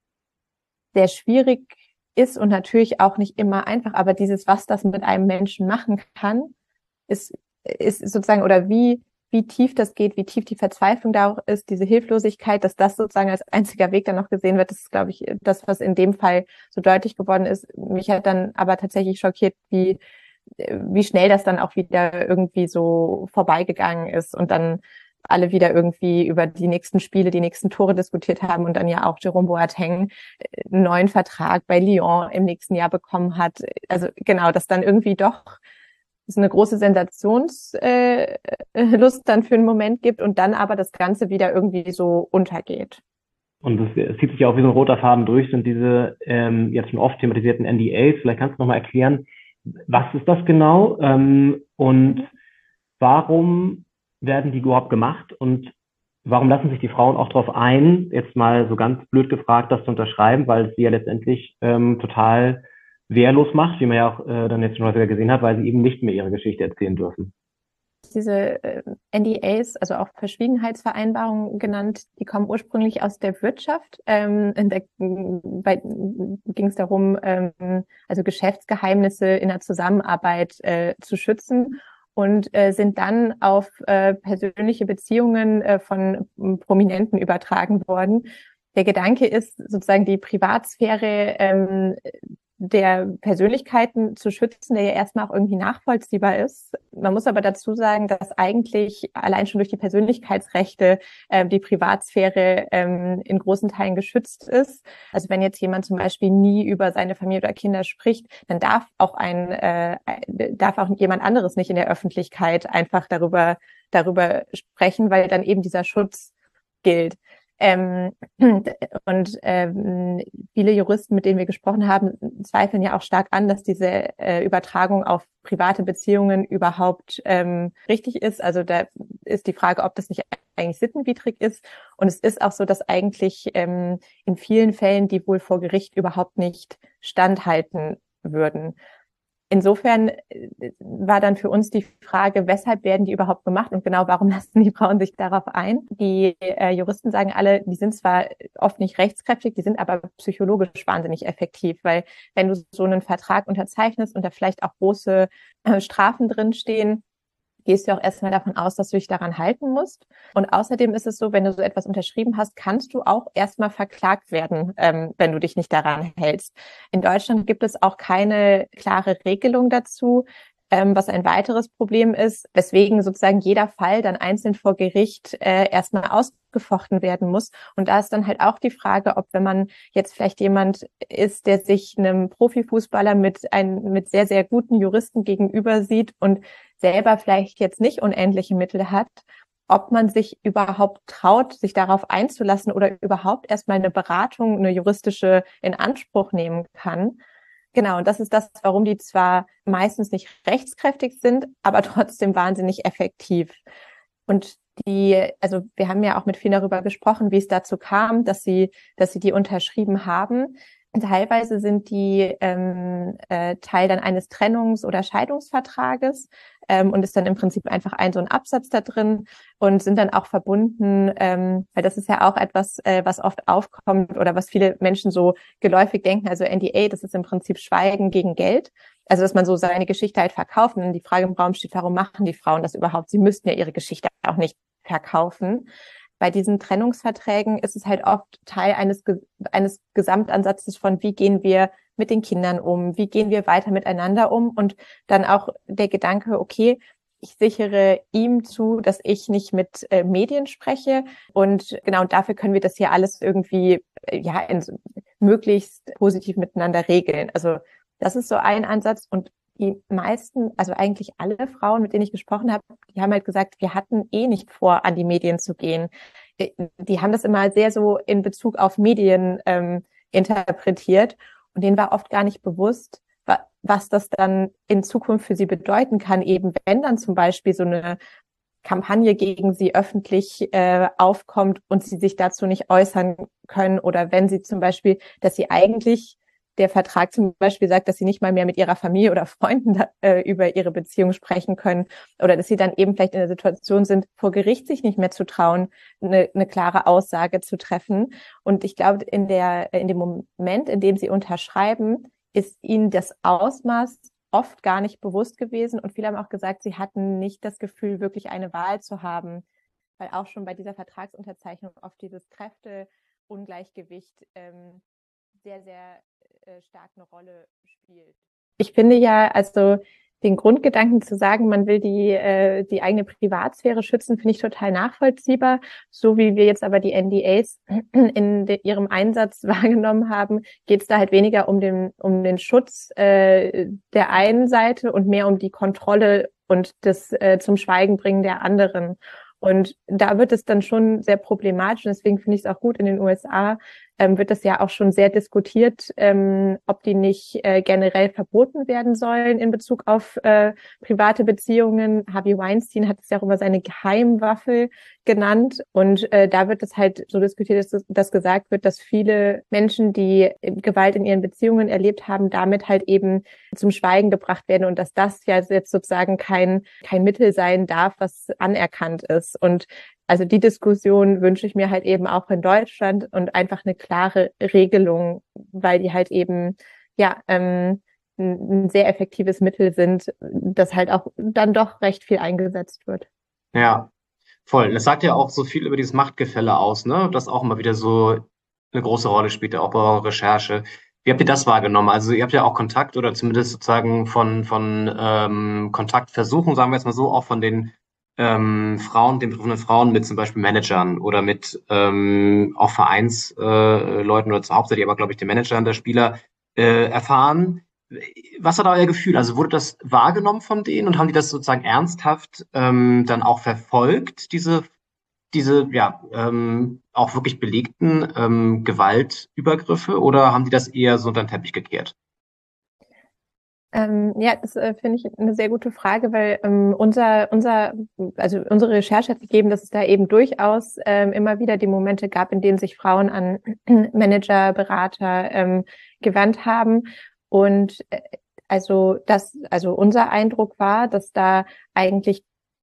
sehr schwierig ist und natürlich auch nicht immer einfach, aber dieses, was das mit einem Menschen machen kann, ist ist sozusagen, oder wie wie tief das geht, wie tief die Verzweiflung da auch ist, diese Hilflosigkeit, dass das sozusagen als einziger Weg dann noch gesehen wird, das ist, glaube ich, das, was in dem Fall so deutlich geworden ist. Mich hat dann aber tatsächlich schockiert, wie wie schnell das dann auch wieder irgendwie so vorbeigegangen ist und dann alle wieder irgendwie über die nächsten Spiele, die nächsten Tore diskutiert haben und dann ja auch Jerome Boateng einen neuen Vertrag bei Lyon im nächsten Jahr bekommen hat. Also genau, dass dann irgendwie doch es eine große Sensationslust äh, Lust dann für einen Moment gibt und dann aber das Ganze wieder irgendwie so untergeht. Und es zieht sich ja auch wie so ein roter Faden durch, sind diese ähm, jetzt schon oft thematisierten N D As. Vielleicht kannst du noch mal erklären, was ist das genau ähm, und warum werden die überhaupt gemacht und warum lassen sich die Frauen auch darauf ein, jetzt mal so ganz blöd gefragt, das zu unterschreiben, weil es sie ja letztendlich ähm, total wehrlos macht, wie man ja auch äh, dann jetzt schon häufiger gesehen hat, weil sie eben nicht mehr ihre Geschichte erzählen dürfen. Diese äh, N D As, also auch Verschwiegenheitsvereinbarungen genannt, die kommen ursprünglich aus der Wirtschaft. Ähm, in der bei, ging es darum, ähm, also Geschäftsgeheimnisse in der Zusammenarbeit äh, zu schützen. und äh, sind dann auf äh, persönliche Beziehungen äh, von äh, Prominenten übertragen worden. Der Gedanke ist sozusagen die Privatsphäre ähm, der Persönlichkeiten zu schützen, der ja erstmal auch irgendwie nachvollziehbar ist. Man muss aber dazu sagen, dass eigentlich allein schon durch die Persönlichkeitsrechte äh, die Privatsphäre ähm, in großen Teilen geschützt ist. Also wenn jetzt jemand zum Beispiel nie über seine Familie oder Kinder spricht, dann darf auch ein äh, darf auch jemand anderes nicht in der Öffentlichkeit einfach darüber darüber sprechen, weil dann eben dieser Schutz gilt. Ähm, und ähm, viele Juristen, mit denen wir gesprochen haben, zweifeln ja auch stark an, dass diese äh, Übertragung auf private Beziehungen überhaupt ähm, richtig ist. Also da ist die Frage, ob das nicht eigentlich sittenwidrig ist. Und es ist auch so, dass eigentlich ähm, in vielen Fällen die wohl vor Gericht überhaupt nicht standhalten würden. Insofern war dann für uns die Frage, weshalb werden die überhaupt gemacht und genau warum lassen die Frauen sich darauf ein? Die äh, Juristen sagen alle, die sind zwar oft nicht rechtskräftig, die sind aber psychologisch wahnsinnig effektiv, weil wenn du so einen Vertrag unterzeichnest und da vielleicht auch große äh, Strafen drinstehen, gehst du auch erstmal davon aus, dass du dich daran halten musst. Und außerdem ist es so, wenn du so etwas unterschrieben hast, kannst du auch erstmal verklagt werden, ähm, wenn du dich nicht daran hältst. In Deutschland gibt es auch keine klare Regelung dazu, ähm, was ein weiteres Problem ist, weswegen sozusagen jeder Fall dann einzeln vor Gericht äh, erstmal ausgefochten werden muss. Und da ist dann halt auch die Frage, ob wenn man jetzt vielleicht jemand ist, der sich einem Profifußballer mit einem mit sehr, sehr guten Juristen gegenüber sieht und selber vielleicht jetzt nicht unendliche Mittel hat, ob man sich überhaupt traut, sich darauf einzulassen oder überhaupt erstmal eine Beratung, eine juristische in Anspruch nehmen kann. Genau, und das ist das, warum die zwar meistens nicht rechtskräftig sind, aber trotzdem wahnsinnig effektiv. Und die, also wir haben ja auch mit vielen darüber gesprochen, wie es dazu kam, dass sie, dass sie die unterschrieben haben. Teilweise sind die ähm, äh, Teil dann eines Trennungs- oder Scheidungsvertrages ähm, und ist dann im Prinzip einfach ein so ein Absatz da drin und sind dann auch verbunden, ähm, weil das ist ja auch etwas, äh, was oft aufkommt oder was viele Menschen so geläufig denken. Also N D A, das ist im Prinzip Schweigen gegen Geld. Also dass man so seine Geschichte halt verkauft und die Frage im Raum steht, warum machen die Frauen das überhaupt? Sie müssten ja ihre Geschichte auch nicht verkaufen. Bei diesen Trennungsverträgen ist es halt oft Teil eines, eines Gesamtansatzes von, wie gehen wir mit den Kindern um, wie gehen wir weiter miteinander um und dann auch der Gedanke, okay, ich sichere ihm zu, dass ich nicht mit äh, Medien spreche und genau dafür können wir das hier alles irgendwie äh, ja in, möglichst positiv miteinander regeln. Also das ist so ein Ansatz und die meisten, also eigentlich alle Frauen, mit denen ich gesprochen habe, die haben halt gesagt, wir hatten eh nicht vor, an die Medien zu gehen. Die haben das immer sehr so in Bezug auf Medien ähm, interpretiert und denen war oft gar nicht bewusst, wa- was das dann in Zukunft für sie bedeuten kann, eben wenn dann zum Beispiel so eine Kampagne gegen sie öffentlich äh, aufkommt und sie sich dazu nicht äußern können oder wenn sie zum Beispiel, dass sie eigentlich der Vertrag zum Beispiel sagt, dass sie nicht mal mehr mit ihrer Familie oder Freunden da, äh, über ihre Beziehung sprechen können oder dass sie dann eben vielleicht in der Situation sind, vor Gericht sich nicht mehr zu trauen, eine, eine klare Aussage zu treffen. Und ich glaube, in der in dem Moment, in dem sie unterschreiben, ist ihnen das Ausmaß oft gar nicht bewusst gewesen. Und viele haben auch gesagt, sie hatten nicht das Gefühl, wirklich eine Wahl zu haben, weil auch schon bei dieser Vertragsunterzeichnung oft dieses Kräfteungleichgewicht ähm, sehr, sehr äh, stark eine Rolle spielt. Ich finde ja, also den Grundgedanken zu sagen, man will die äh, die eigene Privatsphäre schützen, finde ich total nachvollziehbar. So wie wir jetzt aber die N D As in de, ihrem Einsatz wahrgenommen haben, geht es da halt weniger um den um den Schutz äh, der einen Seite und mehr um die Kontrolle und das äh, zum Schweigen bringen der anderen. Und da wird es dann schon sehr problematisch. Und deswegen finde ich es auch gut, in den U S A ähm, wird das ja auch schon sehr diskutiert, ähm, ob die nicht äh, generell verboten werden sollen in Bezug auf äh, private Beziehungen. Harvey Weinstein hat es ja auch immer seine Geheimwaffe genannt. Und äh, da wird es halt so diskutiert, dass, dass gesagt wird, dass viele Menschen, die Gewalt in ihren Beziehungen erlebt haben, damit halt eben zum Schweigen gebracht werden und dass das ja jetzt sozusagen kein kein Mittel sein darf, was anerkannt ist. Und also die Diskussion wünsche ich mir halt eben auch in Deutschland und einfach eine klare Regelung, weil die halt eben ja ähm, ein, ein sehr effektives Mittel sind, das halt auch dann doch recht viel eingesetzt wird. Ja, voll. Das sagt ja auch so viel über dieses Machtgefälle aus, ne? Das auch immer wieder so eine große Rolle spielt, auch bei eurer Recherche. Wie habt ihr das wahrgenommen? Also ihr habt ja auch Kontakt oder zumindest sozusagen von von ähm, Kontaktversuchen, sagen wir jetzt mal so, auch von den ähm, Frauen, den betroffenen Frauen mit zum Beispiel Managern oder mit ähm, auch Vereinsleuten äh, Leuten oder hauptsächlich aber, glaube ich, den Managern der Spieler äh, erfahren. Was war da euer Gefühl? Also wurde das wahrgenommen von denen und haben die das sozusagen ernsthaft ähm, dann auch verfolgt, diese, diese ja ähm, auch wirklich belegten ähm, Gewaltübergriffe, oder haben die das eher so unter den Teppich gekehrt? Ähm, ja, das äh, finde ich eine sehr gute Frage, weil ähm, unser, unser, also unsere Recherche hat gegeben, dass es da eben durchaus ähm, immer wieder die Momente gab, in denen sich Frauen an Manager, Berater ähm, gewandt haben. Und äh, also das, also unser Eindruck war, dass da eigentlich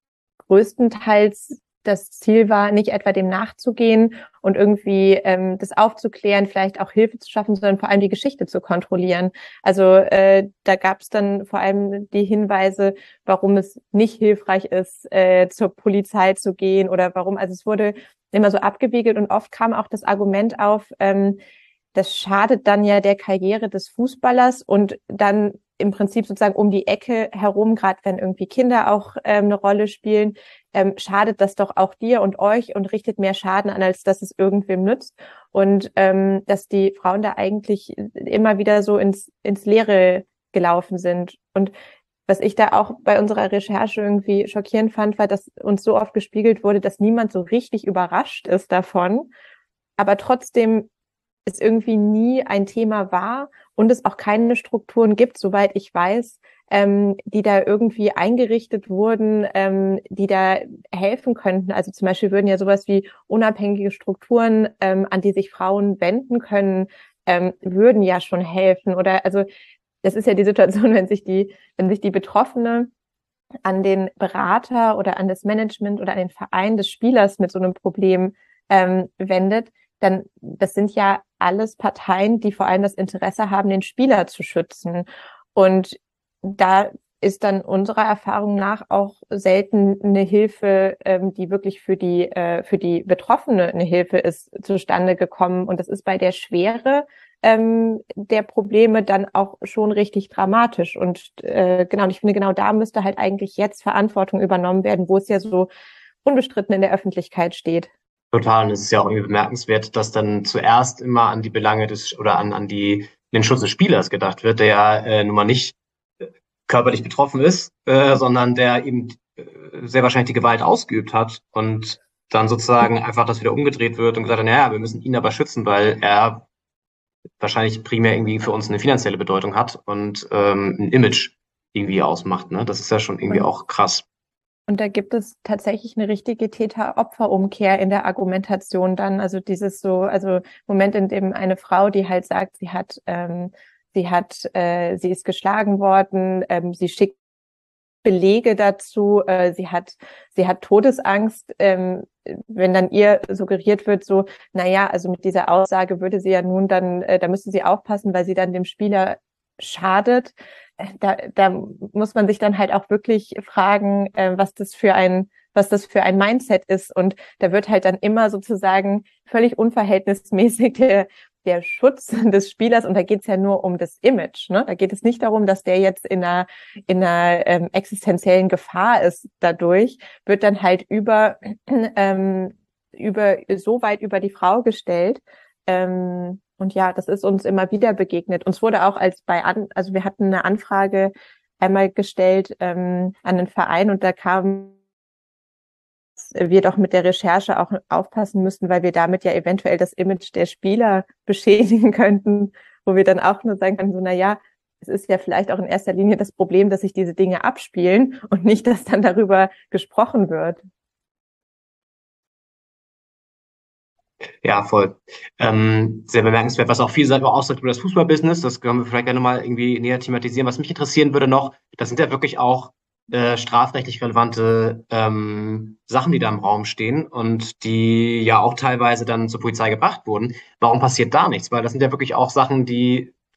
größtenteils das Ziel war, nicht etwa dem nachzugehen und irgendwie ähm, das aufzuklären, vielleicht auch Hilfe zu schaffen, sondern vor allem die Geschichte zu kontrollieren. Also äh, da gab es dann vor allem die Hinweise, warum es nicht hilfreich ist, äh, zur Polizei zu gehen oder warum. Also es wurde immer so abgewiegelt und oft kam auch das Argument auf, ähm, das schadet dann ja der Karriere des Fußballers und dann im Prinzip sozusagen um die Ecke herum, gerade wenn irgendwie Kinder auch ähm, eine Rolle spielen, ähm, schadet das doch auch dir und euch und richtet mehr Schaden an, als dass es irgendwem nützt. Und ähm, dass die Frauen da eigentlich immer wieder so ins, ins Leere gelaufen sind. Und was ich da auch bei unserer Recherche irgendwie schockierend fand, war, dass uns so oft gespiegelt wurde, dass niemand so richtig überrascht ist davon, aber trotzdem es irgendwie nie ein Thema war und es auch keine Strukturen gibt, soweit ich weiß, ähm, die da irgendwie eingerichtet wurden, ähm, die da helfen könnten. Also zum Beispiel würden ja sowas wie unabhängige Strukturen, ähm, an die sich Frauen wenden können, ähm, würden ja schon helfen. Oder also das ist ja die Situation, wenn sich die, wenn sich die Betroffene an den Berater oder an das Management oder an den Verein des Spielers mit so einem Problem ähm, wendet, dann das sind ja alles Parteien, die vor allem das Interesse haben, den Spieler zu schützen. Und da ist dann unserer Erfahrung nach auch selten eine Hilfe, ähm, die wirklich für die äh, für die Betroffene eine Hilfe ist, zustande gekommen. Und das ist bei der Schwere ähm, der Probleme dann auch schon richtig dramatisch. Und äh, genau, und ich finde, genau da müsste halt eigentlich jetzt Verantwortung übernommen werden, wo es ja so unbestritten in der Öffentlichkeit steht. Total. Und es ist ja auch irgendwie bemerkenswert, dass dann zuerst immer an die Belange des oder an an die den Schutz des Spielers gedacht wird, der ja äh, nun mal nicht äh, körperlich betroffen ist, äh, sondern der eben äh, sehr wahrscheinlich die Gewalt ausgeübt hat und dann sozusagen einfach das wieder umgedreht wird und gesagt hat, naja, wir müssen ihn aber schützen, weil er wahrscheinlich primär irgendwie für uns eine finanzielle Bedeutung hat und ähm, ein Image irgendwie ausmacht. Ne? Das ist ja schon irgendwie auch krass. Und da gibt es tatsächlich eine richtige Täter-Opfer-Umkehr in der Argumentation dann. Also dieses so, also Moment, in dem eine Frau, die halt sagt, sie hat, ähm, sie hat, äh, sie ist geschlagen worden, ähm, sie schickt Belege dazu, äh, sie hat, sie hat Todesangst, ähm, wenn dann ihr suggeriert wird, so, na ja, also mit dieser Aussage würde sie ja nun dann, äh, da müsste sie aufpassen, weil sie dann dem Spieler schadet. Da, da muss man sich dann halt auch wirklich fragen, äh, was das für ein, was das für ein Mindset ist. Und da wird halt dann immer sozusagen völlig unverhältnismäßig der, der Schutz des Spielers, und da geht es ja nur um das Image, ne? Da geht es nicht darum, dass der jetzt in einer, in einer ähm, existenziellen Gefahr ist dadurch, wird dann halt über, ähm, über, so weit über die Frau gestellt. Ähm, Und ja, das ist uns immer wieder begegnet. Uns wurde auch als bei an, also wir hatten eine Anfrage einmal gestellt ähm, an den Verein, und da kam, dass wir doch mit der Recherche auch aufpassen müssten, weil wir damit ja eventuell das Image der Spieler beschädigen könnten, wo wir dann auch nur sagen können, so, na ja, es ist ja vielleicht auch in erster Linie das Problem, dass sich diese Dinge abspielen und nicht, dass dann darüber gesprochen wird. Ja, voll. Ähm, sehr bemerkenswert, was auch viel selber aussagt über das Fußballbusiness. Das können wir vielleicht gerne mal irgendwie näher thematisieren. Was mich interessieren würde noch, das sind ja wirklich auch äh, strafrechtlich relevante ähm, Sachen, die da im Raum stehen und die ja auch teilweise dann zur Polizei gebracht wurden. Warum passiert da nichts? Weil das sind ja wirklich auch Sachen, die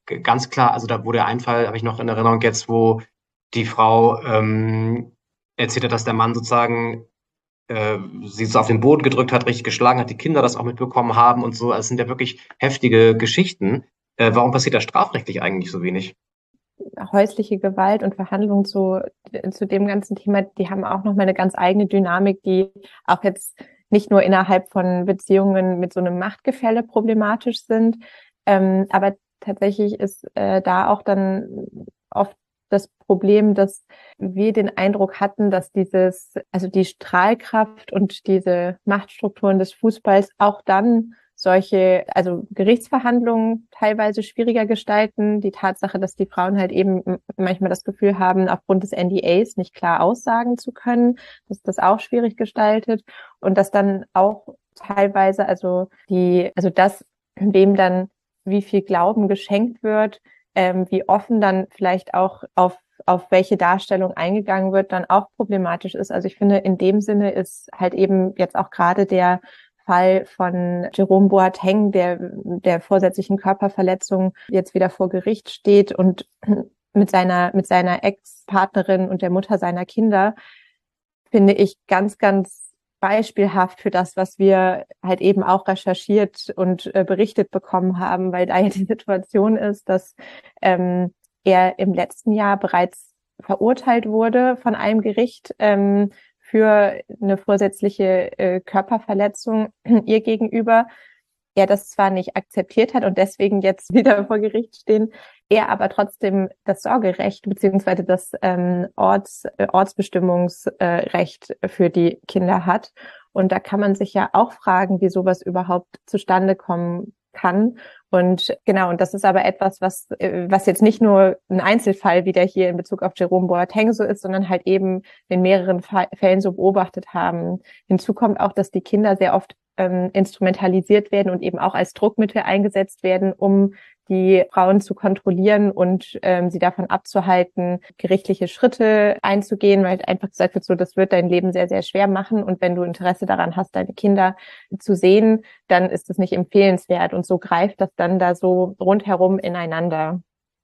g- ganz klar, also da wurde ein Fall, habe ich noch in Erinnerung jetzt, wo die Frau ähm, erzählt hat, dass der Mann sozusagen äh, sie so auf den Boden gedrückt hat, richtig geschlagen hat, die Kinder das auch mitbekommen haben und so. Also es sind ja wirklich heftige Geschichten. Äh, warum passiert da strafrechtlich eigentlich so wenig? Häusliche Gewalt und Verhandlungen zu, zu dem ganzen Thema, die haben auch nochmal eine ganz eigene Dynamik, die auch jetzt nicht nur innerhalb von Beziehungen mit so einem Machtgefälle problematisch sind, ähm, aber tatsächlich ist äh, da auch dann oft das Problem, dass wir den Eindruck hatten, dass dieses, also die Strahlkraft und diese Machtstrukturen des Fußballs auch dann solche, also Gerichtsverhandlungen teilweise schwieriger gestalten. Die Tatsache, dass die Frauen halt eben manchmal das Gefühl haben, aufgrund des N D As nicht klar aussagen zu können, dass das auch schwierig gestaltet und dass dann auch teilweise, also die, also das, wem dann wie viel Glauben geschenkt wird, ähm, wie offen dann vielleicht auch auf auf welche Darstellung eingegangen wird, dann auch problematisch ist. Also ich finde, in dem Sinne ist halt eben jetzt auch gerade der Fall von Jerome Boateng, der der vorsätzlichen Körperverletzung jetzt wieder vor Gericht steht und mit seiner mit seiner Ex-Partnerin und der Mutter seiner Kinder, finde ich ganz, ganz beispielhaft für das, was wir halt eben auch recherchiert und äh, berichtet bekommen haben, weil da ja die Situation ist, dass ähm, er im letzten Jahr bereits verurteilt wurde von einem Gericht ähm, für eine vorsätzliche äh, Körperverletzung ihr gegenüber. Er das zwar nicht akzeptiert hat und deswegen jetzt wieder vor Gericht stehen, er aber trotzdem das Sorgerecht beziehungsweise das ähm, Orts, äh, Ortsbestimmungsrecht äh, für die Kinder hat. Und da kann man sich ja auch fragen, wie sowas überhaupt zustande kommen kann. Und genau, und das ist aber etwas, was äh, was jetzt nicht nur ein Einzelfall wieder hier in Bezug auf Jerome Boateng so ist, sondern halt eben in mehreren Fa- Fällen so beobachtet haben. Hinzu kommt auch, dass die Kinder sehr oft ähm, instrumentalisiert werden und eben auch als Druckmittel eingesetzt werden, um die Frauen zu kontrollieren und ähm, sie davon abzuhalten, gerichtliche Schritte einzugehen, weil einfach gesagt wird, so, das wird dein Leben sehr, sehr schwer machen und wenn du Interesse daran hast, deine Kinder zu sehen, dann ist es nicht empfehlenswert und so greift das dann da so rundherum ineinander.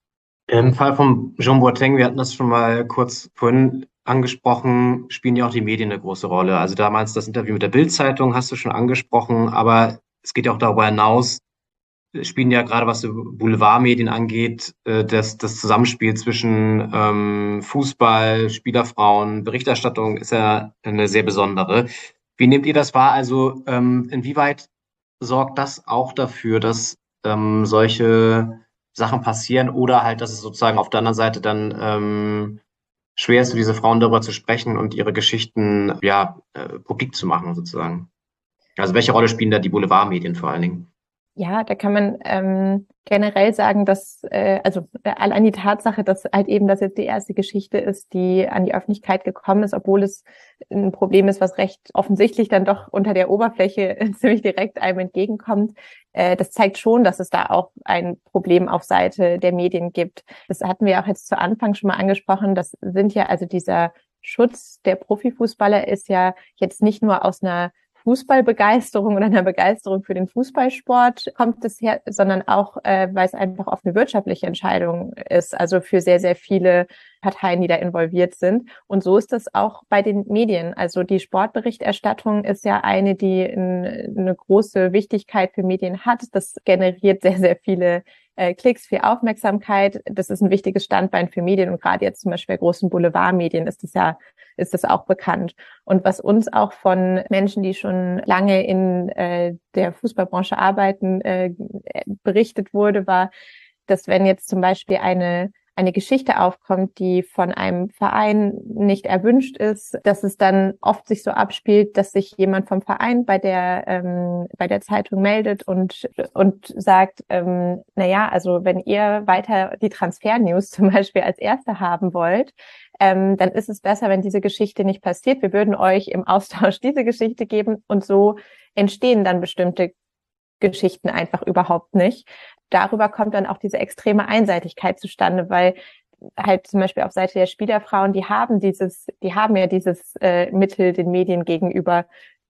Im Fall von Jean Boateng, wir hatten das schon mal kurz vorhin angesprochen, spielen ja auch die Medien eine große Rolle. Also damals das Interview mit der Bild-Zeitung hast du schon angesprochen, aber es geht ja auch darüber hinaus, spielen ja gerade was so Boulevardmedien angeht, äh, das, das Zusammenspiel zwischen ähm, Fußball, Spielerfrauen, Berichterstattung ist ja eine sehr besondere. Wie nehmt ihr das wahr? Also ähm, inwieweit sorgt das auch dafür, dass ähm, solche Sachen passieren oder halt, dass es sozusagen auf der anderen Seite dann ähm, schwer ist, für diese Frauen darüber zu sprechen und ihre Geschichten ja äh, publik zu machen sozusagen? Also welche Rolle spielen da die Boulevardmedien vor allen Dingen? Ja, da kann man ähm, generell sagen, dass äh, also äh, allein die Tatsache, dass halt eben das jetzt die erste Geschichte ist, die an die Öffentlichkeit gekommen ist, obwohl es ein Problem ist, was recht offensichtlich dann doch unter der Oberfläche ziemlich direkt einem entgegenkommt. Äh, das zeigt schon, dass es da auch ein Problem auf Seite der Medien gibt. Das hatten wir auch jetzt zu Anfang schon mal angesprochen. Das sind ja also dieser Schutz der Profifußballer ist ja jetzt nicht nur aus einer Fußballbegeisterung oder einer Begeisterung für den Fußballsport kommt es her, sondern auch, äh, weil es einfach oft eine wirtschaftliche Entscheidung ist, also für sehr, sehr viele Parteien, die da involviert sind. Und so ist es auch bei den Medien. Also die Sportberichterstattung ist ja eine, die in, eine große Wichtigkeit für Medien hat. Das generiert sehr, sehr viele äh, Klicks, viel Aufmerksamkeit. Das ist ein wichtiges Standbein für Medien und gerade jetzt zum Beispiel bei großen Boulevardmedien ist das ja ist das auch bekannt. Und was uns auch von Menschen, die schon lange in äh, der Fußballbranche arbeiten, äh, berichtet wurde, war, dass wenn jetzt zum Beispiel eine eine Geschichte aufkommt, die von einem Verein nicht erwünscht ist, dass es dann oft sich so abspielt, dass sich jemand vom Verein bei der ähm, bei der Zeitung meldet und und sagt, ähm, na ja, also wenn ihr weiter die Transfer-News zum Beispiel als erste haben wollt, ähm, dann ist es besser, wenn diese Geschichte nicht passiert. Wir würden euch im Austausch diese Geschichte geben und so entstehen dann bestimmte Geschichten einfach überhaupt nicht. Darüber kommt dann auch diese extreme Einseitigkeit zustande, weil halt zum Beispiel auf Seite der Spielerfrauen, die haben dieses, die haben ja dieses äh, Mittel den Medien gegenüber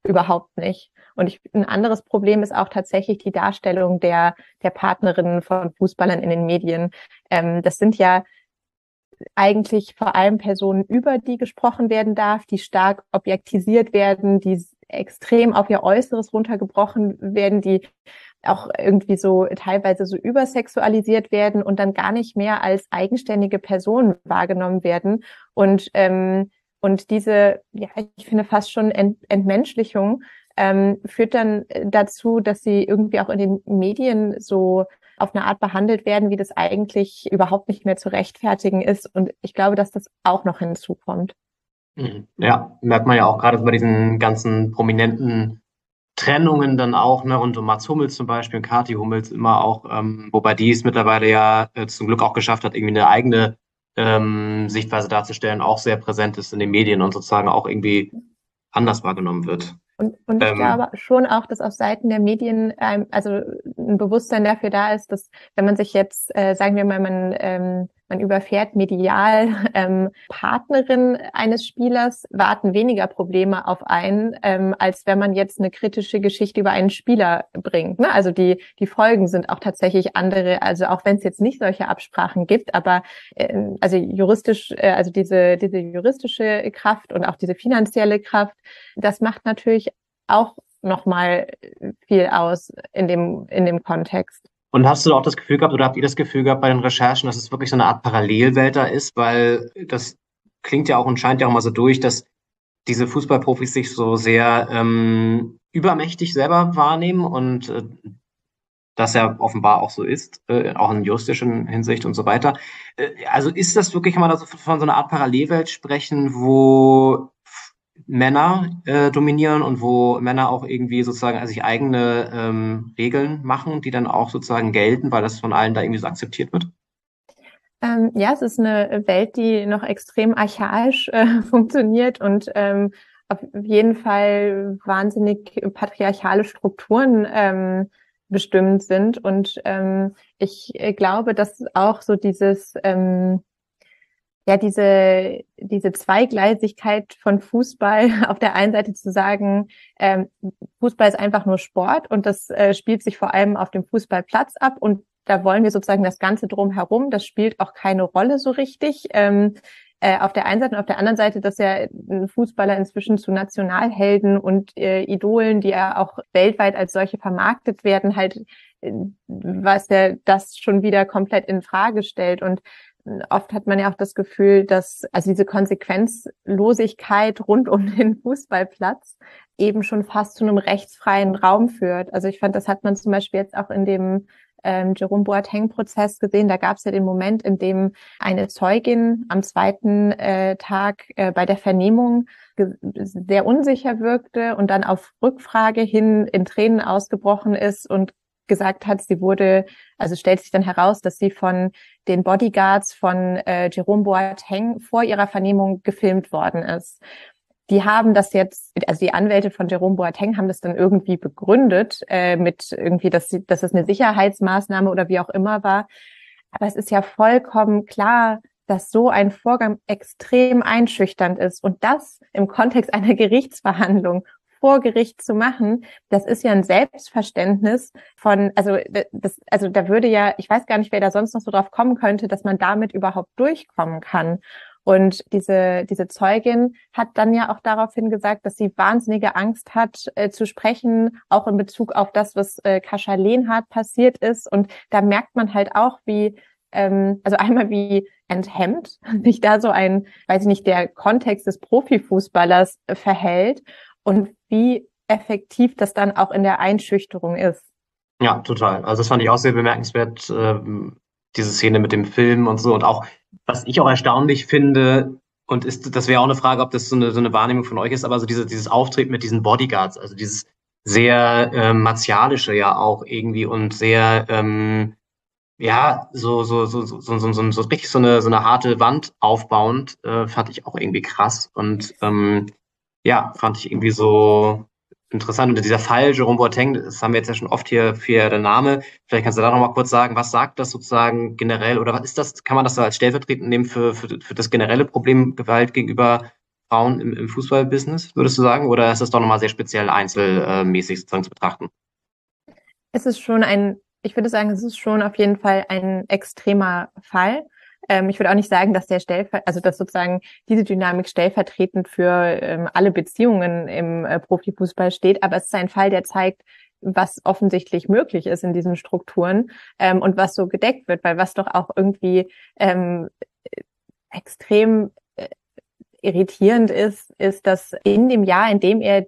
überhaupt nicht. Und ich, ein anderes Problem ist auch tatsächlich die Darstellung der, der Partnerinnen von Fußballern in den Medien. Ähm, das sind ja eigentlich vor allem Personen, über die gesprochen werden darf, die stark objektisiert werden, die extrem auf ihr Äußeres runtergebrochen werden, die auch irgendwie so teilweise so übersexualisiert werden und dann gar nicht mehr als eigenständige Personen wahrgenommen werden. Und ähm, und diese, ja, ich finde fast schon Ent Entmenschlichung ähm, führt dann dazu, dass sie irgendwie auch in den Medien so auf eine Art behandelt werden, wie das eigentlich überhaupt nicht mehr zu rechtfertigen ist. Und ich glaube, dass das auch noch hinzukommt. Ja, merkt man ja auch gerade bei diesen ganzen prominenten Trennungen dann auch, ne, rund um Mats Hummels zum Beispiel und Kathi Hummels immer auch, ähm, wobei die es mittlerweile ja äh, zum Glück auch geschafft hat, irgendwie eine eigene ähm, Sichtweise darzustellen, auch sehr präsent ist in den Medien und sozusagen auch irgendwie anders wahrgenommen wird. Und, und ich Ähm, glaube schon auch, dass auf Seiten der Medien ähm, also ein Bewusstsein dafür da ist, dass wenn man sich jetzt, äh, sagen wir mal, man ähm, man überfährt medial ähm, Partnerin eines Spielers, warten weniger Probleme auf einen, ähm, als wenn man jetzt eine kritische Geschichte über einen Spieler bringt. Ne? Also die die Folgen sind auch tatsächlich andere, also auch wenn es jetzt nicht solche Absprachen gibt, aber äh, also juristisch, äh, also diese diese juristische Kraft und auch diese finanzielle Kraft, das macht natürlich auch nochmal viel aus in dem in dem Kontext. Und hast du auch das Gefühl gehabt, oder habt ihr das Gefühl gehabt bei den Recherchen, dass es wirklich so eine Art Parallelwelt da ist? Weil das klingt ja auch und scheint ja auch mal so durch, dass diese Fußballprofis sich so sehr ähm, übermächtig selber wahrnehmen und äh, das ja offenbar auch so ist, äh, auch in juristischen Hinsicht und so weiter. Äh, also ist das wirklich, kann man da so von so einer Art Parallelwelt sprechen, wo Männer äh, dominieren und wo Männer auch irgendwie sozusagen sich eigene ähm, Regeln machen, die dann auch sozusagen gelten, weil das von allen da irgendwie so akzeptiert wird? Ähm, ja, es ist eine Welt, die noch extrem archaisch äh, funktioniert und ähm, auf jeden Fall wahnsinnig patriarchale Strukturen ähm, bestimmt sind. Und ähm, ich glaube, dass auch so dieses ähm, ja, diese, diese Zweigleisigkeit von Fußball, auf der einen Seite zu sagen, ähm, Fußball ist einfach nur Sport und das äh, spielt sich vor allem auf dem Fußballplatz ab und da wollen wir sozusagen das Ganze drumherum, das spielt auch keine Rolle so richtig. Ähm, äh, auf der einen Seite und auf der anderen Seite, dass ja Fußballer inzwischen zu Nationalhelden und äh, Idolen, die ja auch weltweit als solche vermarktet werden, halt, äh, was ja das schon wieder komplett in Frage stellt. Und oft hat man ja auch das Gefühl, dass also diese Konsequenzlosigkeit rund um den Fußballplatz eben schon fast zu einem rechtsfreien Raum führt. Also ich fand, das hat man zum Beispiel jetzt auch in dem ähm, Jerome Boateng-Prozess gesehen. Da gab es ja den Moment, in dem eine Zeugin am zweiten äh, Tag äh, bei der Vernehmung sehr unsicher wirkte und dann auf Rückfrage hin in Tränen ausgebrochen ist und gesagt hat, sie wurde, also stellt sich dann heraus, dass sie von den Bodyguards von äh, Jerome Boateng vor ihrer Vernehmung gefilmt worden ist. Die haben das jetzt, also die Anwälte von Jerome Boateng haben das dann irgendwie begründet äh, mit irgendwie, dass, sie, dass es eine Sicherheitsmaßnahme oder wie auch immer war. Aber es ist ja vollkommen klar, dass so ein Vorgang extrem einschüchternd ist und das im Kontext einer Gerichtsverhandlung vor Gericht zu machen, das ist ja ein Selbstverständnis von, also das, also da würde ja, ich weiß gar nicht, wer da sonst noch so drauf kommen könnte, dass man damit überhaupt durchkommen kann. Und diese diese Zeugin hat dann ja auch daraufhin gesagt, dass sie wahnsinnige Angst hat, äh, zu sprechen, auch in Bezug auf das, was äh, Kasia Lehnhardt passiert ist. Und da merkt man halt auch, wie ähm, also einmal wie enthemmt sich da so ein, weiß ich nicht, der Kontext des Profifußballers äh, verhält. Und wie effektiv das dann auch in der Einschüchterung ist. Ja, total. Also das fand ich auch sehr bemerkenswert, äh, diese Szene mit dem Film und so. Und auch, was ich auch erstaunlich finde, und ist, das wäre auch eine Frage, ob das so eine, so eine Wahrnehmung von euch ist, aber so diese, dieses Auftreten mit diesen Bodyguards, also dieses sehr äh, martialische ja auch irgendwie und sehr, ähm, ja, so, so, so, so, so, so, so, so richtig so eine, so eine harte Wand aufbauend, äh, fand ich auch irgendwie krass. Und ähm, ja, fand ich irgendwie so interessant. Und dieser Fall Jerome Boateng, das haben wir jetzt ja schon oft hier für der Name. Vielleicht kannst du da noch mal kurz sagen, was sagt das sozusagen generell oder was ist das, kann man das so als stellvertretend nehmen für, für, für das generelle Problem Gewalt gegenüber Frauen im, im Fußballbusiness, würdest du sagen? Oder ist das doch nochmal sehr speziell einzelmäßig sozusagen zu betrachten? Es ist schon ein, ich würde sagen, es ist schon auf jeden Fall ein extremer Fall. Ähm, ich würde auch nicht sagen, dass der Stellver- also dass sozusagen diese Dynamik stellvertretend für ähm, alle Beziehungen im äh, Profifußball steht, aber es ist ein Fall, der zeigt, was offensichtlich möglich ist in diesen Strukturen ähm, und was so gedeckt wird, weil was doch auch irgendwie ähm, extrem äh, irritierend ist, ist, dass in dem Jahr, in dem er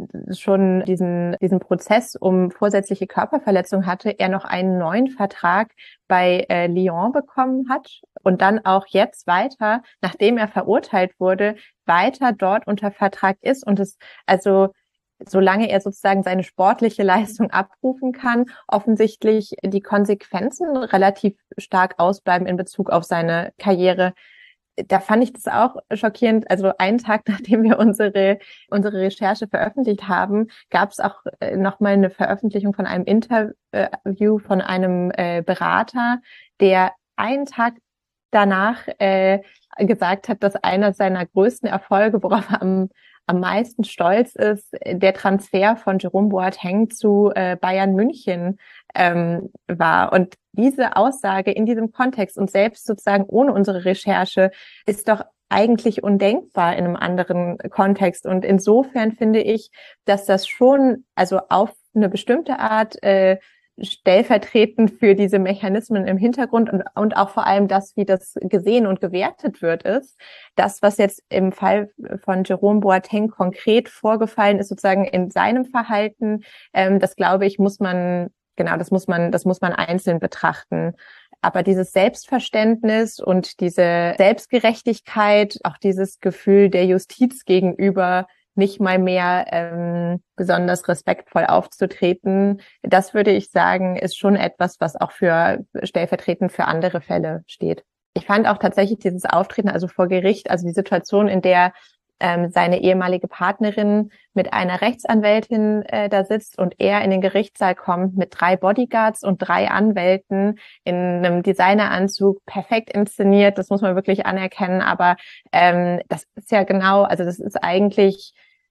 schon diesen diesen Prozess um vorsätzliche Körperverletzung hatte, er noch einen neuen Vertrag bei äh, Lyon bekommen hat und dann auch jetzt weiter, nachdem er verurteilt wurde, weiter dort unter Vertrag ist und es also solange er sozusagen seine sportliche Leistung abrufen kann, offensichtlich die Konsequenzen relativ stark ausbleiben in Bezug auf seine Karriere. Da fand ich das auch schockierend. Also einen Tag, nachdem wir unsere unsere Recherche veröffentlicht haben, gab es auch äh, nochmal eine Veröffentlichung von einem Interview von einem äh, Berater, der einen Tag danach äh, gesagt hat, dass einer seiner größten Erfolge, worauf er am am meisten stolz ist, der Transfer von Jerome Boateng zu äh, Bayern München ähm, war. Und diese Aussage in diesem Kontext und selbst sozusagen ohne unsere Recherche ist doch eigentlich undenkbar in einem anderen Kontext. Und insofern finde ich, dass das schon, also auf eine bestimmte Art äh, stellvertretend für diese Mechanismen im Hintergrund und, und auch vor allem das, wie das gesehen und gewertet wird, ist, das, was jetzt im Fall von Jerome Boateng konkret vorgefallen ist, sozusagen in seinem Verhalten, ähm, das glaube ich, muss man, genau, das muss man, das muss man einzeln betrachten. Aber dieses Selbstverständnis und diese Selbstgerechtigkeit, auch dieses Gefühl der Justiz gegenüber, nicht mal mehr ähm, besonders respektvoll aufzutreten, das würde ich sagen, ist schon etwas, was auch für stellvertretend für andere Fälle steht. Ich fand auch tatsächlich dieses Auftreten, also vor Gericht, also die Situation, in der ähm, seine ehemalige Partnerin mit einer Rechtsanwältin äh, da sitzt und er in den Gerichtssaal kommt mit drei Bodyguards und drei Anwälten in einem Designeranzug, perfekt inszeniert, das muss man wirklich anerkennen, aber ähm, das ist ja genau, also das ist eigentlich,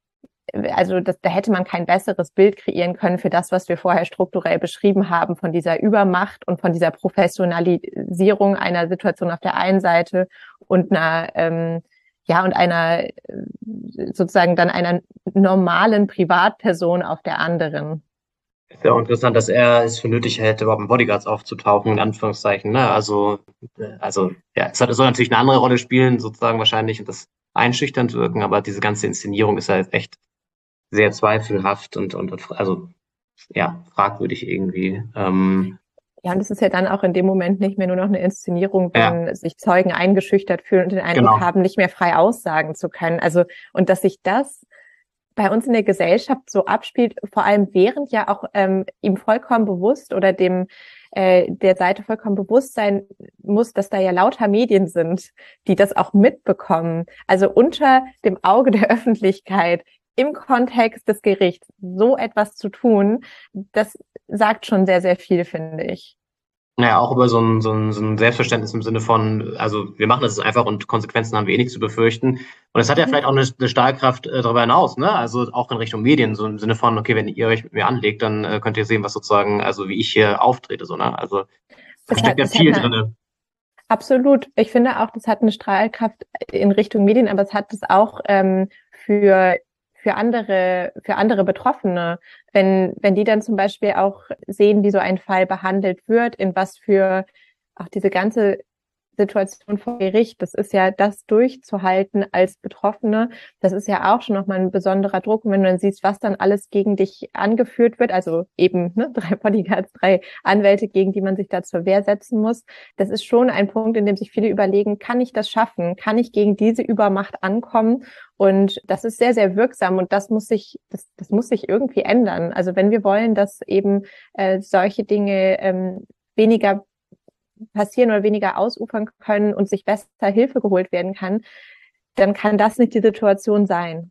also das, da hätte man kein besseres Bild kreieren können für das, was wir vorher strukturell beschrieben haben, von dieser Übermacht und von dieser Professionalisierung einer Situation auf der einen Seite und einer ähm, ja, und einer, sozusagen dann einer normalen Privatperson auf der anderen. Ist ja auch interessant, dass er es für nötig hätte, überhaupt mit Bodyguards aufzutauchen, in Anführungszeichen, ne? Also, also, ja, es hat, es soll natürlich eine andere Rolle spielen, sozusagen wahrscheinlich, und das einschüchternd wirken, aber diese ganze Inszenierung ist halt echt sehr zweifelhaft und, und, und also, ja, fragwürdig irgendwie. Ähm, Ja, und es ist ja dann auch in dem Moment nicht mehr nur noch eine Inszenierung, wenn Ja. sich Zeugen eingeschüchtert fühlen und den Eindruck Genau. haben, nicht mehr frei aussagen zu können. Also, und dass sich das bei uns in der Gesellschaft so abspielt, vor allem während ja auch ähm, ihm vollkommen bewusst oder dem äh, der Seite vollkommen bewusst sein muss, dass da ja lauter Medien sind, die das auch mitbekommen. Also unter dem Auge der Öffentlichkeit im Kontext des Gerichts so etwas zu tun, das sagt schon sehr, sehr viel, finde ich. Naja, auch über so ein, so ein, so ein Selbstverständnis im Sinne von, also wir machen das jetzt einfach und Konsequenzen haben wir eh nicht zu befürchten. Und es hat ja Mhm. vielleicht auch eine, eine Strahlkraft äh, darüber hinaus, ne? Also auch in Richtung Medien, so im Sinne von, okay, wenn ihr euch mit mir anlegt, dann äh, könnt ihr sehen, was sozusagen, also wie ich hier auftrete, so, ne? Also da Es steckt hat- ja es hat viel eine- drinne. Absolut. Ich finde auch, das hat eine Strahlkraft in Richtung Medien, aber es hat es auch ähm, für für andere für andere Betroffene, wenn wenn die dann zum Beispiel auch sehen, wie so ein Fall behandelt wird, in was für auch diese ganze Situation vor Gericht, das ist ja das durchzuhalten als Betroffene, das ist ja auch schon nochmal ein besonderer Druck. Und wenn du dann siehst, was dann alles gegen dich angeführt wird, also eben ne, drei Bodyguards, drei Anwälte, gegen die man sich da zur Wehr setzen muss, das ist schon ein Punkt, in dem sich viele überlegen, kann ich das schaffen? Kann ich gegen diese Übermacht ankommen? Und das ist sehr, sehr wirksam und das muss sich, das, das muss sich irgendwie ändern. Also wenn wir wollen, dass eben äh, solche Dinge ähm, weniger passieren oder weniger ausufern können und sich besser Hilfe geholt werden kann, dann kann das nicht die Situation sein.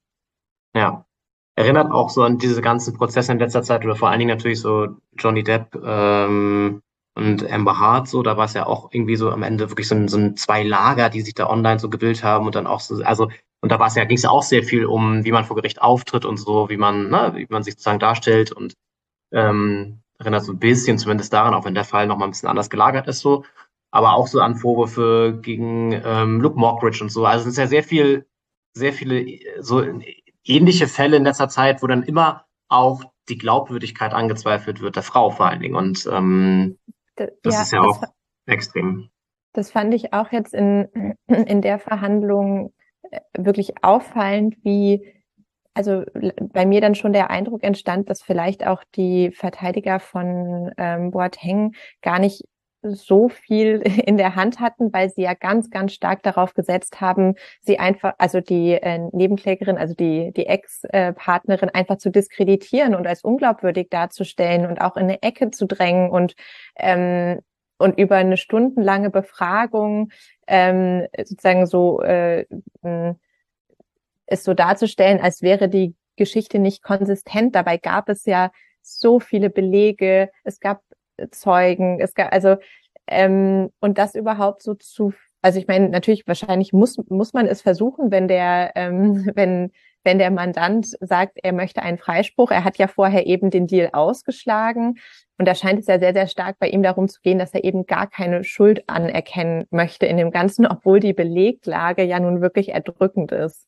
Ja. Erinnert auch so an diese ganzen Prozesse in letzter Zeit oder vor allen Dingen natürlich so Johnny Depp ähm, und Amber Heard, so, da war es ja auch irgendwie so am Ende wirklich so ein, so ein zwei Lager, die sich da online so gebildet haben und dann auch so, also Und da war es ja, ging es ja auch sehr viel um, wie man vor Gericht auftritt und so, wie man, ne, wie man sich sozusagen darstellt und ähm, erinnert so ein bisschen zumindest daran, auch wenn der Fall noch mal ein bisschen anders gelagert ist so, aber auch so an Vorwürfe gegen ähm, Luke Mockridge und so. Also es ist ja sehr viel, sehr viele äh, so ähnliche Fälle in letzter Zeit, wo dann immer auch die Glaubwürdigkeit angezweifelt wird, der Frau vor allen Dingen. Und ähm, D- das ja, ist ja das, auch extrem. das fand ich auch jetzt in, in der Verhandlung äh, wirklich auffallend, wie, also l- bei mir dann schon der Eindruck entstand, dass vielleicht auch die Verteidiger von ähm, Boateng gar nicht so viel in der Hand hatten, weil sie ja ganz, ganz stark darauf gesetzt haben, sie einfach, also die äh, Nebenklägerin, also die, die Ex-Partnerin einfach zu diskreditieren und als unglaubwürdig darzustellen und auch in eine Ecke zu drängen und, ähm, und über eine stundenlange Befragung ähm, sozusagen so äh, mh, es so darzustellen, als wäre die Geschichte nicht konsistent. Dabei gab es ja so viele Belege, es gab Zeugen, es gab also ähm, und das überhaupt so zu, also ich meine, natürlich wahrscheinlich muss muss man es versuchen, wenn der ähm, wenn wenn der Mandant sagt, er möchte einen Freispruch. Er hat ja vorher eben den Deal ausgeschlagen und da scheint es ja sehr sehr stark bei ihm darum zu gehen, dass er eben gar keine Schuld anerkennen möchte in dem Ganzen, obwohl die Beleglage ja nun wirklich erdrückend ist.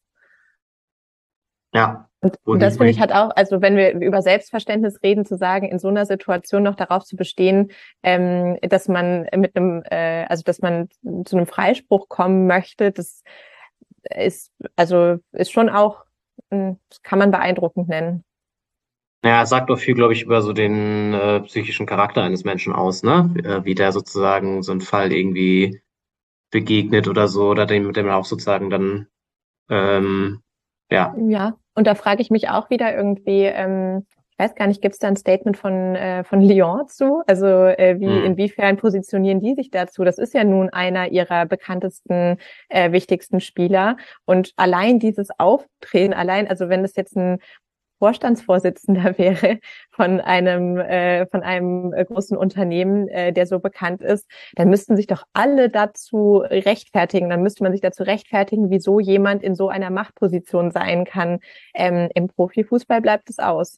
Ja. Und, Wo und die, das wo finde ich die, halt auch, also wenn wir über Selbstverständnis reden, zu sagen, in so einer Situation noch darauf zu bestehen, ähm, dass man mit einem, äh, also dass man zu einem Freispruch kommen möchte, das ist, also ist schon auch, mh, das kann man beeindruckend nennen. ja, es sagt doch viel, glaube ich, über so den äh, psychischen Charakter eines Menschen aus, ne? Äh, Wie der sozusagen so einen Fall irgendwie begegnet oder so, oder dem, dem man auch sozusagen dann, ähm, ja, Ja, und da frage ich mich auch wieder irgendwie, ähm, ich weiß gar nicht, gibt es da ein Statement von äh, von Lyon zu? Also äh, wie hm. inwiefern positionieren die sich dazu? Das ist ja nun einer ihrer bekanntesten, äh, wichtigsten Spieler. Und allein dieses Auftreten, allein, also wenn das jetzt ein Vorstandsvorsitzender wäre von einem äh, von einem äh, großen Unternehmen, äh, der so bekannt ist, dann müssten sich doch alle dazu rechtfertigen. Dann müsste man sich dazu rechtfertigen, wieso jemand in so einer Machtposition sein kann. Ähm, Im Profifußball bleibt es aus.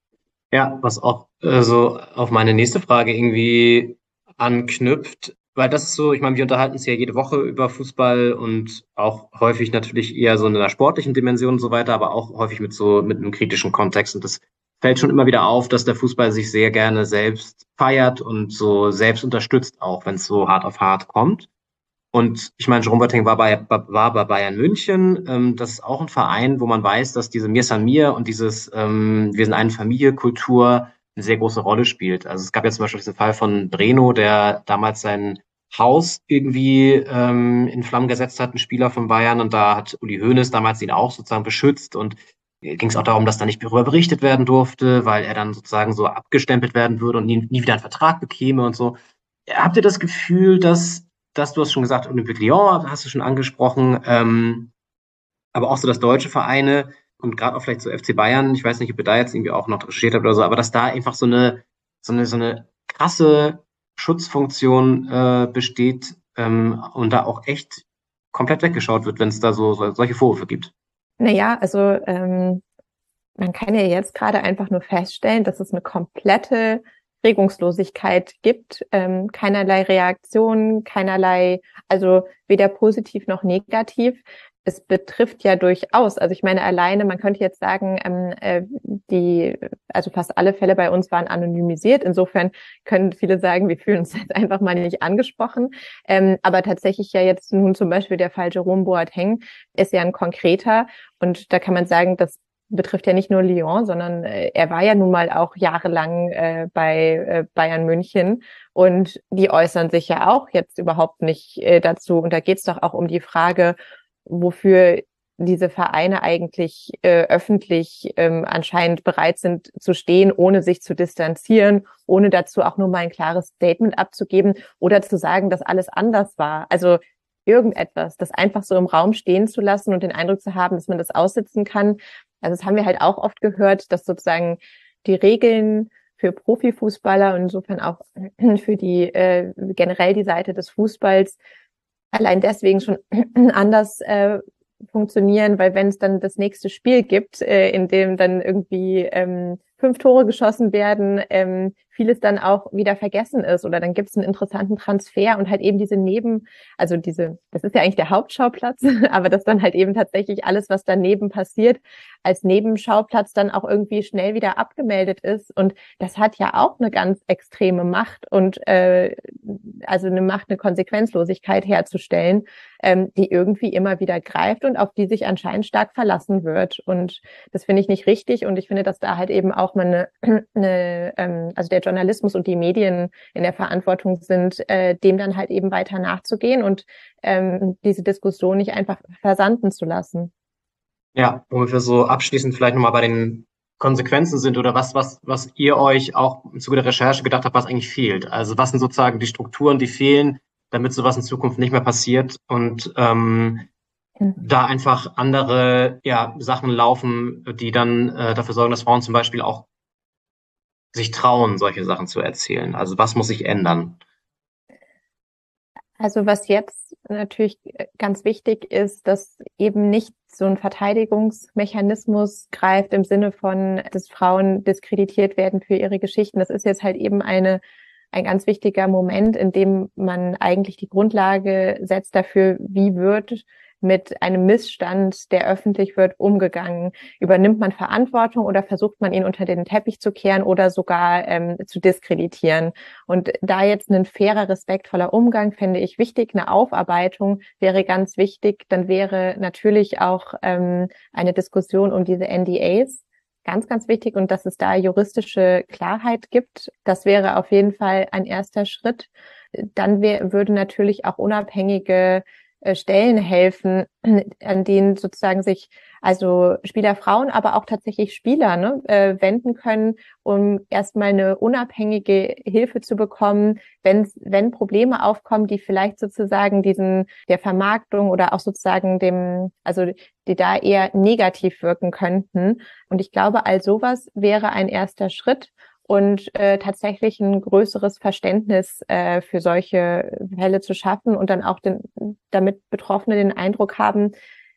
Ja, was auch äh, so auf meine nächste Frage irgendwie anknüpft, weil das ist so, ich meine, wir unterhalten uns ja jede Woche über Fußball und auch häufig natürlich eher so in einer sportlichen Dimension und so weiter, aber auch häufig mit so mit einem kritischen Kontext. Und das fällt schon immer wieder auf, dass der Fußball sich sehr gerne selbst feiert und so selbst unterstützt, auch wenn es so hart auf hart kommt. Und ich meine, Jerome Boateng war bei, war bei Bayern München. Ähm, das ist auch ein Verein, wo man weiß, dass diese Mir San Mir und dieses ähm, Wir sind eine Familie-Kultur eine sehr große Rolle spielt. Also es gab ja zum Beispiel diesen Fall von Breno, der damals sein Haus irgendwie ähm, in Flammen gesetzt hat, ein Spieler von Bayern. Und da hat Uli Hoeneß damals ihn auch sozusagen beschützt. Und ging es auch darum, dass da nicht darüber berichtet werden durfte, weil er dann sozusagen so abgestempelt werden würde und nie, nie wieder einen Vertrag bekäme und so. Habt ihr das Gefühl, dass dass du hast schon gesagt, Olympique Lyon hast du schon angesprochen, ähm, aber auch so, dass deutsche Vereine und gerade auch vielleicht so F C Bayern, ich weiß nicht, ob ihr da jetzt irgendwie auch noch recherchiert habt oder so, aber dass da einfach so eine so eine so eine krasse Schutzfunktion äh, besteht ähm, und da auch echt komplett weggeschaut wird, wenn es da so, so solche Vorwürfe gibt. Naja, also ähm, man kann ja jetzt gerade einfach nur feststellen, dass es eine komplette Regungslosigkeit gibt, ähm, keinerlei Reaktion, keinerlei, also weder positiv noch negativ. Es betrifft ja durchaus, also ich meine alleine, man könnte jetzt sagen, ähm, äh, die, also fast alle Fälle bei uns waren anonymisiert. Insofern können viele sagen, wir fühlen uns jetzt einfach mal nicht angesprochen. Ähm, aber tatsächlich ja jetzt nun zum Beispiel der Fall Jerome Boateng ist ja ein konkreter und da kann man sagen, dass betrifft ja nicht nur Lyon, sondern äh, er war ja nun mal auch jahrelang äh, bei äh, Bayern München und die äußern sich ja auch jetzt überhaupt nicht äh, dazu. Und da geht es doch auch um die Frage, wofür diese Vereine eigentlich äh, öffentlich ähm, anscheinend bereit sind zu stehen, ohne sich zu distanzieren, ohne dazu auch nur mal ein klares Statement abzugeben oder zu sagen, dass alles anders war. Also irgendetwas, das einfach so im Raum stehen zu lassen und den Eindruck zu haben, dass man das aussitzen kann. Also das haben wir halt auch oft gehört, dass sozusagen die Regeln für Profifußballer und insofern auch für die äh, generell die Seite des Fußballs allein deswegen schon anders äh, funktionieren, weil wenn es dann das nächste Spiel gibt, äh, in dem dann irgendwie ähm, fünf Tore geschossen werden, ähm, vieles dann auch wieder vergessen ist oder dann gibt es einen interessanten Transfer und halt eben diese Neben, also diese, das ist ja eigentlich der Hauptschauplatz, aber dass dann halt eben tatsächlich alles, was daneben passiert, als Nebenschauplatz dann auch irgendwie schnell wieder abgemeldet ist und das hat ja auch eine ganz extreme Macht und äh, also eine Macht, eine Konsequenzlosigkeit herzustellen, ähm, die irgendwie immer wieder greift und auf die sich anscheinend stark verlassen wird und das finde ich nicht richtig und ich finde, dass da halt eben auch mal eine, eine ähm, also der Journalismus und die Medien in der Verantwortung sind, äh, dem dann halt eben weiter nachzugehen und ähm, diese Diskussion nicht einfach versanden zu lassen. Ja, womit wir so abschließend vielleicht nochmal bei den Konsequenzen sind oder was, was, was ihr euch auch im Zuge der Recherche gedacht habt, was eigentlich fehlt. Also was sind sozusagen die Strukturen, die fehlen, damit sowas in Zukunft nicht mehr passiert und ähm, mhm. da einfach andere ja, Sachen laufen, die dann äh, dafür sorgen, dass Frauen zum Beispiel auch sich trauen, solche Sachen zu erzählen. Also was muss sich ändern? Also was jetzt natürlich ganz wichtig ist, dass eben nicht so ein Verteidigungsmechanismus greift im Sinne von, dass Frauen diskreditiert werden für ihre Geschichten. Das ist jetzt halt eben eine ein ganz wichtiger Moment, in dem man eigentlich die Grundlage setzt dafür, wie wird mit einem Missstand, der öffentlich wird, umgegangen. Übernimmt man Verantwortung oder versucht man ihn unter den Teppich zu kehren oder sogar ähm, zu diskreditieren? Und da jetzt ein fairer, respektvoller Umgang fände ich wichtig. Eine Aufarbeitung wäre ganz wichtig. Dann wäre natürlich auch ähm, eine Diskussion um diese N D As ganz, ganz wichtig und dass es da juristische Klarheit gibt. Das wäre auf jeden Fall ein erster Schritt. Dann wär, würde natürlich auch unabhängige Stellen helfen, an denen sozusagen sich also Spieler Frauen, aber auch tatsächlich Spieler ne, äh, wenden können, um erstmal eine unabhängige Hilfe zu bekommen, wenn wenn Probleme aufkommen, die vielleicht sozusagen diesen der Vermarktung oder auch sozusagen dem, also die da eher negativ wirken könnten. Und ich glaube, all sowas wäre ein erster Schritt. Und äh, tatsächlich ein größeres Verständnis äh, für solche Fälle zu schaffen und dann auch den, damit Betroffene den Eindruck haben,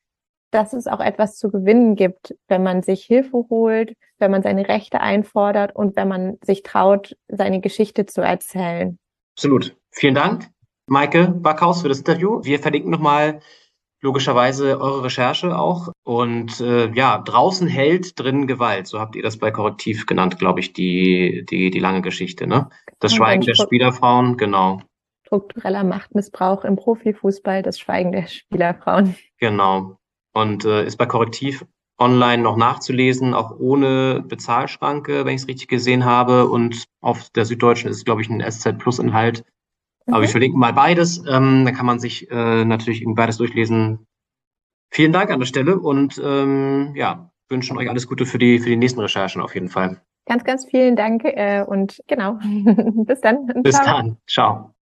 dass es auch etwas zu gewinnen gibt, wenn man sich Hilfe holt, wenn man seine Rechte einfordert und wenn man sich traut, seine Geschichte zu erzählen. Absolut. Vielen Dank, Maike Backhaus, für das Interview. Wir verlinken nochmal logischerweise eure Recherche auch. Und äh, ja, draußen Held, drinnen Gewalt. So habt ihr das bei Korrektiv genannt, glaube ich, die, die, die lange Geschichte, ne? Das Schweigen der Spielerfrauen, genau. Struktureller Machtmissbrauch im Profifußball, das Schweigen der Spielerfrauen. Genau. Und äh, ist bei Korrektiv online noch nachzulesen, auch ohne Bezahlschranke, wenn ich es richtig gesehen habe. Und auf der Süddeutschen ist, glaube ich, ein S Z Plus Inhalt. Aber mhm. ich verlinke mal beides. Ähm, da kann man sich äh, natürlich beides durchlesen. Vielen Dank an der Stelle und ähm, ja, wünschen euch alles Gute für die für die nächsten Recherchen auf jeden Fall. Ganz, ganz vielen Dank äh, und genau. Bis dann. Bis dann. Ciao.